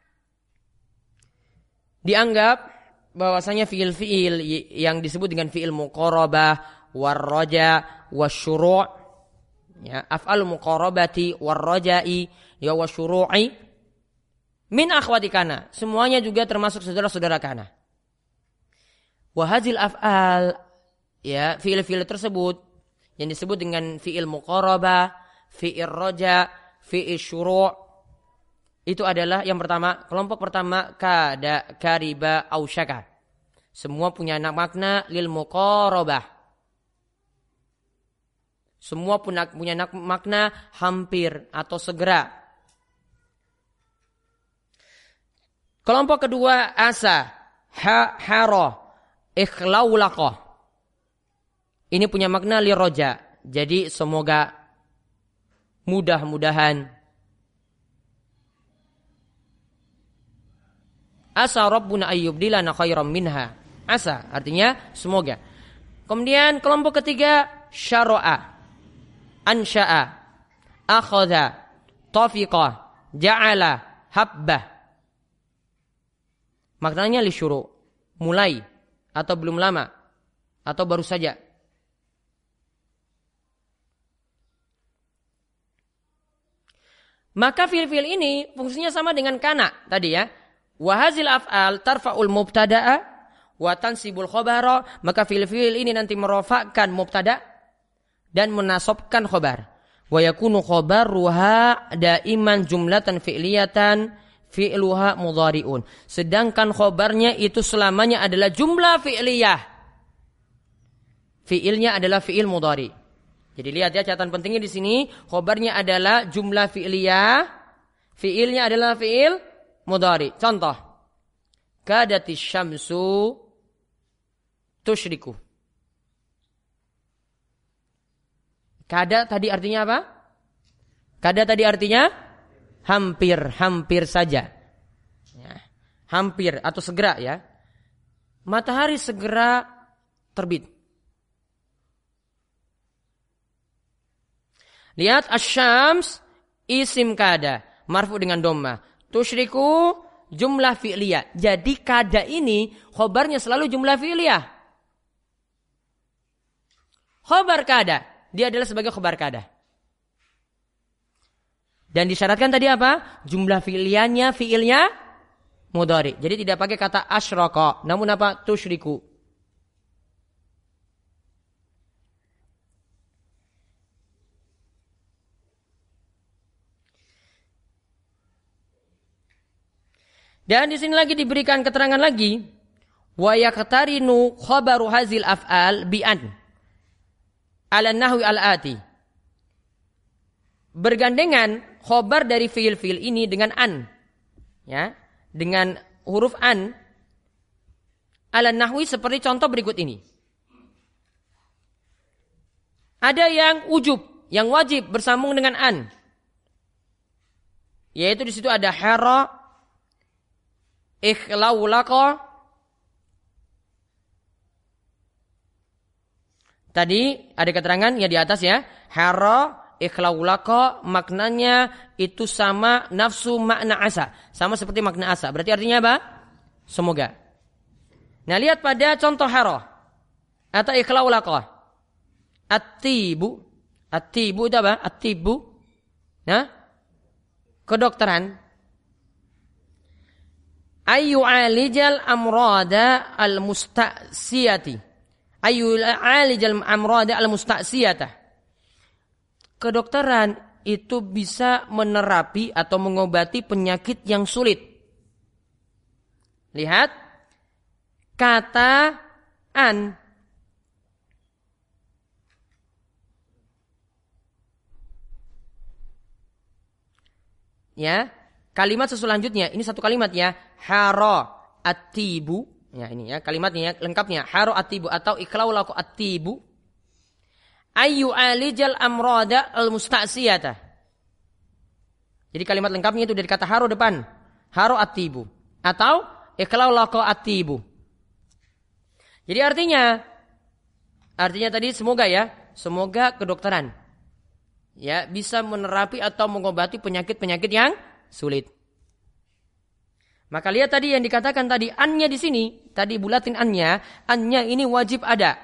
Dianggap bahwasanya fiil-fiil yang disebut dengan fiil muqarabah, warraja, wasyuru', ya, af'al muqarabati, warraja'i, ya wasyuru'i, min akhwati kana. Semuanya juga termasuk saudara-saudara kana. Wa hadzal af'al, ya, fiil-fiil tersebut yang disebut dengan fiil muqarabah, fiil raja, fiil syuru', itu adalah yang pertama, kelompok pertama kada, kariba, ausyaka. Semua punya makna lil muqarabah. Semua punya makna hampir atau segera. Kelompok kedua asa, haro, ikhlaulaqah. Ini punya makna liroja. Jadi semoga, mudah-mudahan. Asa rabbuna ayyubdilana khairam minha. Asa artinya semoga. Kemudian kelompok ketiga syara'a, ansya'a, akhadha, tafiqah, ja'ala, habbah. Maknanya lisyuru', mulai atau belum lama atau baru saja. Maka fiil-fiil ini fungsinya sama dengan kana tadi ya. Wa hazil af'al tarfa'ul mubtada'a wa tansibul khabara. Maka fiil-fiil ini nanti merofakkan mubtada' dan menasabkan khabar. Wa yakunu khabaruha daiman jumlatan fi'liyatan fi'luha mudhari'un. Sedangkan khabarnya itu selamanya adalah jumlah fi'liyah. Fi'ilnya adalah fi'il mudhari'. Jadi lihat ya, catatan pentingnya di sini, khabarnya adalah jumlah fi'liyah, fi'ilnya adalah fi'il mudhari. Contoh, kadatis syamsu tusyriku. Kada tadi artinya apa? Kada tadi artinya hampir, hampir saja. Ya, hampir atau segera ya. Matahari segera terbit. Lihat asyams isim kada marfu dengan dhamma. Tusyriku jumlah fi'liyah. Jadi kada ini khobarnya selalu jumlah fi'liyah. Khobar kada, dia adalah sebagai khobar kada. Dan disyaratkan tadi apa? Jumlah fi'liyahnya fi'ilnya mudhari. Jadi tidak pakai kata asyraka, namun apa? Tusyriku. Dan di sini lagi diberikan keterangan lagi, wa yaqtarinu khabaru hazil af'al bi an ala nahwi al-ati. Bergandengan khabar dari fiil-fiil ini dengan an. Ya, dengan huruf an ala nahwi seperti contoh berikut ini. Ada yang ujub, yang wajib bersambung dengan an. Yaitu di situ ada hara, ikhlaulaqa. Tadi ada keterangan ya di atas ya. Hara, ikhlaulaqa maknanya itu sama nafsu makna asa. Sama seperti makna asa. Berarti artinya apa? Semoga. Nah lihat pada contoh hara atau ikhlaulaqa. At-tibu. At-tibu itu apa? At-tibu. Nah, kedokteran. Ayyu'alijal amrada al-musta'siyati. Ayyu'alijal amrada al-musta'siyata. Kedokteran itu bisa menerapi atau mengobati penyakit yang sulit. Lihat kata an. Ya, kalimat selanjutnya, ini satu kalimat ya. Hara at-tibu. Ya ini ya kalimatnya ya, lengkapnya. Hara at-tibu atau ikhlaulaqa at-tibu. Ayyu alijal amrada al-musta'siyata. Jadi kalimat lengkapnya itu dari kata haro depan. Haro at-tibu. Atau ikhlaulaqa at-tibu. Jadi artinya tadi semoga ya. Semoga kedokteran. ya bisa menerapi atau mengobati penyakit-penyakit yang sulit. Maka lihat tadi yang dikatakan tadi, annya di sini, tadi bulatin annya ini wajib ada.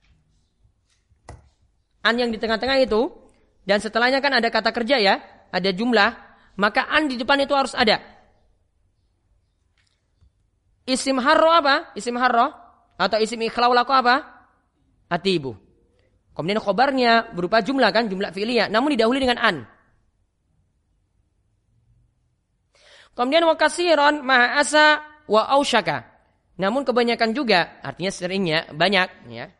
An yang di tengah-tengah itu, dan setelahnya kan ada kata kerja ya, ada jumlah, maka an di depan itu harus ada. Isim harro apa? Isim harro atau isim ikhlaulaku apa? Atibu. Kemudian khobarnya berupa jumlah kan, jumlah fi'liyah, namun didahului dengan an. Kemudian wa kasiran ma'a asa wa ausyaka. Namun kebanyakan juga, artinya seringnya banyak ya.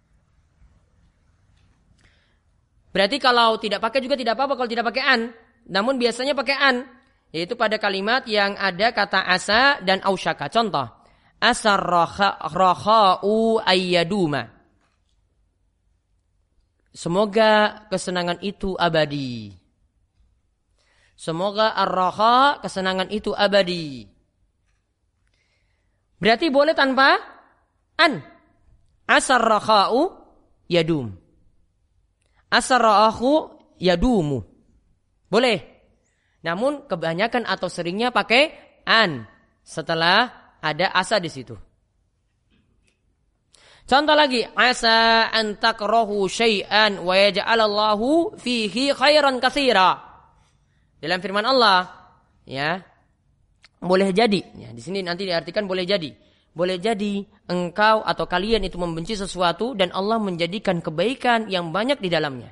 Berarti kalau tidak pakai juga tidak apa-apa kalau tidak pakai an. Namun biasanya pakai an, yaitu pada kalimat yang ada kata asa dan ausyaka. Contoh, asar rakha'u ayyaduma. Semoga kesenangan itu abadi. Semoga ar-raha, kesenangan itu abadi. Berarti boleh tanpa an. Asar rakha'u yadum. Asar rakha'u yadumu. Boleh. Namun kebanyakan atau seringnya pakai an setelah ada asa di situ. Contoh lagi, asa an takrahu syai'an wa yaj'alallahu fihi khairan katsira. Dalam firman Allah, ya, boleh jadi. Ya, di sini nanti diartikan boleh jadi. Boleh jadi engkau atau kalian itu membenci sesuatu dan Allah menjadikan kebaikan yang banyak di dalamnya.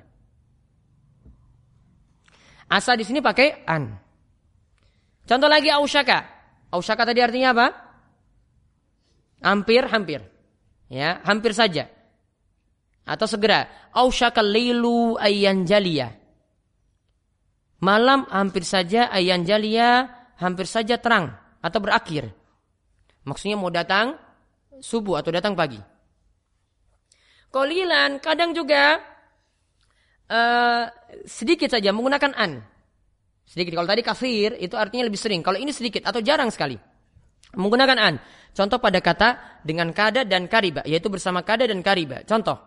Asa di sini pakai an. Contoh lagi ausyaka. Ausyaka tadi artinya apa? Hampir. Ya, hampir saja. Atau segera. Ausyaka lailu ayyan jaliyah. Malam hampir saja ayan jalia, hampir saja terang atau berakhir. Maksudnya mau datang subuh atau datang pagi. Qalilan kadang juga sedikit saja menggunakan an. Sedikit. Kalau tadi kafir itu artinya lebih sering. Kalau ini sedikit atau jarang sekali menggunakan an. Contoh pada kata dengan kada dan kariba, yaitu bersama kada dan kariba. Contoh,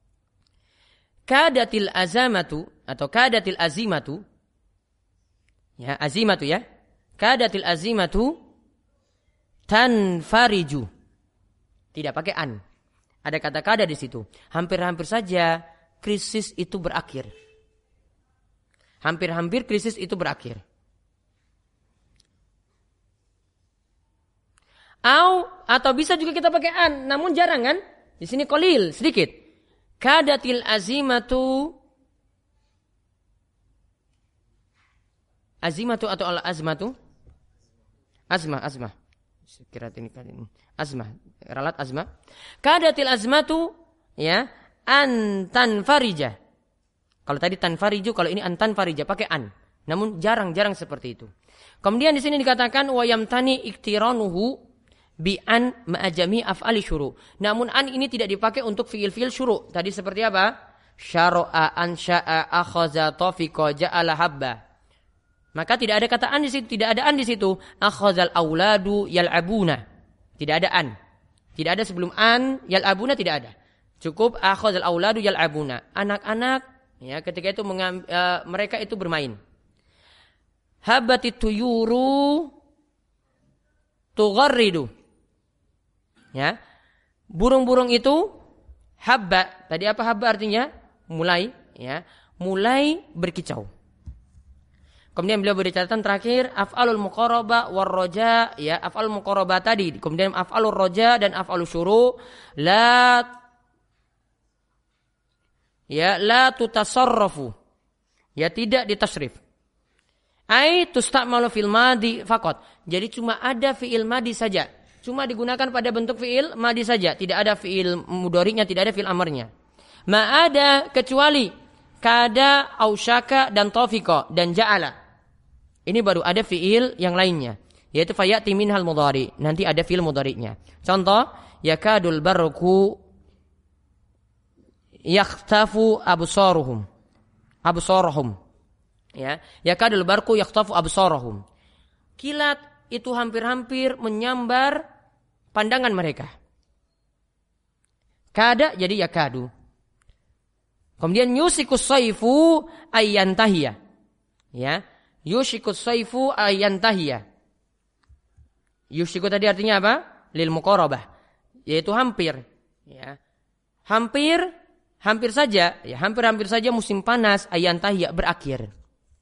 kadatil azamatu atau kadatil azimatu. Ya, azimatu ya. Kadatil azimatu tanfariju. Tidak pakai an. Ada kata kada di situ. Hampir-hampir saja krisis itu berakhir. Hampir-hampir krisis itu berakhir. Atau bisa juga kita pakai an, namun jarang kan? Di sini qalil, sedikit. Kadatil azimatu. Azimatu atau al-azmatu? Azmah. Kira ini kan azmah. Ralat azmah. Kadatil azmatu ya an tanfarija. Kalau tadi tanfariju, kalau ini an tanfarija pakai an. Namun jarang-jarang seperti itu. Kemudian di sini dikatakan wa yamtani iktiranuhu bi an ma'ajami af'ali syuru. Namun an ini tidak dipakai untuk fiil-fiil syuru. Tadi seperti apa? Syara'a ansha'a akhaza tafiqa ja'ala habba. Maka tidak ada kata an di situ, tidak ada an di situ. Akhazal auladu yal'abuna. Tidak ada an. Tidak ada sebelum an yal'abuna, tidak ada. Cukup akhazal auladu yal'abuna. Anak-anak ya ketika itu mereka itu bermain. Habatit tuyuru tugharridu. Ya. Burung-burung itu habba. Tadi apa habba artinya? Mulai, ya. Mulai berkicau. Kemudian beliau beri catatan terakhir af'alul muqarabah war roja, ya, af'alul muqarabah tadi, kemudian af'alur roja dan af'alus syuru la tutasarrafu. Ya, tidak ditasrif. Ai tusta'malu fil madi faqat. Jadi cuma ada fi'il madi saja. Cuma digunakan pada bentuk fi'il madi saja, tidak ada fi'il mudhari'nya, tidak ada fi'il amarnya. Ma ada kecuali kada, ausyaka dan tafiqa dan ja'ala. Ini baru ada fi'il yang lainnya, yaitu fayati minhal mudhari. Nanti ada fi'il mudhari'nya. Contoh, yakadul barqu yakhtafu absaruhum. Ya, yakadul barqu yakhtafu absaruhum. Kilat itu hampir-hampir menyambar pandangan mereka. Kada jadi yakadu. Kemudian yusikus saifu ayyantahiya. Ya. Yusikus saifu ayyantahiya. Yusiku tadi artinya apa? Lil muqarabah. Yaitu hampir. Ya. Hampir saja, ya hampir saja musim panas ayyantahiya berakhir.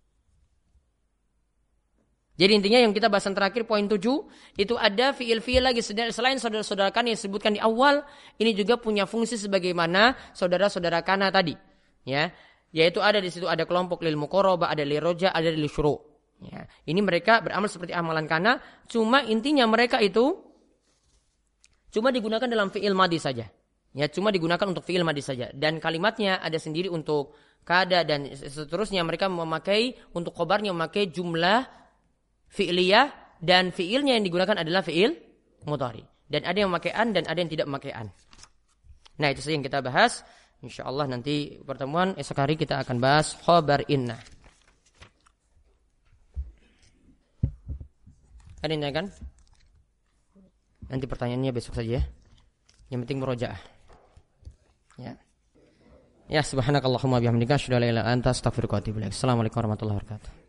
Jadi intinya yang kita bahasan terakhir poin 7 itu ada fiil-fiil lagi selain saudara-saudara kana yang disebutkan di awal, ini juga punya fungsi sebagaimana saudara-saudara kana tadi. Ya, yaitu ada di situ ada kelompok lil muqarabah, ada lil roja, ada lil syuru'. Ya, ini mereka beramal seperti amalan kana, cuma intinya mereka itu cuma digunakan dalam fiil madi saja. Ya, cuma digunakan untuk fiil madi saja dan kalimatnya ada sendiri untuk kada dan seterusnya mereka memakai untuk khobarnya memakai jumlah fi'liyah dan fi'ilnya yang digunakan adalah fi'il mudhari. Dan ada yang memakai an dan ada yang tidak memakai an. Nah, itu saja yang kita bahas. Insyaallah nanti pertemuan esok hari kita akan bahas khabar inna. Ada yang tanyakan? Nanti pertanyaannya besok saja ya. Yang penting murojaah. Ya. Ya, subhanakallahumma bihamdika asyhadu an la ilaha illa anta astaghfiruka wa atubu ilaik. Assalamualaikum warahmatullahi wabarakatuh.